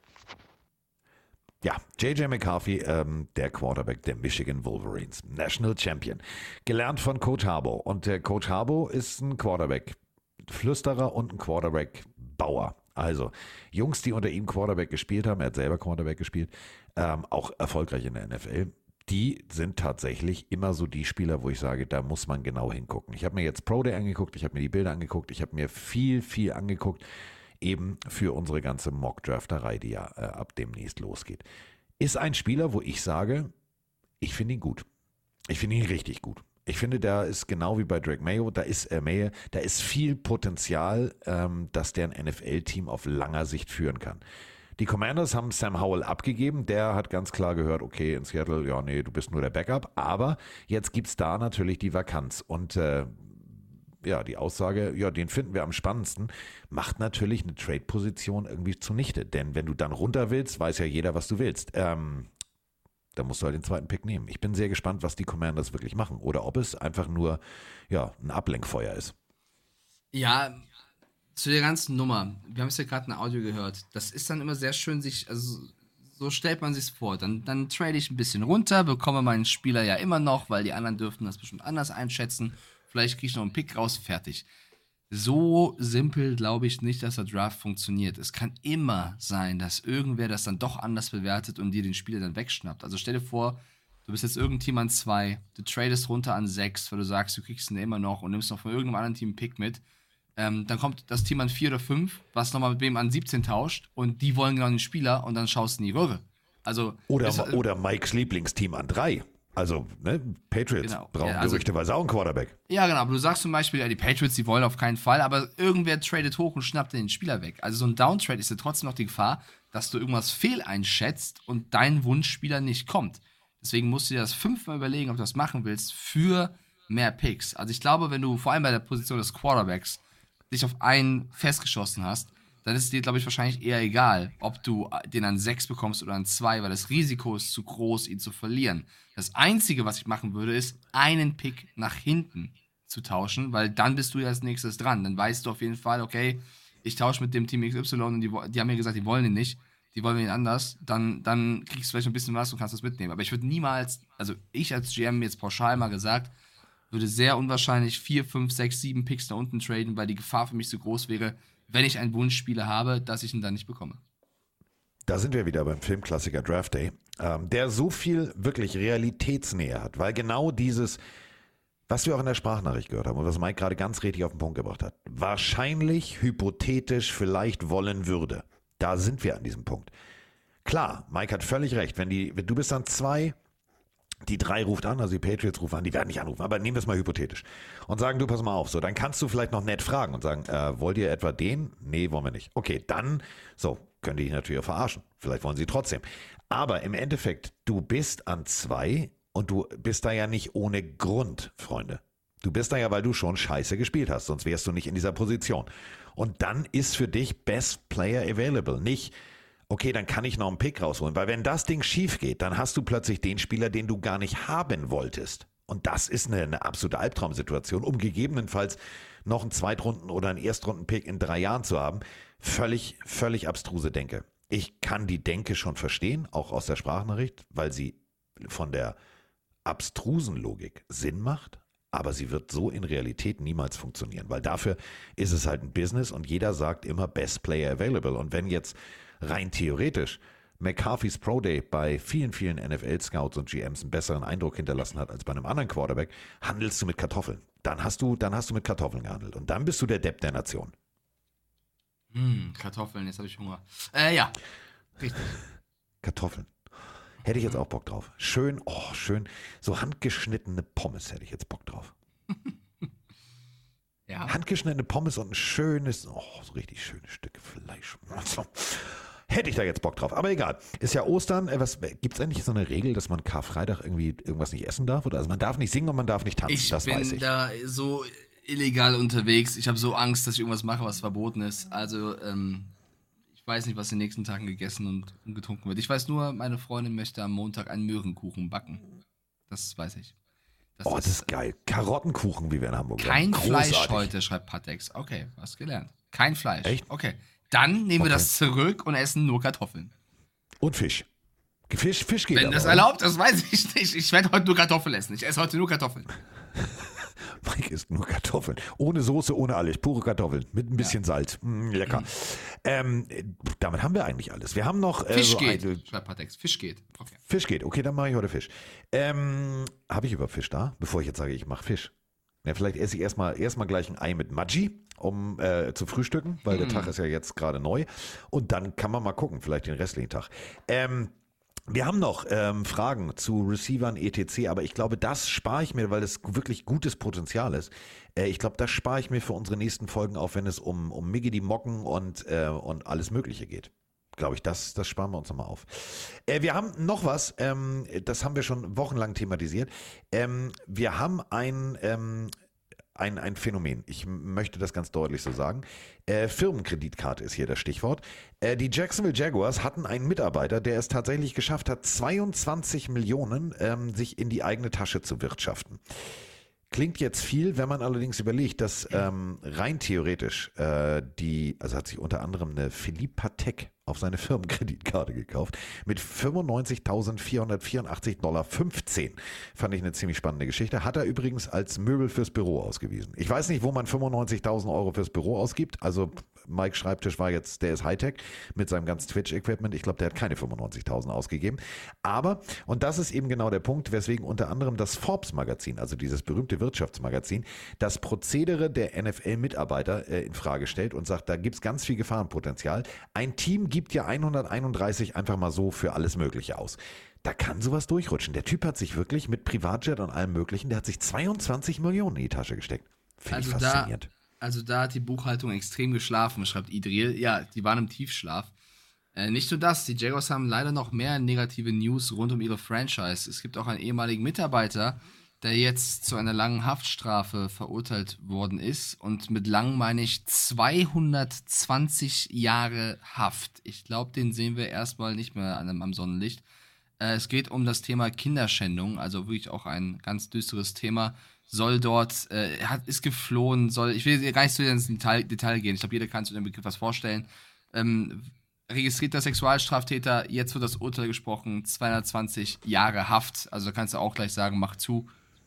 Ja, J J McCarthy, ähm, der Quarterback der Michigan Wolverines, National Champion, gelernt von Coach Harbaugh. Und der Coach Harbaugh ist ein Quarterback-Flüsterer und ein Quarterback-Bauer. Also Jungs, die unter ihm Quarterback gespielt haben, er hat selber Quarterback gespielt, ähm, auch erfolgreich in der N F L, die sind tatsächlich immer so die Spieler, wo ich sage, da muss man genau hingucken. Ich habe mir jetzt Pro Day angeguckt, ich habe mir die Bilder angeguckt, ich habe mir viel, viel angeguckt, eben für unsere ganze Mock-Drafterei, die ja äh, ab demnächst losgeht. Ist ein Spieler, wo ich sage, ich finde ihn gut. Ich finde ihn richtig gut. Ich finde, da ist genau wie bei Drake Mayo, da ist äh, Maye, da ist viel Potenzial, ähm, dass der ein N F L-Team auf langer Sicht führen kann. Die Commanders haben Sam Howell abgegeben, der hat ganz klar gehört, okay, in Seattle, ja nee, du bist nur der Backup, aber jetzt gibt es da natürlich die Vakanz und äh, ja, die Aussage, ja, den finden wir am spannendsten, macht natürlich eine Trade-Position irgendwie zunichte, denn wenn du dann runter willst, weiß ja jeder, was du willst. Ähm, da musst du halt den zweiten Pick nehmen. Ich bin sehr gespannt, was die Commanders wirklich machen oder ob es einfach nur ja, ein Ablenkfeuer ist. Ja, zu der ganzen Nummer. Wir haben es ja gerade ein Audio gehört. Das ist dann immer sehr schön, sich, also so stellt man sich vor. Dann, dann trade ich ein bisschen runter, bekomme meinen Spieler ja immer noch, weil die anderen dürften das bestimmt anders einschätzen. Vielleicht kriege ich noch einen Pick raus, fertig. so simpel glaube ich nicht, dass der Draft funktioniert. Es kann immer sein, dass irgendwer das dann doch anders bewertet und dir den Spieler dann wegschnappt. Also stell dir vor, du bist jetzt irgendein Team an zwei, du tradest runter an sechs, weil du sagst, du kriegst ihn immer noch und nimmst noch von irgendeinem anderen Team einen Pick mit. Ähm, dann kommt das Team an vier oder fünf, was nochmal mit wem an siebzehn tauscht und die wollen genau den Spieler und dann schaust du in die Röhre. Also, Oder, es, oder Mikes Lieblingsteam an drei. Also, ne, Patriots Genau. brauchen Ja, also- gerüchteweise auch einen Quarterback. Ja, genau, aber du sagst zum Beispiel, ja, die Patriots, die wollen auf keinen Fall, aber irgendwer tradet hoch und schnappt den Spieler weg. Also so ein Downtrade ist ja trotzdem noch die Gefahr, dass du irgendwas fehleinschätzt und dein Wunschspieler nicht kommt. Deswegen musst du dir das fünfmal überlegen, ob du das machen willst für mehr Picks. Also ich glaube, wenn du vor allem bei der Position des Quarterbacks dich auf einen festgeschossen hast, dann ist es dir, glaube ich, wahrscheinlich eher egal, ob du den an sechs bekommst oder an zwei, weil das Risiko ist zu groß, ihn zu verlieren. Das Einzige, was ich machen würde, ist, einen Pick nach hinten zu tauschen, weil dann bist du ja als nächstes dran. Dann weißt du auf jeden Fall, okay, ich tausche mit dem Team X Y und die, die haben mir gesagt, die wollen ihn nicht, die wollen ihn anders. Dann, dann kriegst du vielleicht ein bisschen was und kannst das mitnehmen. Aber ich würde niemals, also ich als G M jetzt pauschal mal gesagt, würde sehr unwahrscheinlich vier, fünf, sechs, sieben Picks da unten traden, weil die Gefahr für mich so groß wäre, wenn ich einen Wunschspieler habe, dass ich ihn dann nicht bekomme. Da sind wir wieder beim Filmklassiker Draft Day, ähm, der so viel wirklich Realitätsnähe hat, weil genau dieses, was wir auch in der Sprachnachricht gehört haben und was Mike gerade ganz richtig auf den Punkt gebracht hat, wahrscheinlich, hypothetisch, vielleicht wollen würde. Da sind wir an diesem Punkt. Klar, Mike hat völlig recht, wenn die, wenn du bist dann zwei, die drei ruft an, also die Patriots rufen an, die werden nicht anrufen, aber nehmen wir es mal hypothetisch und sagen, du pass mal auf, so, dann kannst du vielleicht noch nett fragen und sagen, äh, wollt ihr etwa den? Nee, wollen wir nicht. Okay, dann, so, könnte ich natürlich auch verarschen, vielleicht wollen sie trotzdem. Aber im Endeffekt, du bist an zwei und du bist da ja nicht ohne Grund, Freunde. Du bist da ja, weil du schon scheiße gespielt hast, sonst wärst du nicht in dieser Position. Und dann ist für dich Best Player Available, nicht okay, dann kann ich noch einen Pick rausholen. Weil wenn das Ding schief geht, dann hast du plötzlich den Spieler, den du gar nicht haben wolltest. Und das ist eine, eine absolute Albtraumsituation, um gegebenenfalls noch einen Zweitrunden- oder einen Erstrunden-Pick in drei Jahren zu haben. Völlig, völlig abstruse Denke. Ich kann die Denke schon verstehen, auch aus der Sprachnachricht, weil sie von der abstrusen Logik Sinn macht, aber sie wird so in Realität niemals funktionieren, weil dafür ist es halt ein Business und jeder sagt immer Best Player Available. Und wenn jetzt rein theoretisch McCarthy's Pro Day bei vielen, vielen N F L-Scouts und G Ms einen besseren Eindruck hinterlassen hat als bei einem anderen Quarterback, handelst du mit Kartoffeln. Dann hast du, dann hast du mit Kartoffeln gehandelt. Und dann bist du der Depp der Nation. Hm, Kartoffeln, jetzt habe ich Hunger. Äh, ja, richtig. Kartoffeln. Hätte ich jetzt auch Bock drauf. Schön, oh, schön. So handgeschnittene Pommes hätte ich jetzt Bock drauf. Ja. Handgeschnittene Pommes und ein schönes, oh, so richtig schönes Stück Fleisch. Also, hätte ich da jetzt Bock drauf. Aber egal. Ist ja Ostern. Gibt es eigentlich so eine Regel, dass man Karfreitag irgendwie irgendwas nicht essen darf? Oder? Also man darf nicht singen und man darf nicht tanzen. Ich das bin weiß ich. da so illegal unterwegs. Ich habe so Angst, dass ich irgendwas mache, was verboten ist. Also, ähm, ich weiß nicht, was in den nächsten Tagen gegessen und, und getrunken wird. Ich weiß nur, meine Freundin möchte am Montag einen Möhrenkuchen backen. Das weiß ich. Das oh, ist, das ist geil. Karottenkuchen, wie wir in Hamburg sagen. Kein Großartig. Fleisch heute, schreibt Patex. Okay, was gelernt. Kein Fleisch. Echt? Okay. Dann nehmen wir Okay. das zurück und essen nur Kartoffeln. Und Fisch. Fisch, Fisch geht Wenn aber, das oder? erlaubt ist, weiß ich nicht. Ich werde heute nur Kartoffeln essen. Ich esse heute nur Kartoffeln. Mike isst nur Kartoffeln. Ohne Soße, ohne alles. Pure Kartoffeln. Mit ein bisschen Salz. Mm, lecker. Mhm. Ähm, damit haben wir eigentlich alles. Wir haben noch... Äh, Fisch so geht, eine- schreibt Patex. Fisch geht. Okay. Fisch geht. Okay, dann mache ich heute Fisch. Ähm, habe ich überhaupt Fisch da? Bevor ich jetzt sage, ich mache Fisch. Ja, vielleicht esse ich erstmal erstmal gleich ein Ei mit Maggi, um äh, zu frühstücken, weil der Mhm. Tag ist ja jetzt gerade neu. Und dann kann man mal gucken, vielleicht den restlichen Tag. Ähm, wir haben noch ähm, Fragen zu Receivern et cetera, aber ich glaube, das spare ich mir, weil das wirklich gutes Potenzial ist. Äh, ich glaube, das spare ich mir für unsere nächsten Folgen auf, wenn es um, um Miggy die Mocken und, äh, und alles Mögliche geht. Glaube ich, das, das sparen wir uns nochmal auf. Äh, wir haben noch was, ähm, das haben wir schon wochenlang thematisiert. Ähm, wir haben ein, ähm, ein, ein Phänomen, ich m- möchte das ganz deutlich so sagen. Äh, Firmenkreditkarte ist hier das Stichwort. Äh, die Jacksonville Jaguars hatten einen Mitarbeiter, der es tatsächlich geschafft hat, zweiundzwanzig Millionen ähm, sich in die eigene Tasche zu wirtschaften. Klingt jetzt viel, wenn man allerdings überlegt, dass ähm, rein theoretisch äh, die, also hat sich unter anderem eine Philippe Patek auf seine Firmenkreditkarte gekauft mit fünfundneunzigtausendvierhundertvierundachtzig Dollar fünfzehn. Fand ich eine ziemlich spannende Geschichte. Hat er übrigens als Möbel fürs Büro ausgewiesen. Ich weiß nicht, wo man fünfundneunzigtausend Euro fürs Büro ausgibt. Also Mike Schreibtisch war jetzt, der ist Hightech mit seinem ganzen Twitch-Equipment. Ich glaube, der hat keine fünfundneunzigtausend ausgegeben. Aber, und das ist eben genau der Punkt, weswegen unter anderem das Forbes-Magazin, also dieses berühmte Wirtschaftsmagazin, das Prozedere der N F L-Mitarbeiter äh, in Frage stellt und sagt, da gibt es ganz viel Gefahrenpotenzial. Ein Team gibt ja hunderteinunddreißig einfach mal so für alles Mögliche aus. Da kann sowas durchrutschen. Der Typ hat sich wirklich mit Privatjet und allem Möglichen, der hat sich zweiundzwanzig Millionen in die Tasche gesteckt. Finde Also ich da, faszinierend. also da hat die Buchhaltung extrem geschlafen, schreibt Idril. Ja, die waren im Tiefschlaf. Äh, nicht nur das, die Jaguars haben leider noch mehr negative News rund um ihre Franchise. Es gibt auch einen ehemaligen Mitarbeiter, der jetzt zu einer langen Haftstrafe verurteilt worden ist. Und mit lang meine ich zweihundertzwanzig Jahre Haft. Ich glaube, den sehen wir erstmal nicht mehr an, am Sonnenlicht. Äh, es geht um das Thema Kinderschändung, also wirklich auch ein ganz düsteres Thema. Soll dort, äh, hat, ist geflohen, soll, ich will gar nicht zu ins Detail, Detail gehen. Ich glaube, jeder kann zu dem Begriff was vorstellen. Ähm, registrierter Sexualstraftäter, jetzt wird das Urteil gesprochen, zweihundertzwanzig Jahre Haft. Also da kannst du auch gleich sagen, mach zu.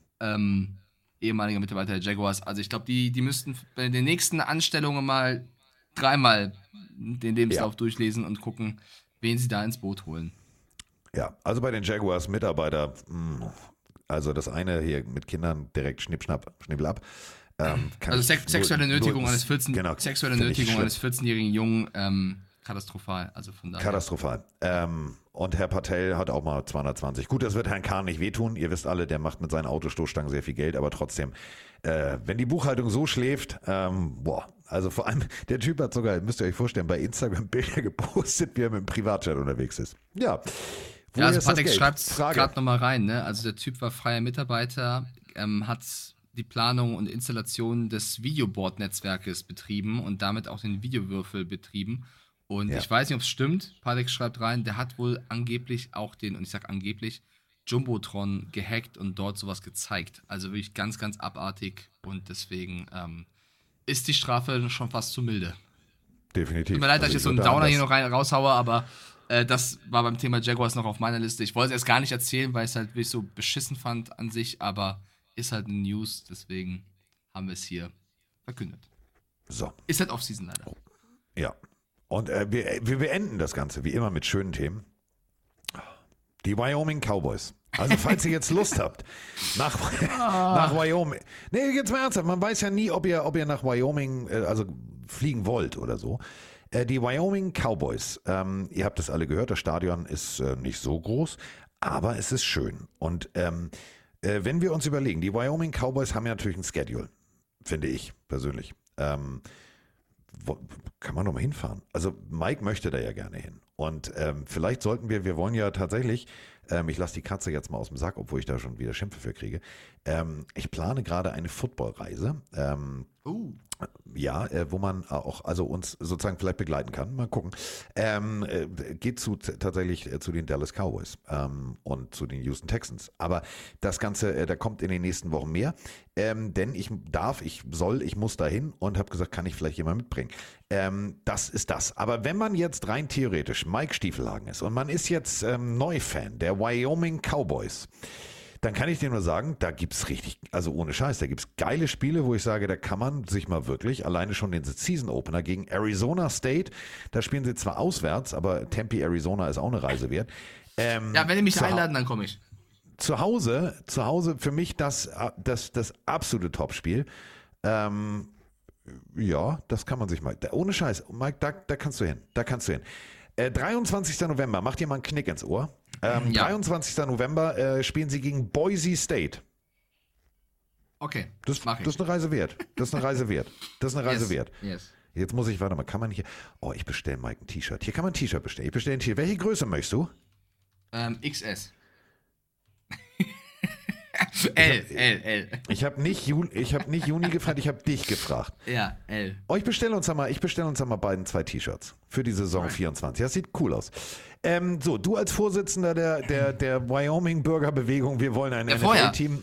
Ähm, ehemaliger Mitarbeiter der Jaguars. Also ich glaube, die, die müssten bei den nächsten Anstellungen mal dreimal den Lebenslauf ja. durchlesen und gucken, wen sie da ins Boot holen. Ja, also bei den Jaguars Mitarbeiter, mh, also das eine hier mit Kindern direkt schnipp-schnapp, schnippel-ab. Ähm, also sex- sexuelle nur, Nötigung nur, eines vierzehn, genau, sexuelle Nötigung eines vierzehnjährigen Jungen, ähm, katastrophal. Also von daher. Katastrophal. Ähm, und Herr Patel hat auch mal zweihundertzwanzig. Gut, das wird Herrn Kahn nicht wehtun. Ihr wisst alle, der macht mit seinen Autostoßstangen sehr viel Geld, aber trotzdem, äh, wenn die Buchhaltung so schläft, ähm, boah, also vor allem, der Typ hat sogar, müsst ihr euch vorstellen, bei Instagram Bilder gepostet, wie er mit dem Privatjet unterwegs ist. Ja. Wo ja, also ist das Patek Geld? schreibt es gerade nochmal rein, ne? Also der Typ war freier Mitarbeiter, ähm, hat die Planung und Installation des Videoboard-Netzwerkes betrieben und damit auch den Videowürfel betrieben. Und Ja. ich weiß nicht, ob es stimmt, Patek schreibt rein, der hat wohl angeblich auch den, und ich sag angeblich, Jumbotron gehackt und dort sowas gezeigt. Also wirklich ganz, ganz abartig und deswegen ähm, ist die Strafe schon fast zu milde. Definitiv. Tut mir leid, dass ich jetzt so einen würde Downer anders- hier noch rein, raushaue, aber äh, das war beim Thema Jaguars noch auf meiner Liste. Ich wollte es erst gar nicht erzählen, weil ich es halt wirklich so beschissen fand an sich, aber ist halt eine News, deswegen haben wir es hier verkündet. So. Ist halt Off-Season leider. Ja. Und äh, wir, wir beenden das Ganze wie immer mit schönen Themen. Die Wyoming Cowboys. Also falls ihr jetzt Lust habt, nach, nach Wyoming. Nee, jetzt mal ernsthaft. Man weiß ja nie, ob ihr, ob ihr nach Wyoming äh, also fliegen wollt oder so. Äh, die Wyoming Cowboys. Ähm, ihr habt das alle gehört. Das Stadion ist äh, nicht so groß, aber es ist schön. Und ähm, äh, wenn wir uns überlegen, die Wyoming Cowboys haben ja natürlich ein Schedule, finde ich persönlich. Ähm, wo, kann man doch mal hinfahren. Also Mike möchte da ja gerne hin. Und ähm, vielleicht sollten wir, wir wollen ja tatsächlich, ähm, ich lasse die Katze jetzt mal aus dem Sack, obwohl ich da schon wieder Schimpfe für kriege. Ähm, ich plane gerade eine Footballreise. Ähm, uh. Ja, äh, wo man auch also uns sozusagen vielleicht begleiten kann. Mal gucken. Ähm, äh, geht zu t- tatsächlich äh, zu den Dallas Cowboys ähm, und zu den Houston Texans. Aber das Ganze, äh, da kommt in den nächsten Wochen mehr. Ähm, denn ich darf, ich soll, ich muss dahin und habe gesagt, kann ich vielleicht jemand mitbringen. Ähm, das ist das. Aber wenn man jetzt rein theoretisch Mike Stiefelhagen ist und man ist jetzt ähm, Neufan der Wyoming Cowboys, dann kann ich dir nur sagen, da gibt's richtig, also ohne Scheiß, da gibt's geile Spiele, wo ich sage, da kann man sich mal wirklich, alleine schon den Season Opener gegen Arizona State, da spielen sie zwar auswärts, aber Tempe, Arizona ist auch eine Reise wert. Ähm, Ja, wenn die mich zu, einladen, dann komme ich. Zu Hause, zu Hause für mich das, das, das absolute Topspiel. Ähm, ja, das kann man sich mal, da, ohne Scheiß, Mike, da, da kannst du hin, da kannst du hin. Äh, dreiundzwanzigster November, macht dir mal einen Knick ins Ohr. Ähm, Ja. dreiundzwanzigster November äh, spielen sie gegen Boise State. Okay, Das, mach ich. das ist eine Reise wert. Das ist eine Reise wert. Das ist eine Reise Yes, wert. yes. Jetzt muss ich, warte mal, kann man hier, oh, ich bestelle Mike ein T-Shirt. Hier kann man ein T-Shirt bestellen. Ich bestelle ein T-Shirt. Welche Größe möchtest du? Ähm, X S. L, L, L. Ich habe nicht, Ju- ich hab nicht Juni gefragt, ich habe dich gefragt. Ja, L. Oh, ich bestelle uns einmal, ich bestelle uns einmal beiden zwei T-Shirts für die Saison vierundzwanzig. Das sieht cool aus. Ähm, so, du als Vorsitzender der, der, der Wyoming Bürgerbewegung, wir wollen ein Ja, vorher. N F L-Team.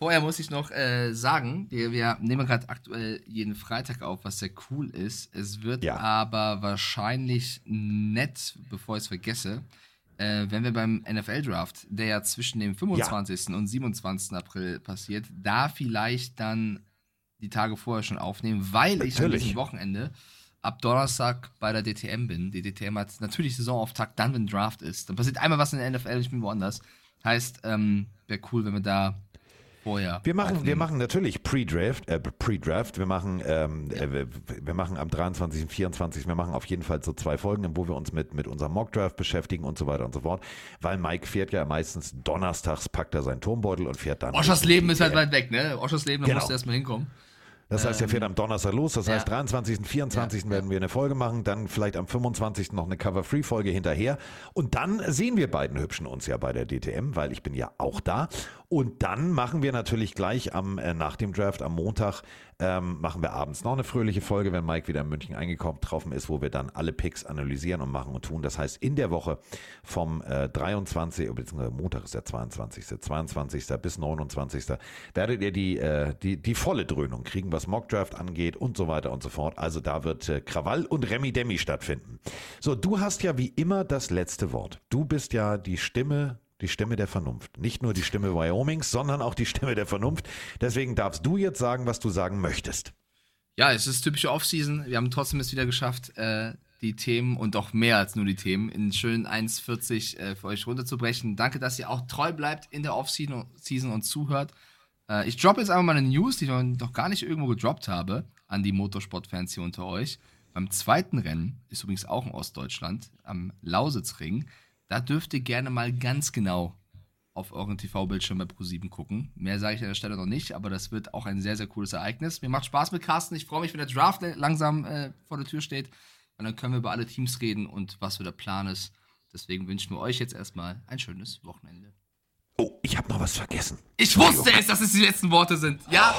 Vorher muss ich noch äh, sagen, wir, wir nehmen gerade aktuell jeden Freitag auf, was sehr cool ist. Es wird Ja. aber wahrscheinlich nett, bevor ich es vergesse, äh, wenn wir beim N F L-Draft, der ja zwischen dem fünfundzwanzigsten und siebenundzwanzigsten April passiert, da vielleicht dann die Tage vorher schon aufnehmen, weil ich an Natürlich. diesem Wochenende ab Donnerstag bei der D T M bin. Die D T M hat natürlich Saisonauftakt, dann wenn Draft ist. Dann passiert einmal was in der N F L, ich bin woanders. Heißt, ähm, wäre cool, wenn wir da vorher Wir machen, wir aufnehmen. machen natürlich Pre-Draft, äh, Pre-Draft. Wir machen, ähm, äh, wir, wir machen am dreiundzwanzigsten, vierundzwanzigsten Wir machen auf jeden Fall so zwei Folgen, wo wir uns mit, mit unserem Mock-Draft beschäftigen und so weiter und so fort. Weil Mike fährt ja meistens donnerstags, packt er seinen Turmbeutel und fährt dann. Oschers Leben ist halt weit weg, ne? Oschers Leben, da Genau. musst du erstmal hinkommen. Das heißt, er fährt am Donnerstag los. Das ja. heißt, dreiundzwanzigsten, vierundzwanzigsten werden wir eine Folge machen. Dann vielleicht am fünfundzwanzigsten noch eine Cover-Free-Folge hinterher. Und dann sehen wir beiden Hübschen uns ja bei der D T M, weil ich bin ja auch da. Und dann machen wir natürlich gleich am, äh, nach dem Draft am Montag, ähm, machen wir abends noch eine fröhliche Folge, wenn Mike wieder in München eingetroffen ist, wo wir dann alle Picks analysieren und machen und tun. Das heißt, in der Woche vom äh, dreiundzwanzigsten, beziehungsweise Montag ist der zweiundzwanzigsten, zweiundzwanzigsten bis neunundzwanzigsten werdet ihr die, äh, die, die volle Dröhnung kriegen, was Mockdraft angeht und so weiter und so fort. Also da wird äh, Krawall und Remi-Demi stattfinden. So, du hast ja wie immer das letzte Wort. Du bist ja die Stimme Die Stimme der Vernunft. Nicht nur die Stimme Wyomings, sondern auch die Stimme der Vernunft. Deswegen darfst du jetzt sagen, was du sagen möchtest. Ja, es ist typische Offseason. Wir haben trotzdem es wieder geschafft, äh, die Themen und auch mehr als nur die Themen in schönen eins vierzig äh, für euch runterzubrechen. Danke, dass ihr auch treu bleibt in der Offseason Season und zuhört. Äh, ich droppe jetzt einfach mal eine News, die ich noch gar nicht irgendwo gedroppt habe, an die Motorsportfans hier unter euch. Beim zweiten Rennen, ist übrigens auch in Ostdeutschland, am Lausitzring, da dürft ihr gerne mal ganz genau auf euren T V-Bildschirm bei ProSieben gucken. Mehr sage ich an der Stelle noch nicht, aber das wird auch ein sehr, sehr cooles Ereignis. Mir macht Spaß mit Carsten. Ich freue mich, wenn der Draft langsam äh, vor der Tür steht. Und dann können wir über alle Teams reden und was so der Plan ist. Deswegen wünschen wir euch jetzt erstmal ein schönes Wochenende. Oh, ich habe noch was vergessen. Ich wusste es, dass es die letzten Worte sind. Ja?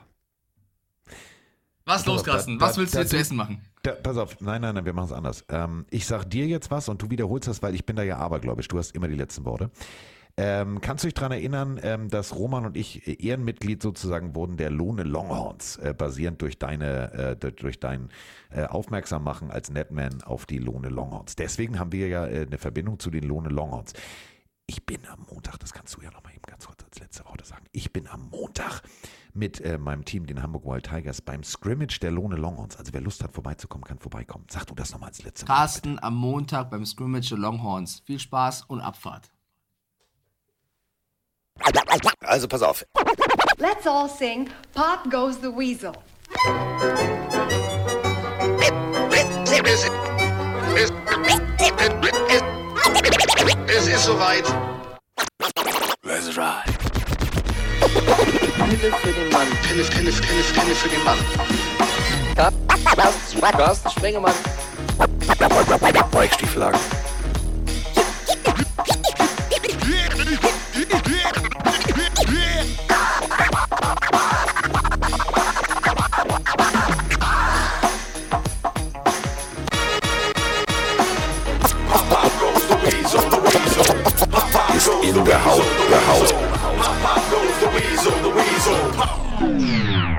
Was los, Carsten? Da- Was willst du da- jetzt zu essen machen? Da, pass auf, nein, nein, nein, wir machen es anders. Ähm, ich sag dir jetzt was und du wiederholst das, weil ich bin da ja abergläubisch. Du hast immer die letzten Worte. Ähm, kannst du dich daran erinnern, ähm, dass Roman und ich Ehrenmitglied sozusagen wurden der Lohne Longhorns, äh, basierend durch deine, äh, durch, durch dein äh, Aufmerksammachen als Netman auf die Lohne Longhorns. Deswegen haben wir ja äh, eine Verbindung zu den Lohne Longhorns. Ich bin am Montag, das kannst du ja noch mal eben ganz kurz als letzte Worte sagen, ich bin am Montag mit äh, meinem Team, den Hamburg Wild Tigers, beim Scrimmage der Lohne Longhorns. Also wer Lust hat, vorbeizukommen, kann vorbeikommen. Sag du das nochmal als letzte Worte. Carsten am Montag beim Scrimmage der Longhorns. Viel Spaß und Abfahrt. Also pass auf. Let's all sing Pop Goes the Weasel. Es ist soweit. Let's ride. Pille für den Mann. Pille, Pille, Pille, Pille für den Mann. Carsten, Carsten Spengemann. Bikestieflagen. Ist in der Haut, der Haut.